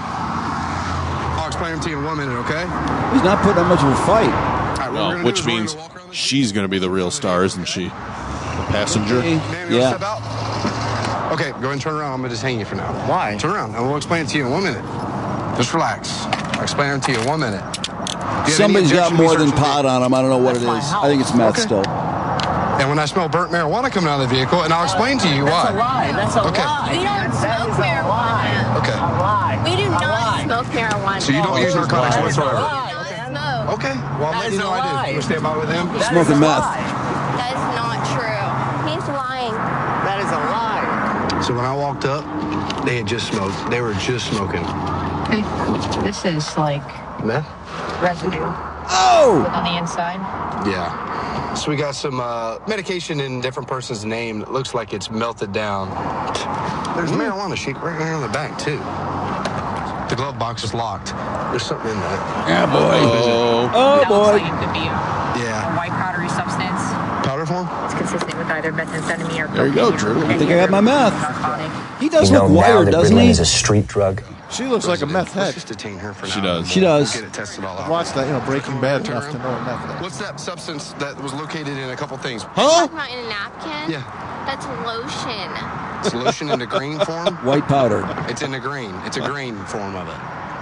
I'll explain them to you in one minute, okay? He's not putting up much of a fight. All right, what we're No, gonna which do is we're means gonna walk around the- she's going to be the real star, isn't she? The passenger. Ma'am, you Yeah. wanna step out? Okay, go ahead and turn around. I'm going to just hang you for now. Why? Turn around, and we'll explain it to you in one minute. Just relax. I'll explain them to you in one minute. Do you have any Somebody's got objection more to than searching pot on him. I don't know what it is. I think it's meth Okay. still. And when I smell burnt marijuana coming out of the vehicle, and I'll explain to you why. That's a lie. That's a okay. lie. We don't smoke marijuana. Okay. We do not smoke marijuana. So you don't use narcotics We whatsoever? do not smoke. Okay. Well, I'll let you know I do. You stand by with him? Smoking meth. That is not true. He's lying. That is a lie. So when I walked up, they had just smoked. They were just smoking. Okay. This is like Meth? residue Oh! on the inside. Yeah. So we got some uh, medication in different person's name. It looks like it's melted down. There's marijuana sheet right here on the back, too. The glove box is locked. There's something in that. Yeah, boy. Oh, oh that boy. looks like it could be a, yeah. a white powdery substance. Powder form? It's consistent with either methamphetamine or There you go, cocaine or Drew. I any think I got other my meth. narcotic. He does You know look now wired, that doesn't Ritalin he? is a street drug. She looks like a meth head. Let's just detain her for now. She does. She does. We'll get it tested all I've out. watched that, you know, Breaking Bad enough to know a meth head. What's that substance that was located in a couple things? Huh? Talking about in a napkin? Yeah. That's lotion. It's lotion in the green form? White powder. It's in the green. It's a green form of it.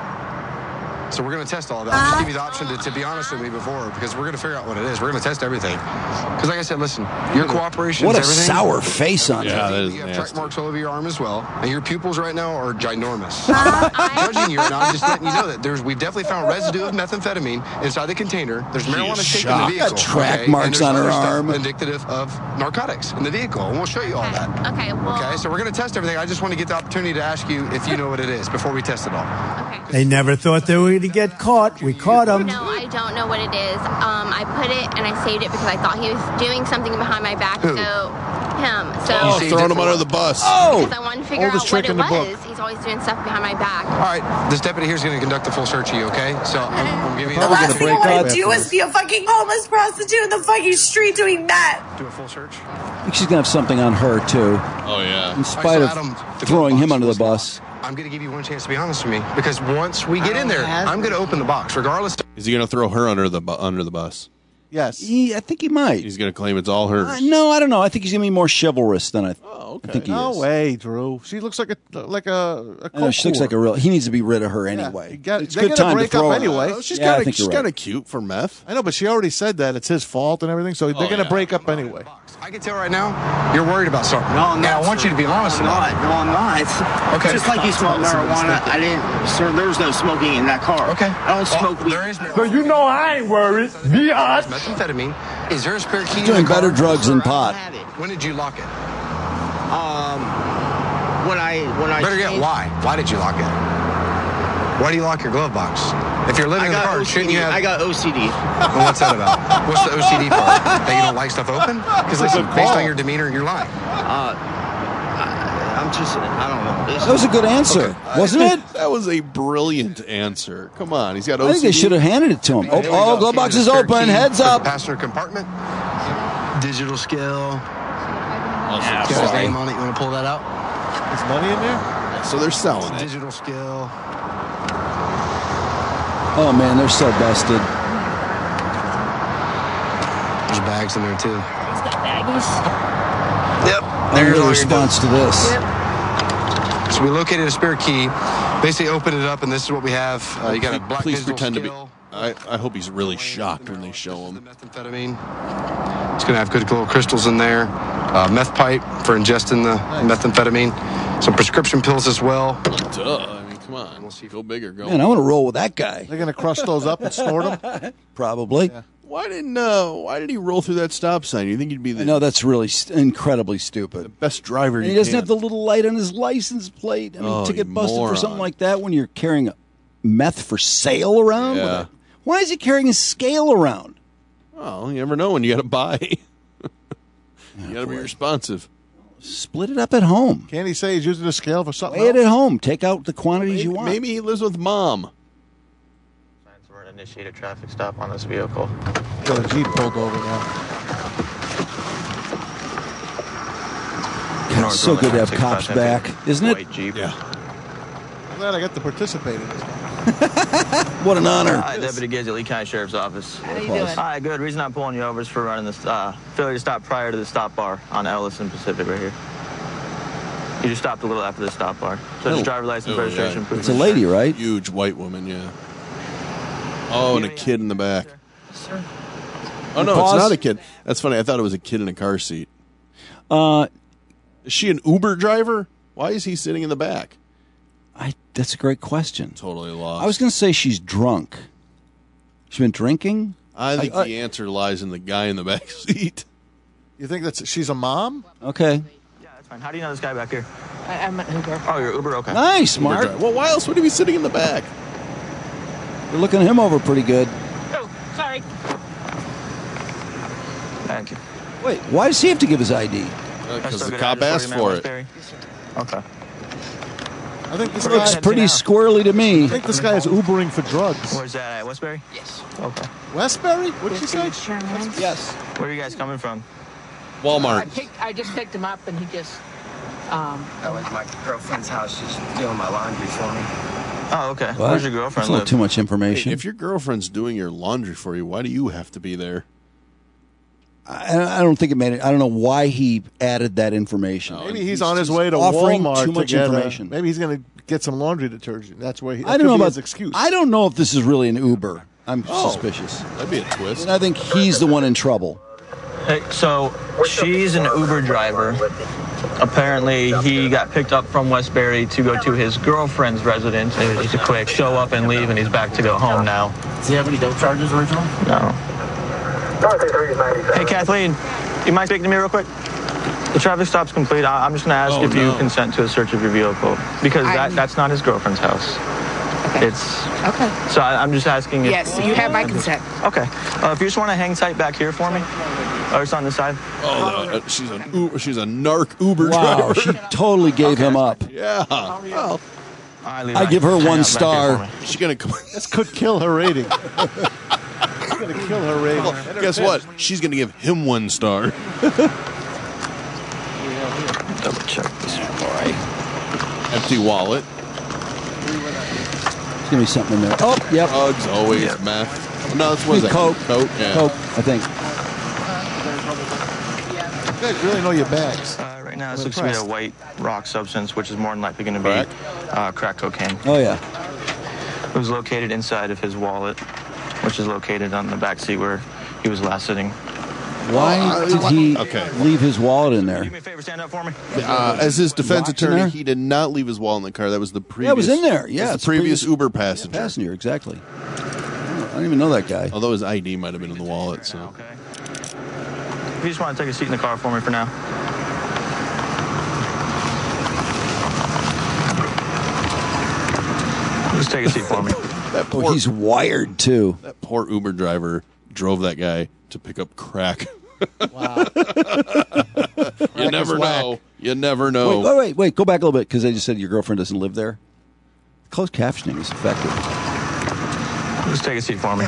So we're going to test all that. I'll just give you the option to, to be honest with me before, because we're going to figure out what it is. We're going to test everything. Because like I said, listen, your cooperation What is a everything. sour face on Yeah, him. that is You have nasty. track marks all over your arm as well. And your pupils right now are ginormous. I'm judging you right now. I'm just letting you know that there's, we've definitely found residue of methamphetamine inside the container. There's marijuana shape in the shocked. vehicle. Got track okay? marks And on there's her other stuff arm. indicative of narcotics in the vehicle. And we'll show you all that. Okay, well. Okay, so we're going to test everything. I just want to get the opportunity to ask you if you know what it is before we test it all. Okay. They never thought they were going to get caught. We caught them. No, I don't know what it is. Um, I put it and I saved it because I thought he was doing something behind my back. Who? So, him. So, Oh, throwing him under the bus. Oh! because I wanted to figure out Oldest what trick it in the book. was. He's always doing stuff behind my back. All right, this deputy here is going to conduct a full search of you, okay? So I'm, I'm giving you Probably the gonna Last thing I break want up to do after is be a fucking homeless prostitute in the fucking street doing that. do a full search. I think she's going to have something on her, too. Oh, yeah. In spite of Adam, the throwing glove him box under the was bus. I'm going to give you one chance to be honest with me, because once we get in there, I'm going to open the box, regardless. Is he going to throw her under the bu- under the bus? Yes. He, I think he might. He's going to claim it's all hers. Uh, no, I don't know. I think he's going to be more chivalrous than I, Oh, okay. I think he No is. way, Drew. She looks like a like a. a I know, she looks like a real. He needs to be rid of her Yeah, anyway. you got- it's they're good gonna time to break up throw her. anyway. Oh, she's Yeah, I kind of think she's you're kind right. of cute for meth. I know, but she already said that it's his fault and everything, so they're going to yeah. break up anyway. I can tell right now, you're worried about something. No, I'm And not. I want sir. you to be honest No, I'm about not. No, I'm not. It's Okay. Just like you smoked marijuana. I didn't, sir. There was no smoking in that car. Okay. I don't Well, smoke weed. There is So you know I ain't worried. Be honest. methamphetamine. Is there a spare key? Doing in the car? better drugs than pot. Had it. When did you lock it? Um, when I when I Better yet, changed- why? Why did you lock it? Why do you lock your glove box? If you're living I in the got car, O C D. shouldn't you have? I got O C D. Well, what's that about? What's the O C D part? That you don't like stuff open? Because listen, based on your demeanor, you're lying. Uh, I, I'm just I don't know. This That was a good answer, wasn't it? That was a brilliant answer. Come on, he's got I think they O C D. should have handed it to him. Oh, There we oh go. glove box Here's is a spare open. key Heads for the up. passenger compartment. Digital scale. Yeah, Got his name on it. You want to pull that out? Is money in there? So they're selling it. Digital scale. Oh man, they're so busted. There's bags in there too. He's got baggies. Yep. I'm There's in all your response to this. So we located a spare key. Basically, opened it up, and this is what we have. Uh, you got a black Please digital pretend to be. scale. I, I hope he's really shocked when they show him. Methamphetamine. It's going to have good little crystals in there. Uh, meth pipe for ingesting the methamphetamine. Some prescription pills as well. Duh. I mean, come on. We'll see. Go big or go. Man, I want to roll with that guy. They're going to crush those up and snort them? Probably. Why didn't uh, Why did he roll through that stop sign? You think he'd be the I know that's really st- incredibly stupid. best driver? And you he doesn't can. have the little light on his license plate. I mean, Oh, to get you busted moron. for something like that when you're carrying meth for sale around? with Yeah. a- Why is he carrying a scale around? Oh, you never know when you got to buy. You got to be responsive. Split it up at home. Can't he say he's using a scale for something Weigh it else? at home. Take out the quantities Maybe, you want. maybe he lives with mom. We're going to initiate a traffic stop on this vehicle. Got a Jeep pulled over now. God, it's so good to have cops back, isn't it? White Jeep. Yeah. I'm glad I got to participate in this. What an honor. Hi, Deputy Gizzle, Lee County Sheriff's Office. How you doing? Hi, good. Reason I'm pulling you over is for running this uh, failure to stop prior to the stop bar on Ellis and Pacific right here. You just stopped a little after the stop bar. So just Oh. driver license, Oh, registration, yeah. proof It's a of lady, insurance. right? Huge white woman, yeah. Oh, and a kid in the back. Sir. Oh, no, Pause. it's not a kid. That's funny. I thought it was a kid in a car seat. Uh, is she an Uber driver? Why is he sitting in the back? I. That's a great question. Totally lost. I was going to say she's drunk. She's been drinking? I think I, I, the answer lies in the guy in the back seat. You think that's she's a mom? Okay. Yeah, that's fine. How do you know this guy back here? I, I'm an Uber. Oh, you're Uber? Okay. Nice, Uber Mark. driver. Well, why else would he be sitting in the back? You're looking him over pretty good. Oh, sorry. Thank you. Wait, why does he have to give his I D? Because uh, the cop asked for it. Okay. I think this It guy looks pretty squirrely to me. I think this guy is Ubering for drugs. Where's that at? Westbury? Yes. Okay. Westbury? What did you say? Yes. Where are you guys coming from? Walmart. I, picked, I just picked him up, and he just. Um, I went to my girlfriend's house. She's doing my laundry for me. Oh, okay. What? Where's your That's girlfriend a little live? too much information. Hey, if your girlfriend's doing your laundry for you, why do you have to be there? I, I don't think it made it. I don't know why he added that information. Maybe he's, on his way to offering Walmart too much to get information. A, maybe he's going to get some laundry detergent. That's where he. That I don't know could be about his excuse. I don't know if this is really an Uber. I'm Oh. suspicious. That'd be a twist. And I think he's the one in trouble. Hey, so she's an Uber driver. Apparently, he got picked up from Westbury to go to his girlfriend's residence. It was just a quick show up and leave, and he's back to go home now. Does he have any dope charges original? No. Hey, Kathleen, you mind speaking to me real quick? The traffic stop's complete. I- I'm just going to ask Oh, if you no. consent to a search of your vehicle, because that, I'm- that's not his girlfriend's house. okay. It's Okay. so I, I'm just asking if. Yes, you have my consent. Okay. Uh, if you just want to hang tight back here for me, or it's on the side. Oh, uh, she's an Uber, she's a narc Uber Wow, driver. she totally gave him up. Yeah. Well, I, leave I it. give her Hang one out back here star. for me. she's gonna come. This could kill her rating. It's going to kill her rating. Well, guess what? She's gonna give him one star. Double check this boy. Empty wallet. There's going to be something in there. Oh, yep. Drugs, always Yep. meth. No, that's what is that? Coke. Coke. Yeah. Coke, I think. You guys really know your bags. Uh, right now, this I'm looks to be a impressed. white rock substance, which is more than likely going to be Crack? uh, crack cocaine. Oh, yeah. It was located inside of his wallet, which is located on the back seat where he was last sitting. Why did he Okay. leave his wallet in there? Do me a favor, stand up for me. Uh, as his defense Rocks in attorney, there? he did not leave his wallet in the car. That was the previous. Yeah, it was in there. Yeah, that was it's the previous, previous- Uber passenger. Passenger, exactly. I don't even know that guy. Although his I D might have been in the wallet. So Okay. If you just want to take a seat in the car for me for now. Just take a seat for me. that Oh, poor, he's wired, too. that poor Uber driver drove that guy to pick up crack. Wow. You never know. You never know. Wait, wait, wait, wait. Go back a little bit because I just said your girlfriend doesn't live there. Closed captioning is effective. Just take a seat for me.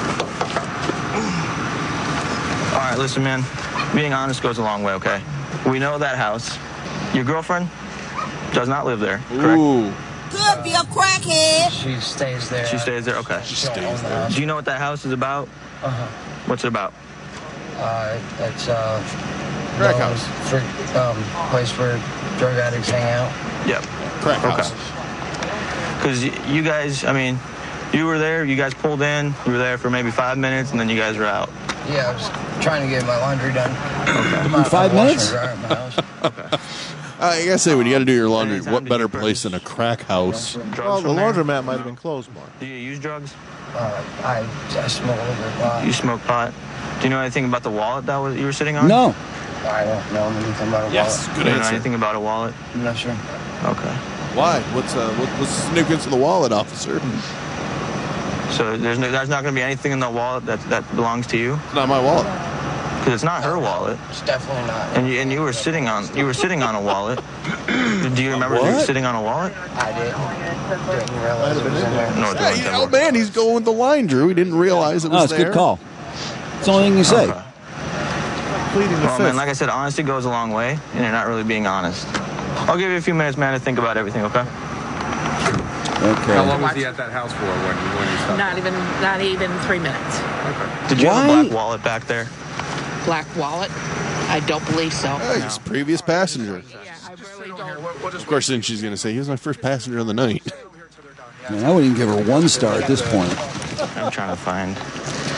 All right, listen, man. Being honest goes a long way, okay? We know that house. Your girlfriend does not live there, correct? Ooh. Could be a crackhead. She stays there. She stays there? Okay. She stays there. Do you know what that house is about? Uh-huh. What's it about? Uh, it's uh, Crack those house. Freak, um, place where drug addicts hang out. Yep. Crack Okay. house. Because you guys, I mean, you were there, you guys pulled in, you were there for maybe five minutes, and then you guys were out. Yeah, I was trying to get my laundry done. Okay. In five minutes? Okay. I gotta say, when you got to do your laundry, Anytime what to better get place than a crack house? Drugs Well, the from there? laundromat might have been closed, Mark. Do you use drugs? Uh, I, I smoke a little bit of pot. You smoke pot? Do you know anything about the wallet that was you were sitting on? No. I don't know anything about a Yes, wallet. good You don't know answer. anything about a wallet? I'm not sure. Okay. Why? What's uh, what, what's the significance of the wallet, officer? So there's no, there's not going to be anything in the wallet that that belongs to you? It's not my wallet. Because it's not her wallet. It's definitely not. And you and you were sitting on you were sitting on a wallet. Do you remember you were What? sitting on a wallet? I did. Didn't realize it was in there. No, it Hey, wasn't. oh man, he's going with the line, Drew. He didn't realize it was No, it's a there. good call. It's the only thing you say. Okay. Pleading the Well, fifth. man, like I said, honesty goes a long way, and you're not really being honest. I'll give you a few minutes, man, to think about everything, okay? Okay. How long was he at that house for when, when you stopped? Not even, not even three minutes. Did you have a Why? black wallet back there? Black wallet? I don't believe so. Hey, he's previous passenger. Yeah, I really don't. Of course, then she's going to say, he was my first passenger of the night. Man, I wouldn't even give her one star at this point. I'm trying to find.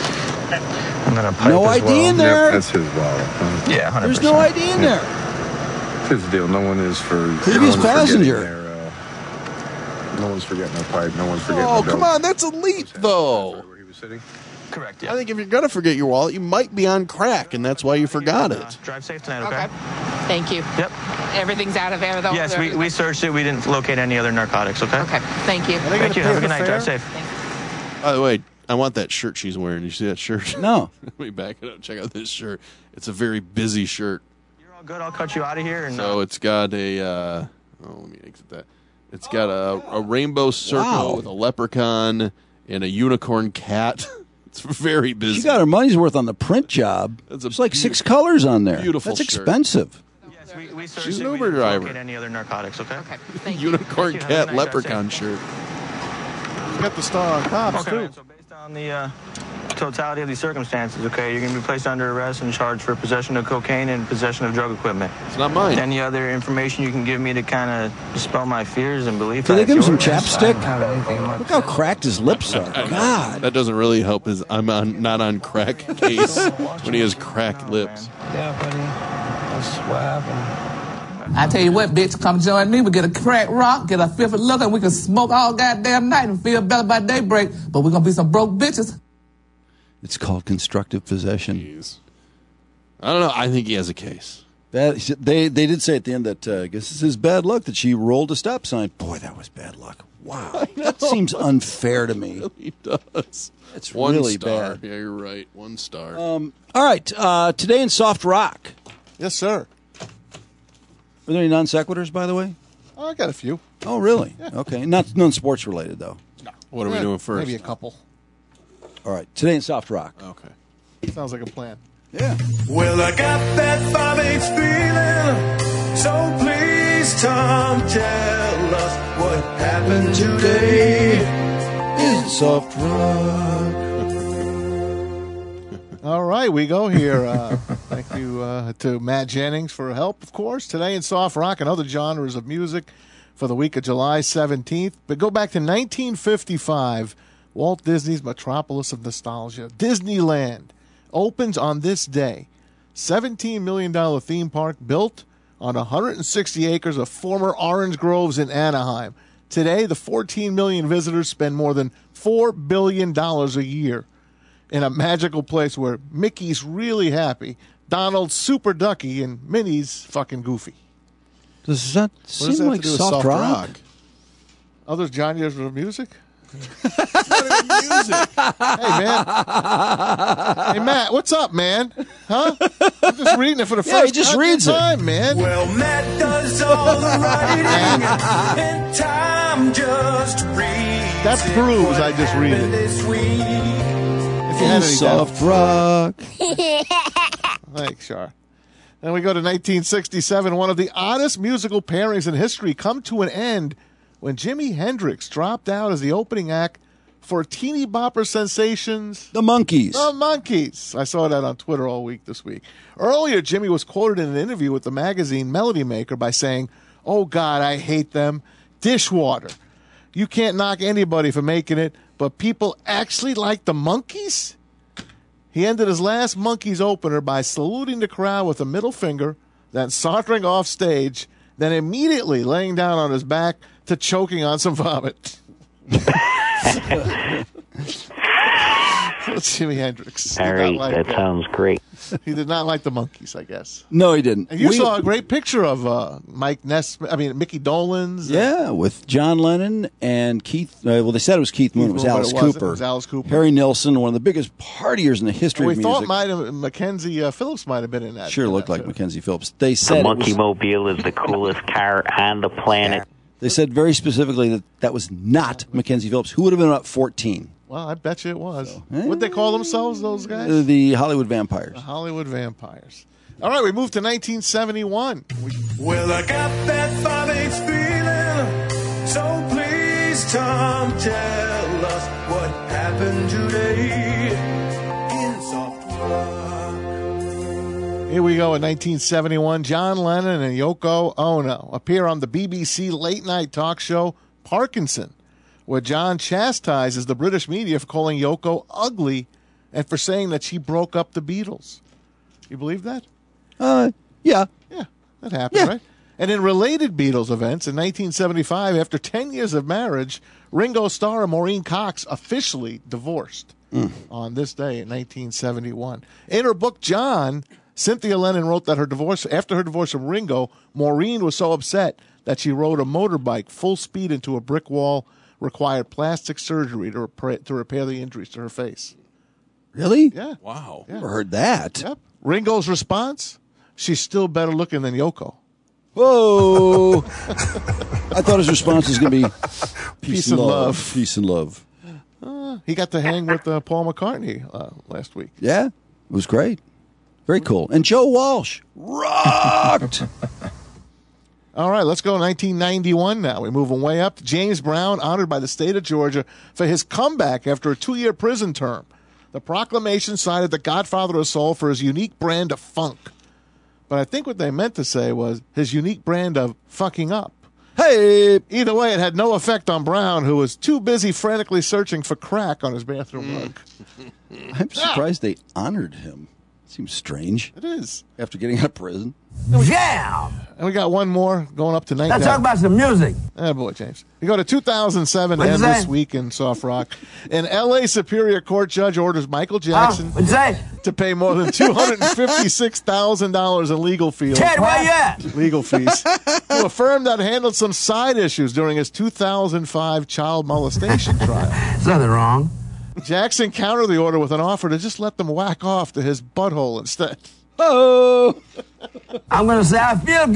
And then a pipe No as I D well. in there. Yep, that's his wallet. Huh? Yeah, one hundred percent. There's no I D in there. It's his deal. No one is for Previous no one's passenger. forgetting their, uh, no one's forgetting their pipe. No one's forgetting Oh, their come belt. on. That's elite, though. Where he was sitting? Correct, I yeah. think if you're going to forget your wallet, you might be on crack, and that's why you forgot Uh, it. drive safe tonight, okay? Okay. Thank you. Yep. Everything's out of there, though? Yes, we, we searched it. We didn't locate any other narcotics, okay? Okay, thank you. Thank you. Have a good night. Drive safe. By the way, I want that shirt she's wearing. You see that shirt? No. Let me back it up. Check out this shirt. It's a very busy shirt. You're all good. I'll cut you out of here. And So it's got a, uh, oh, let me exit that. It's got a, a rainbow circle Wow. with a leprechaun and a unicorn cat. It's very busy. She got her money's worth on the print job. That's a There's like beau- six colors on there. beautiful That's shirt. expensive. yes, we, we searched She's it. an We Uber didn't driver. locate any other narcotics, okay? Okay, thank you. Unicorn Thank you. Have a cat good night. Drive leprechaun safe. shirt. You got the star on cops, Okay, too. man, so based on the uh, totality of these circumstances, okay, you're going to be placed under arrest and charged for possession of cocaine and possession of drug equipment. It's not mine. Any other information you can give me to kind of dispel my fears and belief? Did they that's give him some yours? chapstick? Look how cracked his lips are. God. That doesn't really help his I'm on not on crack case when he has cracked lips. Yeah, buddy. That's what happened. I tell you what, bitch, come join me. We get a crack rock, get a fifth of look, and we can smoke all goddamn night and feel better by daybreak. But we're going to be some broke bitches. It's called constructive possession. Jeez. I don't know. I think he has a case. That, they they did say at the end that uh, I guess this is bad luck that she rolled a stop sign. Boy, that was bad luck. Wow. That seems unfair to me. It really does. It's One really star. bad. Yeah, you're right. One star. Um, all right. Uh, today in soft rock. Yes, sir. Are there any non sequiturs, by the way? Oh, I got a few. Oh, really? Okay. Not non sports related though. What are we Eh, doing first? Maybe a couple. All right. Today in soft rock. Okay. Sounds like a plan. Yeah. Well, I got that five eight feeling, so please, Tom, tell us what happened today in soft rock. All right, we go here. Uh, thank you uh, to Matt Jennings for help, of course. Today in soft rock and other genres of music for the week of July seventeenth. But go back to nineteen fifty-five, Walt Disney's Metropolis of Nostalgia, Disneyland, opens on this day. seventeen million dollars theme park built on one hundred sixty acres of former orange groves in Anaheim. Today, the fourteen million visitors spend more than four billion dollars a year in a magical place where Mickey's really happy, Donald's super ducky, and Minnie's fucking goofy. Does that What seem does that have like to do with soft, soft rock? rock? Other genres of music? Music. Hey, man. Hey, Matt, what's up, man? Huh? I'm just reading it for the first Yeah, he just goddamn reads it. time, man. Well, Matt does all the writing, and Tom just reads. That proves I just read it. This week. If you had any Soft rock. Thanks, Shar. Then we go to nineteen sixty-seven. One of the oddest musical pairings in history come to an end when Jimi Hendrix dropped out as the opening act for teeny bopper sensations, The Monkees. The Monkees. I saw that on Twitter all week this week. Earlier, Jimmy was quoted in an interview with the magazine Melody Maker by saying, "Oh, God, I hate them. Dishwater. You can't knock anybody for making it, but people actually like the Monkees?" He ended his last Monkees opener by saluting the crowd with a middle finger, then sauntering off stage, then immediately laying down on his back to choking on some vomit. Jimi Hendrix. He did Harry, not like that sounds great. He did not like the Monkees, I guess. No, he didn't. And you We- saw a great picture of uh, Mike Ness. I mean, Mickey Dolenz. Yeah, with John Lennon and Keith. Uh, well, they said it was Keith Moon. It was Moon, but Alice it wasn't. Cooper. It was Alice Cooper. Harry Nilsson, one of the biggest partiers in the history we of thought music. might have, Mackenzie uh, Phillips might have been in that. Sure in looked that like too. Mackenzie Phillips. They The said it Monkey was, Mobile is the coolest car on the planet. They said very specifically that that was not Mackenzie Phillips, who would have been about fourteen. Well, I bet you it was. What'd they call themselves, those guys? Uh, the Hollywood Vampires. The Hollywood Vampires. All right, we moved to nineteen seventy-one. We, Well, I got that five eight feeling, so please, Tom, tell us what happened today in soft rock. here we go in nineteen seventy-one. John Lennon and Yoko Ono appear on the B B C late-night talk show Parkinson, where John chastises the British media for calling Yoko ugly and for saying that she broke up the Beatles. You believe that? Uh, yeah. Yeah, that happened, Yeah. right? And in related Beatles events, in nineteen seventy-five, after ten years of marriage, Ringo Starr and Maureen Cox officially divorced on this day in nineteen seventy-one. In her book, John, Cynthia Lennon wrote that her divorce, after her divorce from Ringo, Maureen was so upset that she rode a motorbike full speed into a brick wall, required plastic surgery to repair, to repair the injuries to her face. Really? Yeah. Wow. Never heard that. Yep. Ringo's response? She's still better looking than Yoko. Whoa. I thought his response was going to be peace, Peace and and love. love. Peace and love. Uh, he got to hang with uh, Paul McCartney uh, last week. Yeah, it was great. Very cool. And Joe Walsh rocked. All right, let's go nineteen ninety-one now. We're moving way up. James Brown, honored by the state of Georgia for his comeback after a two-year prison term. The proclamation cited the Godfather of Soul for his unique brand of funk. But I think what they meant to say was his unique brand of fucking up. Hey! Either way, it had no effect on Brown, who was too busy frantically searching for crack on his bathroom rug. I'm surprised they honored him. Seems strange. It is. After getting out of prison. Jam! And we got one more going up to night. Let's talk about some music. Oh, boy, James. We go to two thousand seven What'd and you this say? week in Soft Rock. An L A Superior Court judge orders Michael Jackson Oh, what'd you say? to pay more than two hundred fifty-six thousand dollars in legal fees. Ted, where you at? Legal fees. To a firm that handled some side issues during his two thousand five child molestation trial. There's nothing wrong. Jackson countered the order with an offer to just let them whack off to his butthole instead. Oh! I'm going to say I feel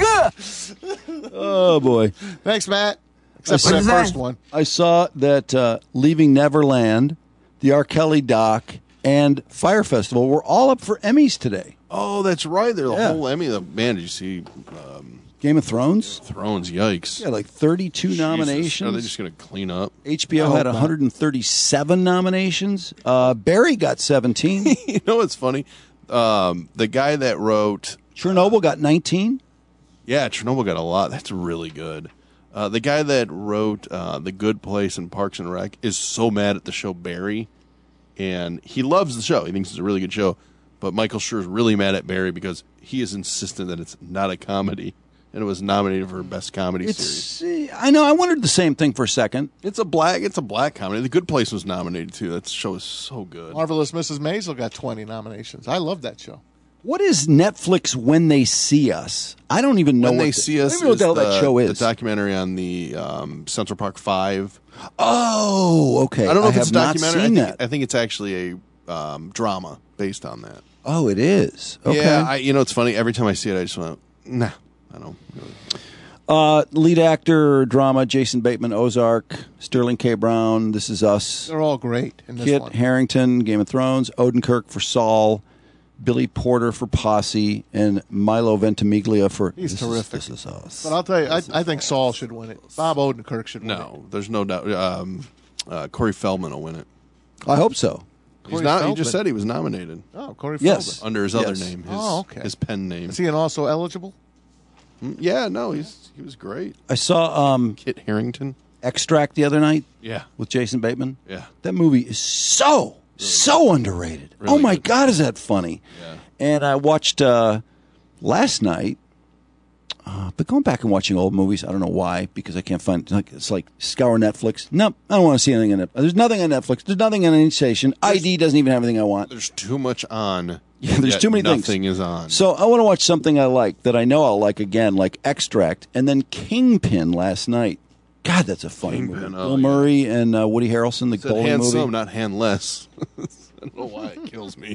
good. Oh, boy. Thanks, Matt. Except for What'd that you say? first one. I saw that uh, Leaving Neverland, the R. Kelly doc, and Fire Festival were all up for Emmys today. Oh, that's right. They're the Yeah. whole Emmy. The, man, did you see um, Game of Thrones? Thrones? Yikes. Yeah, like thirty-two Jesus. nominations. Are they just going to clean up? H B O I had hope one hundred thirty-seven nominations. Uh, Barry got seventeen. You know what's funny? Um, the guy that wrote Chernobyl got nineteen. Yeah, Chernobyl got a lot. That's really good. Uh, the guy that wrote uh, The Good Place and Parks and Rec is so mad at the show Barry, and he loves the show. He thinks it's a really good show, but Michael Schur is really mad at Barry because he is insistent that it's not a comedy, and it was nominated for Best Comedy Series. It's, I know. I wondered the same thing for a second. It's a black. It's a black comedy. The Good Place was nominated too. That show is so good. Marvelous Missus Maisel got twenty nominations. I love that show. What is Netflix When They See Us? I don't even know When what They the, See I Us don't even know what is the hell the, that show is. the documentary on the um, Central Park Five. Oh, okay. I don't know if have it's a not documentary. seen I think, that. I think it's actually a um, drama based on that. Oh, it is. Okay. Yeah, I, you know, it's funny. Every time I see it, I just went, nah, I don't really. Uh, lead actor, drama, Jason Bateman, Ozark, Sterling K. Brown, This Is Us. They're all great in this Kit one. Harington, Game of Thrones, Odenkirk for Saul, Billy Porter for Posse, and Milo Ventimiglia for He's This terrific. Is, this is Us. But I'll tell you, I, I think Saul should win it. Bob Odenkirk should win it. No, there's no doubt. Um, uh, Corey Feldman will win it. I hope so. He's Corey not. He Feldman. just said he was nominated. Oh, Corey Yes. Feldman. Under his other Yes. name, his, Oh, okay. his pen name. Is he an also eligible? Mm, Yeah, no, he's he was great. I saw um, Kit Harington. Extract the other night Yeah, with Jason Bateman. yeah. That movie is so, so underrated. Really oh, my good. God, is that funny? Yeah. And I watched uh, last night, uh, but going back and watching old movies, I don't know why, because I can't find, like, it's like scour Netflix. Nope, I don't want to see anything on Netflix. There's nothing on Netflix. There's nothing on any station. I D doesn't even have everything I want. There's too much on. Yeah, there's yet too many things. Nothing is on. So I want to watch something I like that I know I'll like again, like Extract, and then Kingpin last night. God, that's a funny Kingpin, movie. oh, Bill yeah. Murray and uh, Woody Harrelson, the Said bowling handsome, movie. not handless. I don't know why it kills me.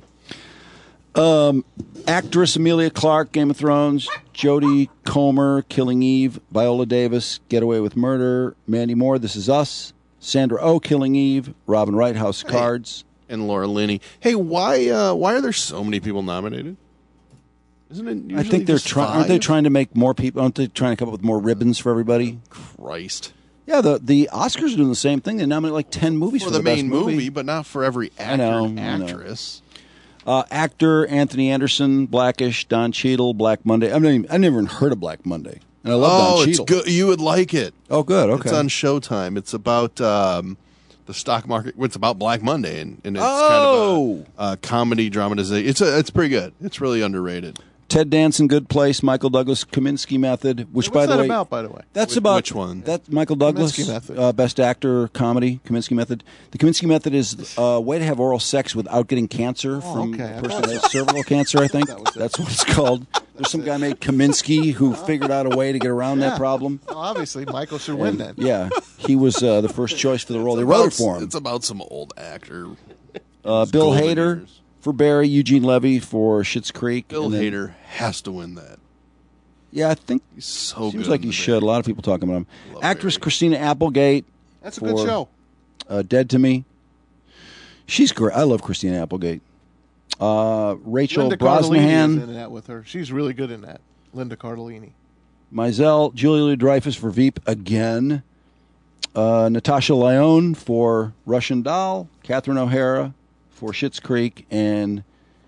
Um, actress Emilia Clarke, Game of Thrones. Jodie Comer, Killing Eve. Viola Davis, Get Away with Murder. Mandy Moore, This Is Us. Sandra Oh, Killing Eve. Robin Wright, House of Hey. Cards. And Laura Linney. Hey, why? Uh, why are there so many people nominated? Isn't it? Usually I think they're just trying. Aren't they five? trying to make more people? Aren't they trying to come up with more ribbons for everybody? Christ. Yeah, the the Oscars are doing the same thing. They nominate like ten movies For for, the, best main movie, but not for every actor I know, and I know. actress. Uh, actor Anthony Anderson, Blackish, Don Cheadle, Black Monday. I've never, I've never even heard of Black Monday, and I love Oh, Don it's Cheadle. good. You would like it. Oh, good. Okay. It's on Showtime. It's about um, the stock market. It's about Black Monday, and, and it's Oh! kind of a, a comedy dramatization. It's a, it's pretty good. It's really underrated. Ted Danson, Good Place, Michael Douglas, Kaminsky Method, which, What's by the that way, about, by the way? that's Which- about which one? That Michael Douglas, Kaminsky Method. uh, Best Actor Comedy, Kaminsky Method. The Kaminsky Method is a way to have oral sex without getting cancer from okay. I a person thought that has cervical cancer. I think that's what it's called. There's some guy named Kaminsky who figured out a way to get around that Yeah. problem. Well, obviously, Michael should win then. Yeah, he was uh, the first choice for the role. They It's wrote about- it for him. It's about some old actor. Uh, Bill golden Hader years. for Barry, Eugene Levy for Schitt's Creek. Bill and then- Hader has to win that. Yeah, I think He's so seems good. like in he the should. A lot of people talking about him. Love Actress Barry. Christina Applegate. That's a for, good show. Uh, Dead to Me. She's great. I love Christina Applegate. Uh, Rachel Linda Cardellini is Brosnahan, in that with her. She's really good in that. Linda Cardellini. Mizell, Julia Louis-Dreyfus for Veep again. Uh, Natasha Lyonne for Russian Doll. Catherine O'Hara for Schitt's Creek, and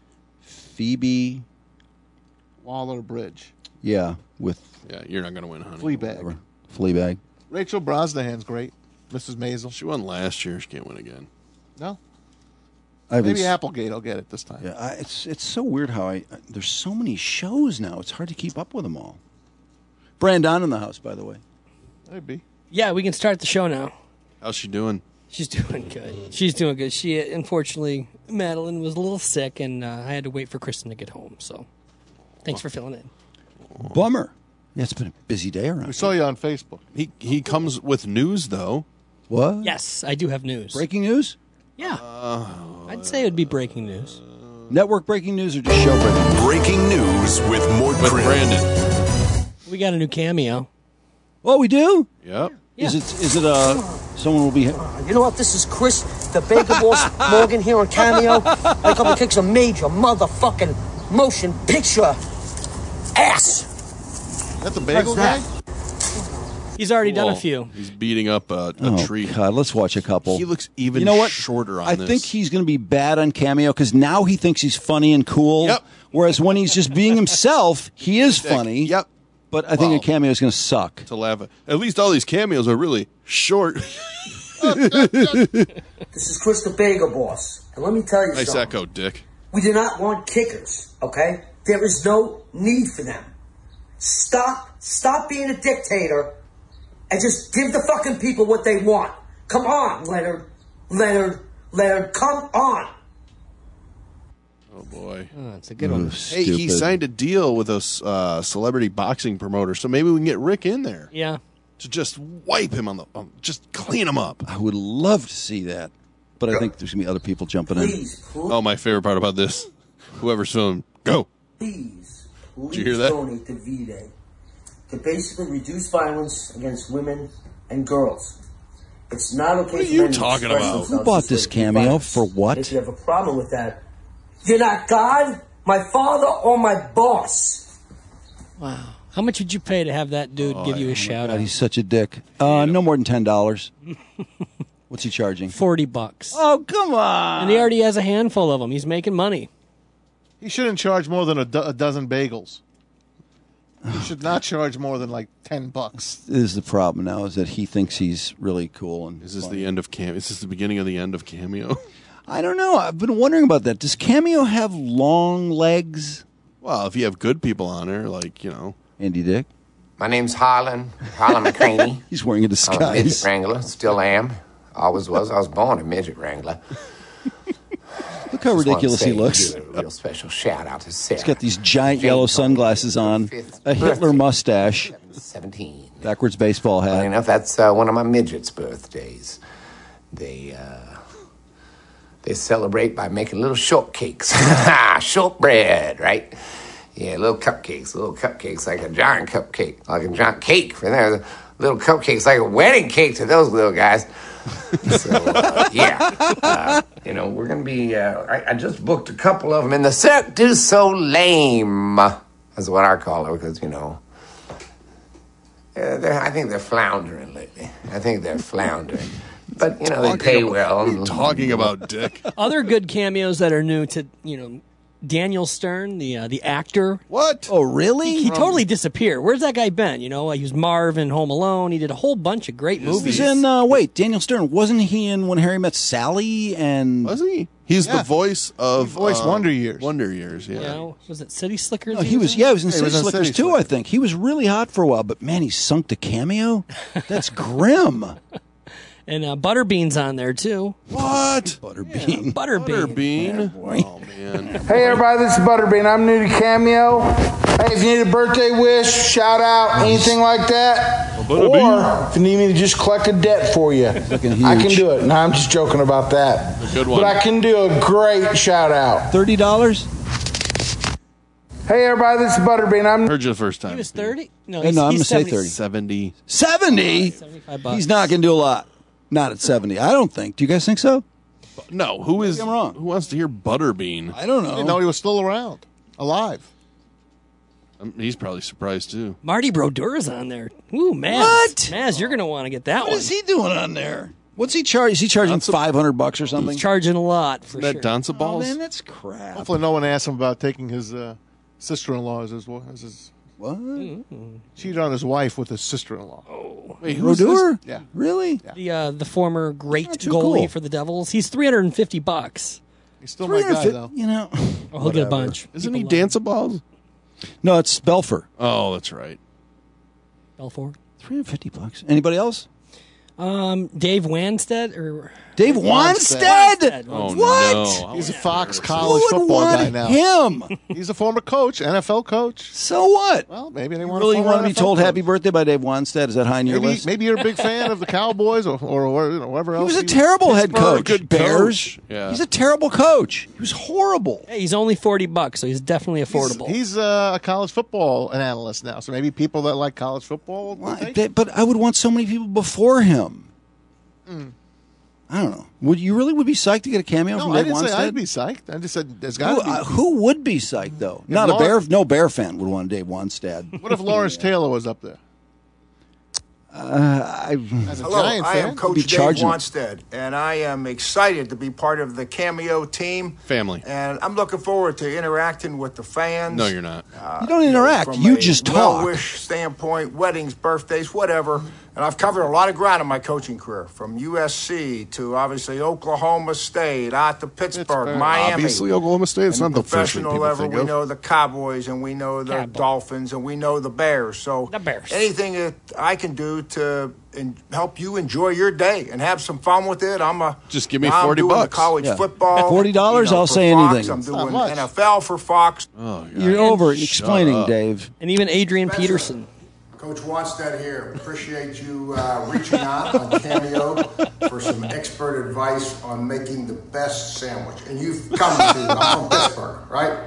Phoebe. Waller-Bridge. Yeah, with Yeah, you're not going to win, honey. Fleabag. Fleabag. Rachel Brosnahan's great. Missus Maisel. She won last year. She can't win again. No? I haven't Maybe s- Applegate will get it this time. Yeah, I, it's it's so weird how I there's so many shows now. It's hard to keep up with them all. Brandon in the house, by the way. Maybe. Yeah, we can start the show now. How's she doing? She's doing good. She's doing good. She, unfortunately, Madeline was a little sick, and uh, I had to wait for Kristen to get home, so thanks for filling in. Bummer. Yeah, it's been a busy day around. We saw you on Facebook. He he comes with news though. What? Yes, I do have news. Breaking news? Yeah. I'd say it would be breaking news. Network breaking news or just show breaking? Breaking news with Mort With Prim. Brandon. We got a new cameo. Oh, we do? Yep. Is it is it uh someone will be You know what? This is Chris, the Bagel Boss Morgan here on Cameo. I come to kick some major motherfucking motion picture ass. Is that the bagel guy? He's already done a Whoa. few. He's beating up a, a Oh tree. God, let's watch a couple. He looks even you know what? shorter on I this. think he's going to be bad on Cameo because now he thinks he's funny and cool. Yep. Whereas when he's just being himself, he is Dick. funny. Yep. But I think Well, a Cameo is going to suck. To laugh at. At least all these cameos are really short. This is Chris, the Bagel Boss. And let me tell you Nice something. echo, Dick. We do not want kickers, okay? There is no need for them. Stop, stop being a dictator and just give the fucking people what they want. Come on, Leonard. Leonard. Leonard, come on. Oh boy. Oh, it's a good one. Hey, he signed a deal with a uh, celebrity boxing promoter, so maybe we can get Rick in there Yeah. to just wipe him on the, um, just clean him up. I would love to see that. But I think there's going to be other people jumping in. Please, please, Oh, my favorite part about this, whoever's filming, go. please, Did you hear that? donate to V-Day to basically reduce violence against women and girls. It's not okay What are for you men to talking express about? themselves Who bought way this through Cameo? violence. For what? If you have a problem with that, you're not God, my father, or my boss. Wow. How much would you pay to have that dude give you a shout God, out? he's such a dick. Uh, no more than ten dollars. What's he charging? Forty bucks. Oh, come on! And he already has a handful of them. He's making money. He shouldn't charge more than a, do- a dozen bagels. He should not charge more than like ten bucks. This is the problem now is that he thinks he's really cool and Is this funny. the end of Cameo? Is this the beginning of the end of Cameo? I don't know. I've been wondering about that. Does Cameo have long legs? Well, if you have good people on there, like, you know. Andy Dick. My name's Harlan, Harlan McCraney. He's wearing a I'm a disguise. midget wrangler, still am. Always was. I was born a midget wrangler. Look how Just ridiculous he wanna looks. say, give a real special shout out to Sarah. He's got these giant yellow sunglasses on, a Hitler mustache, seventeen. backwards baseball Funny hat. enough, that's uh, one of my midgets' birthdays. They uh, they celebrate by making little shortcakes, shortbread, right? Yeah, little cupcakes, little cupcakes like a giant cupcake, like a giant cake for them. Little cupcakes like a wedding cake to those little guys. So, uh, yeah, uh, you know, we're going to be, uh, I, I just booked a couple of them in the Cirque du Soleil. That's what I call it because, you know, uh, they're- I think they're floundering lately. I think they're floundering. But, you know, they Talking pay about- well. what are you talking about, Dick? Other good cameos that are new to, you know, Daniel Stern, the uh, the actor. What? Oh, really? He, he totally disappeared. Where's that guy been? You know, he was Marvin, Home Alone. He did a whole bunch of great He movies. was in, uh, wait, Daniel Stern, wasn't he in When Harry Met Sally? And Was he? He's Yeah. the voice of He voiced uh, Wonder Years. Wonder Years, yeah. You know, was it City Slickers? No, he was, yeah, he was in Yeah, he City was in Slickers City too, I Slickers. think. He was really hot for a while, but man, he sunk to cameo? That's grim. And uh, Butterbean's on there, too. What? Butterbean. Butterbean. Butterbean? Oh, man. Hey everybody, this is Butterbean. I'm new to Cameo. Hey, if you need a birthday wish, shout out, anything like that, or if you need me to just collect a debt for you, Looking I can huge. do it. No, I'm just joking about that. A good one. But I can do a great shout out. thirty dollars? Hey everybody, this is Butterbean. I'm Heard you the first time. He was thirty? No, Hey, he's, no, I'm he's gonna say seventy. thirty. seventy. seventy? seventy-five bucks. He's not going to do a lot. Not at seventy. I don't think. Do you guys think so? No, who is, I'm wrong. who wants to hear Butterbean? I don't I know. didn't know he was still around, alive. Um, he's probably surprised, too. Marty Brodeur on there. Ooh, Maz. What? Maz, you're going to want to get that What one. is he doing on there? What's he charge? Is he charging five hundred bucks or something? He's charging a lot, for That sure. Danza Oh, balls? man, that's crap. Hopefully, no one asked him about taking his uh, sister-in-law as his, wa- as his What? cheated on his wife with his sister-in-law. Wait, who's Brodeur? this? Yeah. Really? The uh, the former great Not too goalie cool. for the Devils. He's three hundred fifty bucks. He's still my guy, though. You know. Oh, he'll get a bunch. Isn't he People love Danza balls? No, it's Belfer. Oh, that's right. him. Belfort. three hundred fifty bucks. Anybody else? Um, Dave Wanstead or Dave Wanstead? Wanstead. Oh, What? no. He's a Fox college Who would football want guy now. him? He's a former coach, N F L coach. So what? Well, maybe they You want really a want former to be N F L told coach. happy birthday by Dave Wanstead? Is that high on your Maybe, list? maybe you're a big fan of the Cowboys or, or, or you know, whatever He else. was a terrible head Pittsburgh, coach. good Bears. coach. Yeah. He's a terrible coach. He was horrible. Hey, he's only forty bucks, so he's definitely He's, affordable. he's uh, a college football analyst now, so maybe people that like college football. will Why- take they- but I would want so many people before him. Mm. I don't know. Would you really would be psyched to get a cameo No, from I Dave didn't say Wanstead? I'd be psyched. I just said there's Who, got to be. uh, who would be psyched though? Not a Lawrence- bear. No Bear fan would want Dave Wanstead. What if Lawrence Taylor was up there? Uh, I, As a Hello, Giant I fan, am Coach Be Dave charging him. Wanstead, and I am excited to be part of the Cameo team. Family. And I'm looking forward to interacting with the fans. No, you're not. Uh, You don't interact. From You a just talk. well-wish standpoint, weddings, birthdays, whatever. And I've covered a lot of ground in my coaching career, from U S C to obviously Oklahoma State, out to Pittsburgh, Pittsburgh. Miami. Obviously, Oklahoma State is And not the first thing professional people level, think we of. know the Cowboys and we know the Cowboy. Dolphins and we know the Bears. So The Bears. anything that I can do to en- help you enjoy your day and have some fun with it, I'm a Just give me I'm forty doing bucks. The college Yeah. football, forty dollars, you know, I'll for say Fox. anything. I'm It's not doing much. N F L for Fox. Oh, God. You're over Shut explaining, up. Dave. and even Adrian Peterson. Coach Wanstead here. Appreciate you uh, reaching out on Cameo for some expert advice on making the best sandwich. And you've come to, I'm from Pittsburgh, right?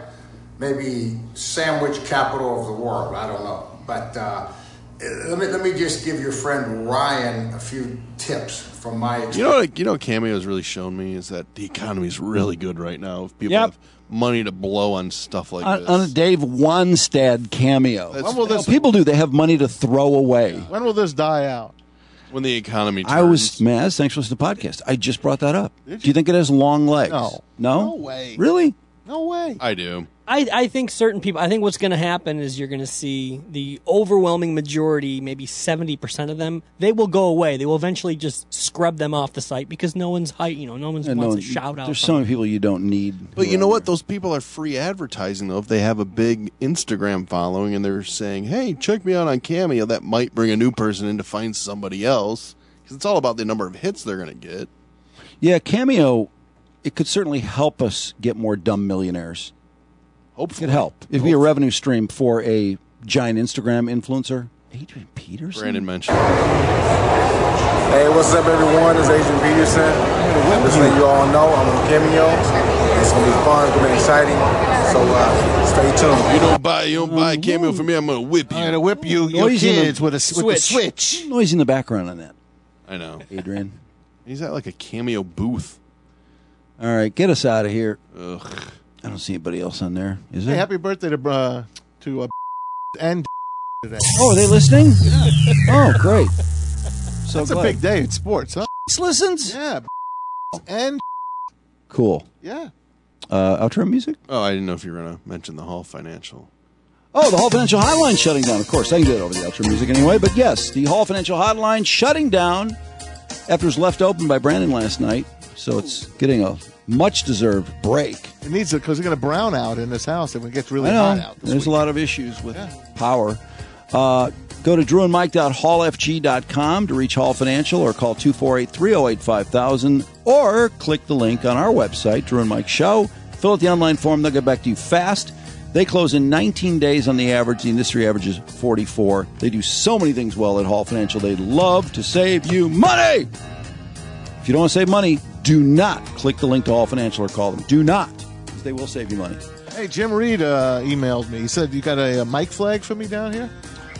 Maybe sandwich capital of the world. I don't know. But uh, let me let me just give your friend Ryan a few tips from my experience. You know what? You know what Cameo has really shown me is that the economy is really good right now. If people Yep. have money to blow on stuff like On, this. on a Dave Wanstead cameo. That's- When will this- Well, people do. They have money to throw away. when will this die out? when the economy turns. I was, Maz, thanks for listening to the podcast. I just brought that up. Do you think it has long legs? No. No? No way. Really? No way. I do. I, I think certain people, I think what's going to happen is you're going to see the overwhelming majority, maybe seventy percent of them, they will go away. They will eventually just scrub them off the site because no one's, hi- you know, no one's And wants no, to shout out. there's from so many them. people you don't need. But who you know are what? there. Those people are free advertising, though. If they have a big Instagram following and they're saying, hey, check me out on Cameo, that might bring a new person in to find somebody else. Because it's all about the number of hits they're going to get. Yeah, Cameo, it could certainly help us get more dumb millionaires. Hopefully. It could help. It'd be a revenue stream for a giant Instagram influencer. Adrian Peterson? Brandon mentioned. Hey, what's up, everyone? It's Adrian Peterson. I'm just letting you all know I'm on Cameo. It's gonna be fun. It's gonna be exciting. So uh, stay tuned. You don't buy, you don't buy a Cameo from me, I'm going to whip you. I'm gonna whip you, your Noise in the- kids with a s- with the switch. Noise in the background on that, I know. Adrian. He's at like a Cameo booth. All right, get us out of here. Ugh. I don't see anybody else on there. Is Hey, there? happy birthday to uh, to uh, and today. Oh, are they listening? Oh, great. So That's a glad. big day in sports, huh? Listens? Yeah. And Cool. yeah. Uh, outro music? Oh, I didn't know if you were going to mention the Hall Financial. Oh, the Hall Financial Hotline shutting down. Of course, I can do it over the outro music anyway. But yes, the Hall Financial Hotline shutting down after it was left open by Brandon last night. So it's getting a much-deserved break. It needs it because we're going to brown out in this house and it gets really I know. hot out. this There's week. a lot of issues with yeah. power. Uh, go to drew and mike dot hall f g dot com to reach Hall Financial or call two four eight, three oh eight, five thousand or click the link on our website, Drew and Mike Show. Fill out the online form. They'll get back to you fast. They close in nineteen days on the average. The industry average is forty-four. They do so many things well at Hall Financial. They love to save you money. If you don't want to save money, do not click the link to Hall Financial or call them. Do not, because they will save you money. Hey, Jim Reed uh, emailed me. He said, you got a, a mic flag for me down here?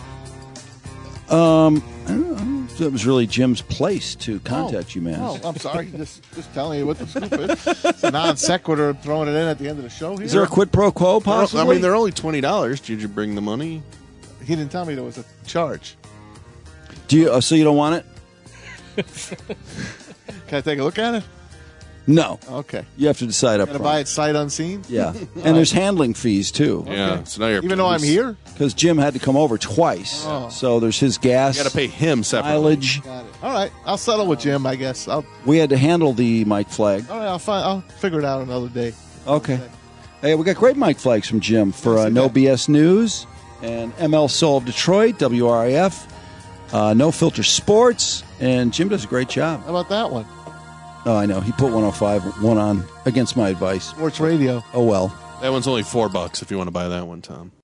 Um, I don't know. It was really Jim's place to contact oh. you, man. Oh, I'm sorry. just just telling you what the scoop is. It's a non sequitur throwing it in at the end of the show here. Is there a quid pro quo possibly? I mean, they're only twenty dollars. Did you bring the money? He didn't tell me there was a charge. Do you? Uh, so you don't want it? Can I take a look at it? No. Okay. You have to decide up Got to front. buy it sight unseen? Yeah. And there's handling fees, too. Yeah. Okay. So now you're Even though I'm here? Because Jim had to come over twice. Oh. So there's his gas. You got to pay him separately. Mileage. Got it. All right. I'll settle with Jim, I guess. I'll, We had to handle the mic flag. all right. I'll, find, I'll figure it out another day. Okay. Hey, we got great mic flags from Jim for uh, No B S News and M L Soul of Detroit, W R I F, uh, No Filter Sports, and Jim does a great job. How about that one? Oh, I know. He put one oh five one on against my advice. Sports Radio. Oh, well. That one's only four bucks if you want to buy that one, Tom.